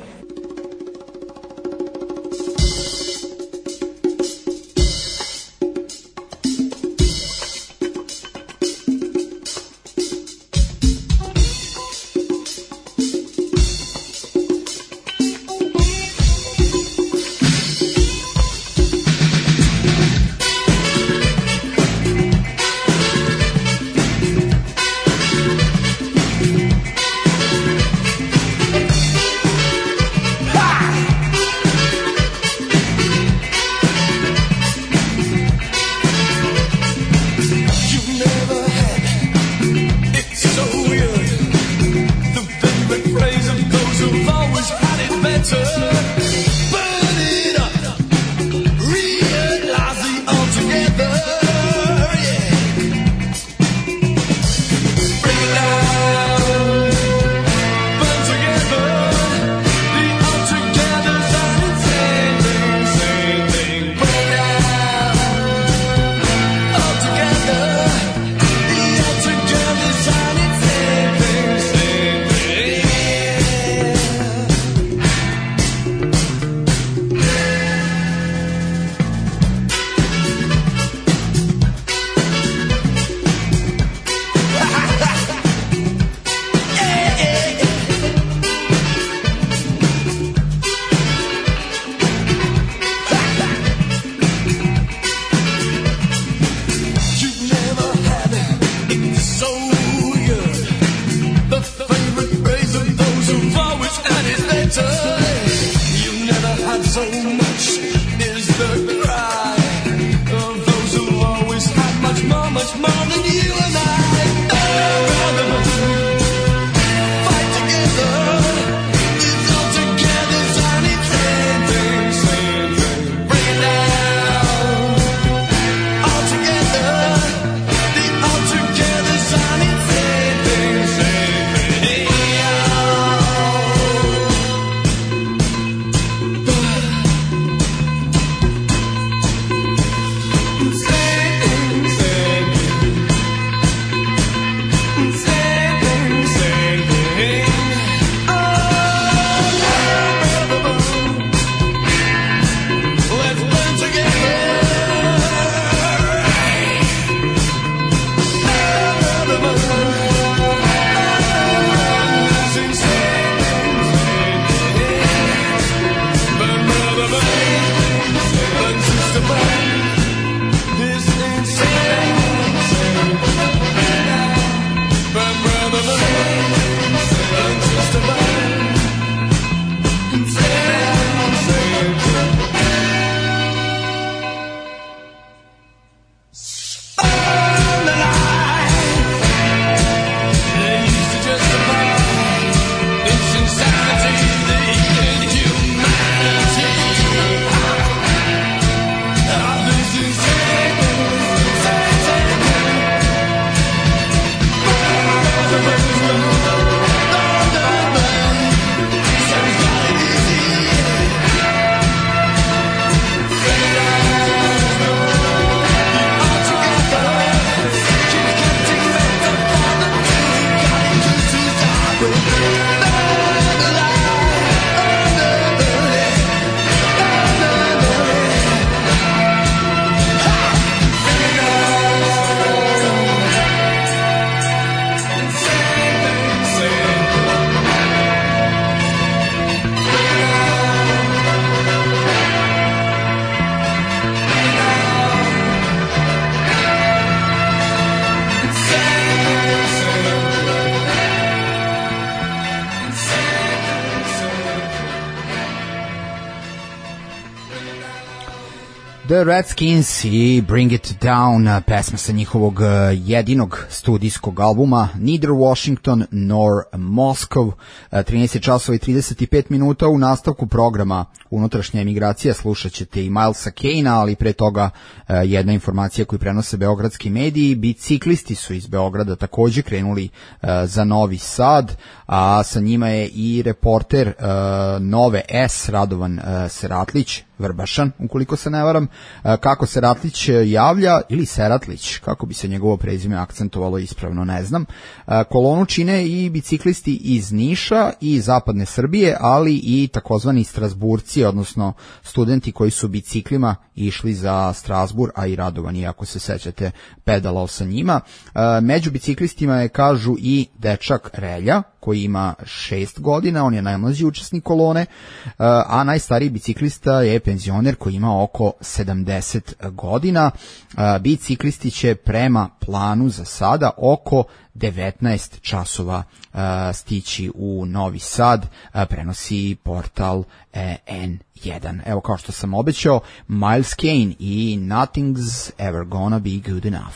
The Redskins i Bring It Down, pesma sa njihovog jedinog studijskog albuma Neither Washington nor Moscow. 13 časova i 35 minuta. U nastavku programa Unutrašnja emigracija slušat ćete i Milesa Kane-a, ali pre toga jedna informacija koju prenose beogradski mediji. Biciklisti su iz Beograda takođe krenuli za Novi Sad, a sa njima je i reporter Nove S Radovan Seratlić, Vrbašan, ukoliko se ne varam. Kako Seratlić javlja, ili Seratlić, kako bi se njegovo prezime akcentovalo ispravno, ne znam. Kolonu čine i biciklisti iz Niša i zapadne Srbije, ali i takozvani Strasburci, odnosno studenti koji su biciklima išli za Strasbur, a i Radovan, iako se sećate, pedalao sa njima. Među biciklistima je, kažu, i dečak Relja, koji ima 6 godina, on je najmlađi učesnik kolone, a najstariji biciklista je penzioner koji ima oko 70 godina. Biciklisti će prema planu za sada oko 19 časova stići u Novi Sad, prenosi portal N1. Evo, kao što sam obećao, Miles Kane i Nothing's Ever Gonna Be Good Enough.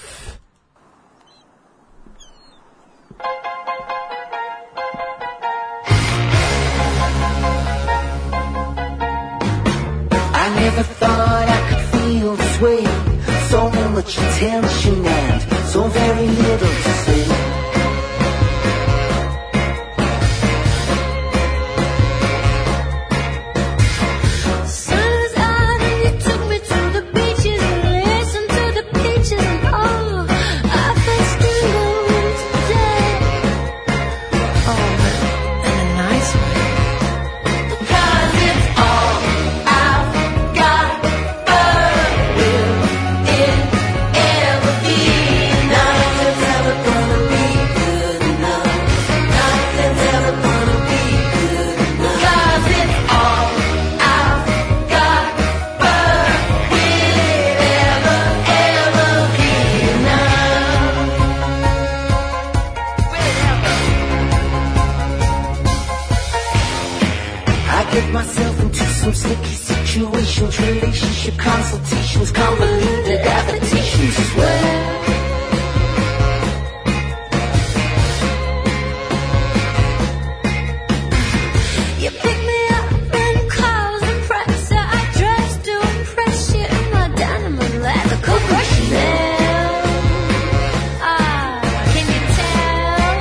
I never thought I could feel this way. So much attention and so very little to say. Sun's out and you took me to the beaches and listened to the peaches and oh, I felt stingles today. Oh, in a nice way. 'Cause it's all I've got, but will it ever be? Nothing's ever gonna be good enough. Nothing's ever gonna be good enough. 'Cause it's all I've got, but will it ever, ever be enough? Will it ever? I get myself into some sticky situations, relationship consultations, convoluted adaptations as well. You pick me up in cars and press. I dress to impress you in my denim and leather Chanel. Can you tell?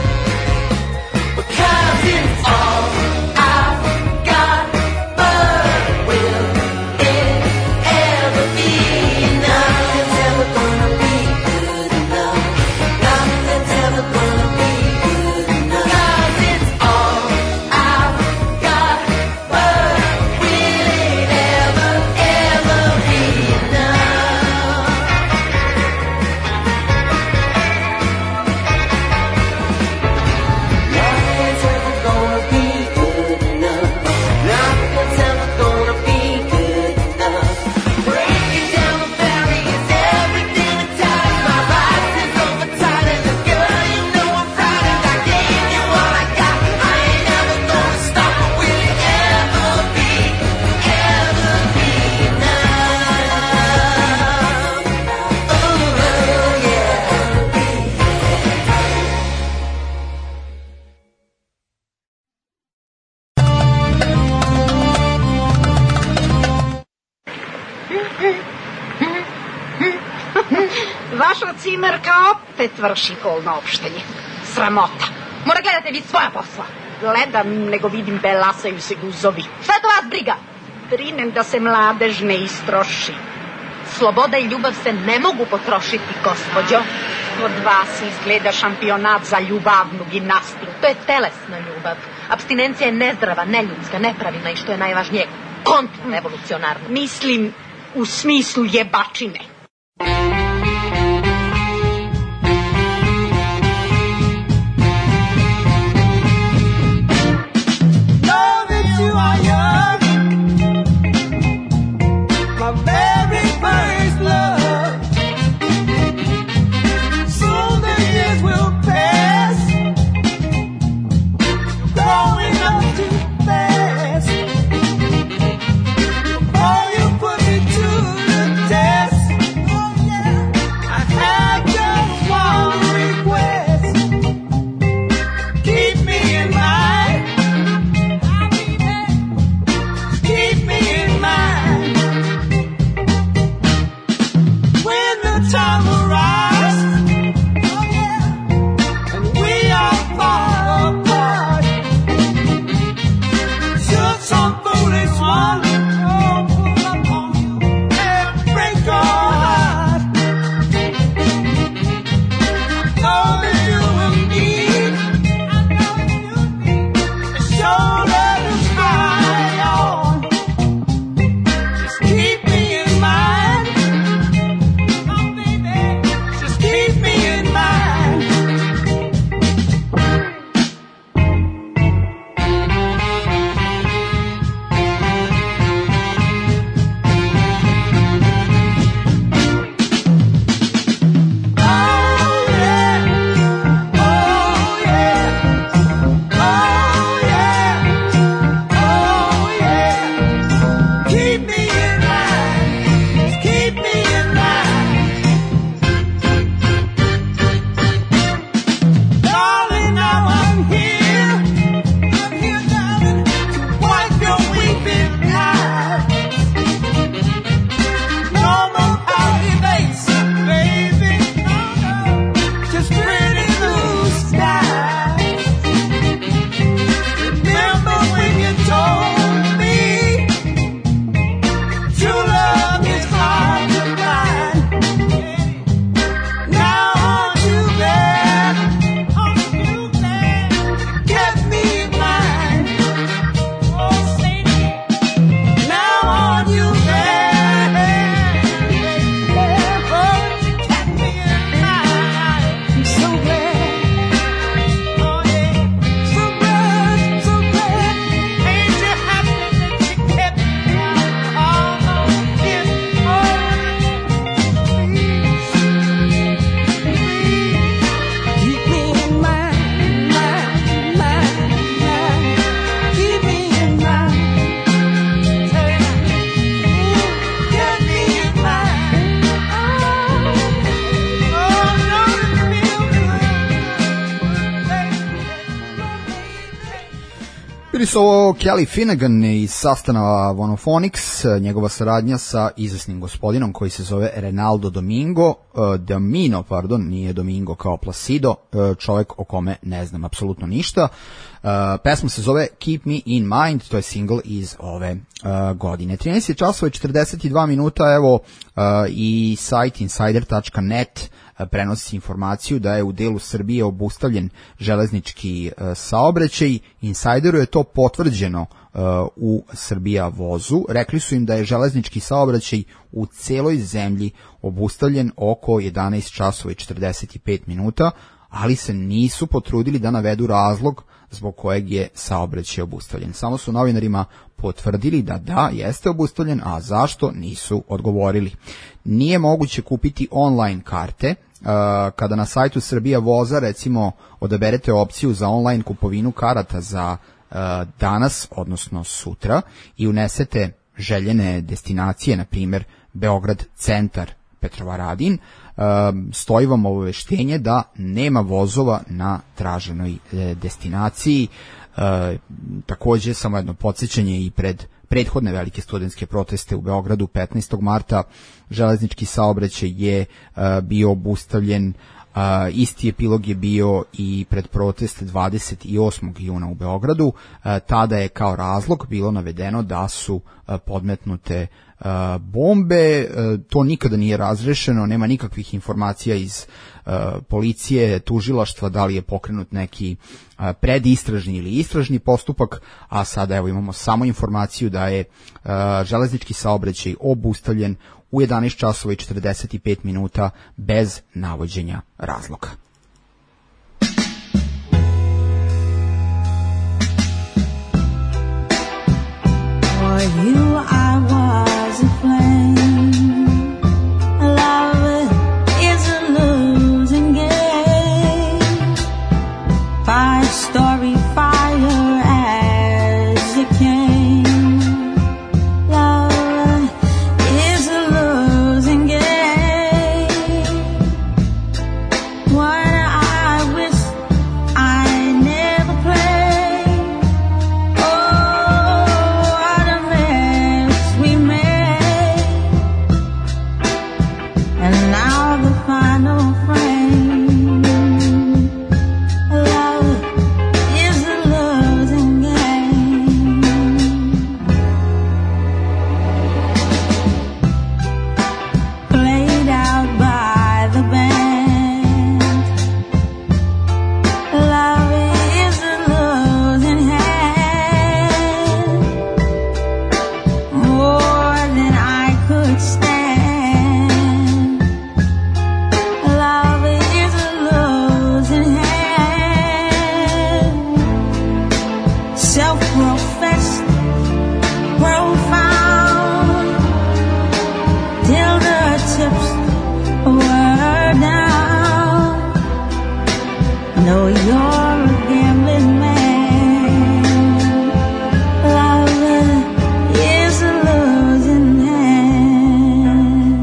Because it's all I've got, but will it ever be? Nothing's ever gonna be good enough. Nothing's ever gonna be good enough. 'Cause it's all I've got, but will it ever, ever be enough? Nothing's ever gonna be good enough. Nothing's ever gonna be good enough. Breaking down the barriers, everything that ties my life is over tight. And girl, you know I'm frightened. I gave you all I got. I ain't never gonna stop. Will it ever be enough? Oh yeah. Vaša cimerka opet vrši polno opštenje. Sramota. Mora gledate vi svoja posla. Gledam, nego vidim belasaju se guzovi. Šta je to vas briga? Brinem da se mladež ne istroši. Sloboda i ljubav se ne mogu potrošiti, gospođo. Kod vas izgleda šampionat za ljubavnu gimnastiku. To je telesna ljubav. Apstinencija je nezdrava, neljudska, nepravilna i što je najvažnije, kontrrevolucionarna. Mislim, u smislu jebačine. Know that you are young, my very first love. Soon the years will pass, growing up too fast. Before you put me to the Bili su ovo Kelly Finnegan iz sastava Monophonics, njegova saradnja sa izvesnim gospodinom koji se zove Renaldo Domino, nije Domingo kao Placido, čovjek o kome ne znam apsolutno ništa. Pesma se zove Keep Me In Mind, to je single iz ove godine. 13 časova i 42 minuta, evo i sajt insider.net prenosi informaciju da je u delu Srbije obustavljen železnički saobraćaj. Insideru je to potvrđeno u Srbija vozu. Rekli su im da je železnički saobraćaj u celoj zemlji obustavljen oko 11 časova i 45 minuta, ali se nisu potrudili da navedu razlog zbog kojeg je saobraćaj obustavljen. Samo su novinarima potvrdili da jeste obustavljen, a zašto nisu odgovorili. Nije moguće kupiti online karte. Kada na sajtu Srbija voza recimo odaberete opciju za online kupovinu karata za danas, odnosno sutra, i unesete željene destinacije, na primjer Beograd centar, Petrovaradin, stoji vam obaveštenje da nema vozova na traženoj destinaciji. Takođe, samo jedno podsjećanje, i pred prethodne velike studentske proteste u Beogradu 15. marta železnički saobraćaj je bio obustavljen. Isti epilog je bio i pred protest 28. juna u Beogradu. Tada je kao razlog bilo navedeno da su podmetnute bombe. To nikada nije razrešeno, nema nikakvih informacija iz policije, tužilaštva, da li je pokrenut neki predistražni ili istražni postupak, a sada evo imamo samo informaciju da je železnički saobraćaj obustavljen u 11 časova i 45 minuta bez navođenja razloga. For you I was a flame. Love is a losing game. 5-story fire as it came. Love is a losing game. One I wish I never played. Oh, what a mess we made. And now the final frame. Love is a losing game. Played out by the band. Love is a losing hand. More than I could stand. Love is a losing hand. Self-professed, profound, till the tips were down. No, you're a gambling man. Love is a losing hand.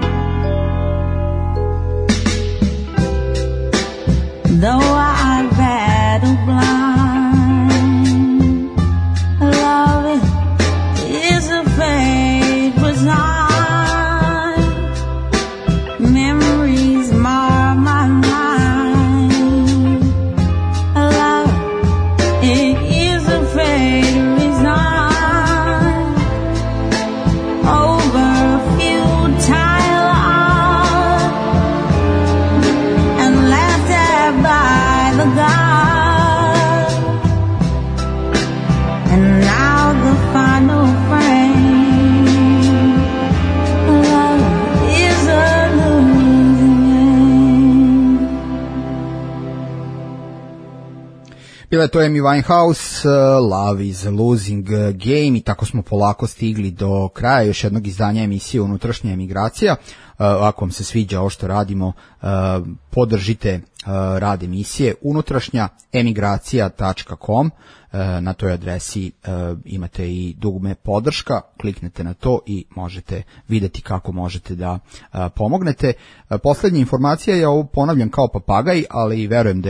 Though I battle blind, love is a fate resigned. Memories mar my mind. Love, it is a fate resigned. Over a futile art, and laughed at by the God. And now the final frame. Love is a losing game. Bila je to Amy Winehouse, Love is a Losing Game, i tako smo polako stigli do kraja još jednog izdanja emisije Unutrašnja emigracija. Ako vam se sviđa ovo što radimo, podržite rad emisije unutrašnjaemigracija.com. Na toj adresi imate i dugme podrška, kliknete na to i možete videti kako možete da pomognete. Poslednja informacija, ja ovo ponavljam kao papagaj, ali verujem da je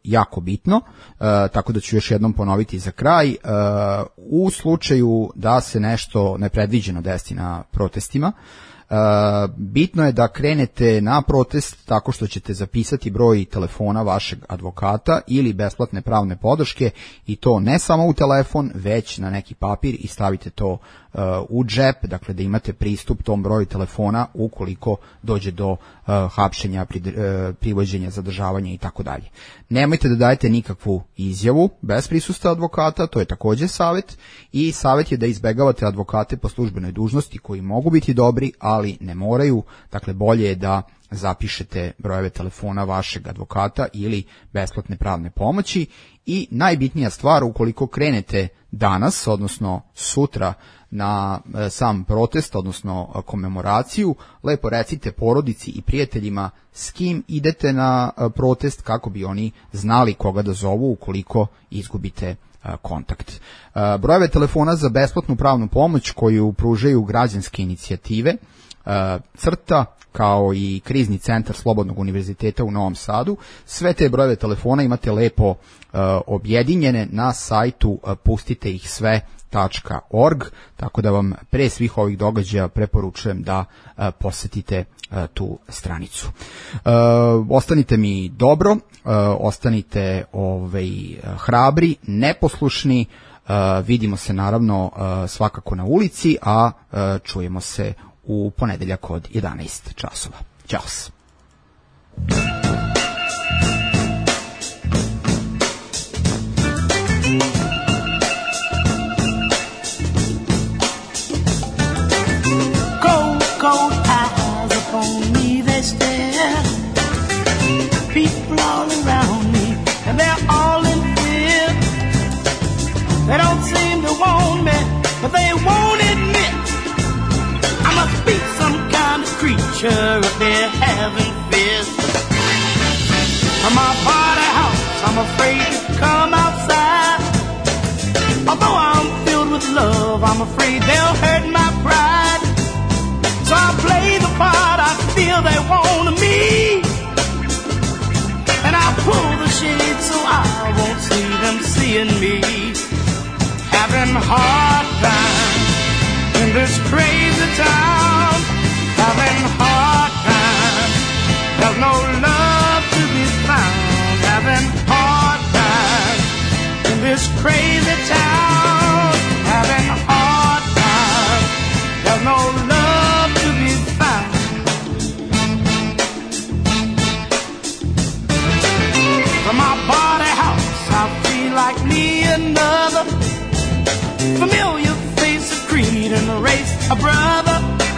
jako bitno, tako da ću još jednom ponoviti za kraj. U slučaju da se nešto nepredviđeno desi na protestima, bitno je da krenete na protest tako što ćete zapisati broj telefona vašeg advokata ili besplatne pravne podrške, i to ne samo u telefon, već na neki papir, i stavite to u džep, dakle da imate pristup tom broju telefona ukoliko dođe do hapšenja, privođenja, zadržavanja i tako dalje. Nemojte da dajete nikakvu izjavu bez prisustva advokata, to je takođe savjet, i savjet je da izbegavate advokate po službenoj dužnosti koji mogu biti dobri, ali ne moraju, dakle bolje je da zapišete brojeve telefona vašeg advokata ili besplatne pravne pomoći. I najbitnija stvar, ukoliko krenete danas, odnosno sutra, na sam protest, odnosno komemoraciju, lepo recite porodici i prijateljima s kim idete na protest, kako bi oni znali koga da zovu ukoliko izgubite kontakt. Brojeve telefona za besplatnu pravnu pomoć koju pružaju građanske inicijative, CRTA, kao i krizni centar Slobodnog univerziteta u Novom Sadu, sve te brojeve telefona imate lepo objedinjene na sajtu pustiteihsve.org, tako da vam pre svih ovih događaja preporučujem da posetite tu stranicu. Ostanite mi dobro, ostanite hrabri, neposlušni, vidimo se naravno svakako na ulici, a čujemo se u ponedeljak od 11 časova. Ćao se. Cold eyes upon me, they stare. People all around me, and they're all in fear. They don't seem to want me, but they won't admit I must be some kind of creature if they're having fears. From my party house, I'm afraid to come outside. Although I'm filled with love, I'm afraid they'll hurt my pride. So I play the part I feel they want of me, and I pull the shade so I won't see them seeing me. Having hard times in this crazy town, having hard times, there's no love to be found. Having hard times in this crazy town, having hard times, there's no love to be found. From my body house, I feel like me another familiar face, a creed and a race, a brother.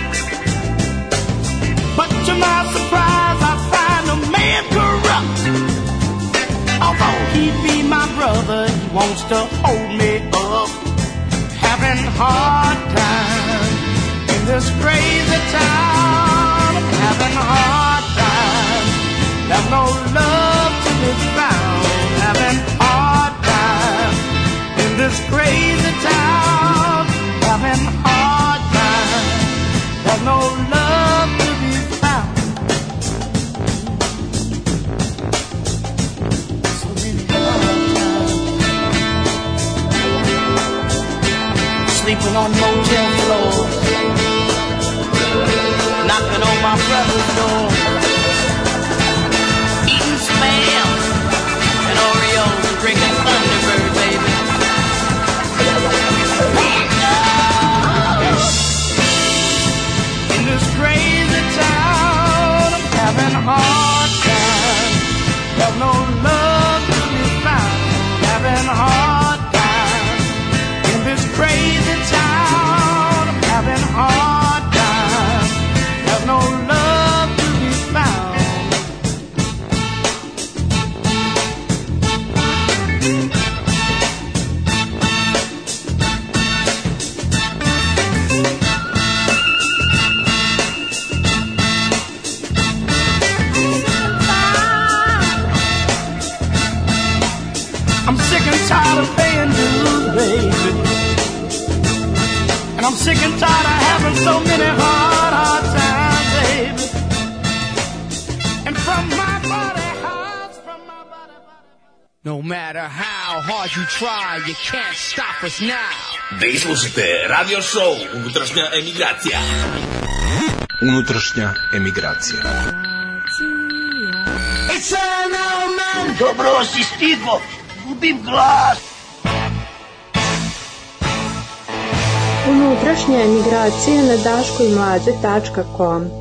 But to my surprise, I find a man corrupt. Although he be my brother, he wants to hold me up. Having hard times in this crazy town, having hard times, there's no love to be found. Having hard times in this crazy town, having hard times, there's no love to be found. So many hard times, sleeping on motel floors, knocking on my brother's door, eating spam and Oreos and drinking Thunderbird, baby. In this crazy town, I'm having hard times. There's no love to be found. Having hard times. In this crazy town, I'm having hard times. There's no love to be found. I'm sick and tired of paying dues, baby. And I'm sick and tired of having so many hard times, baby. And from my body, matter how hard you try, you can't stop us now. Vi slušate radio show Unutrašnja emigracija. Unutrašnja emigracija. Dobro si stigo, gubim glas. Unutrašnja emigracija na daškojmlađe.com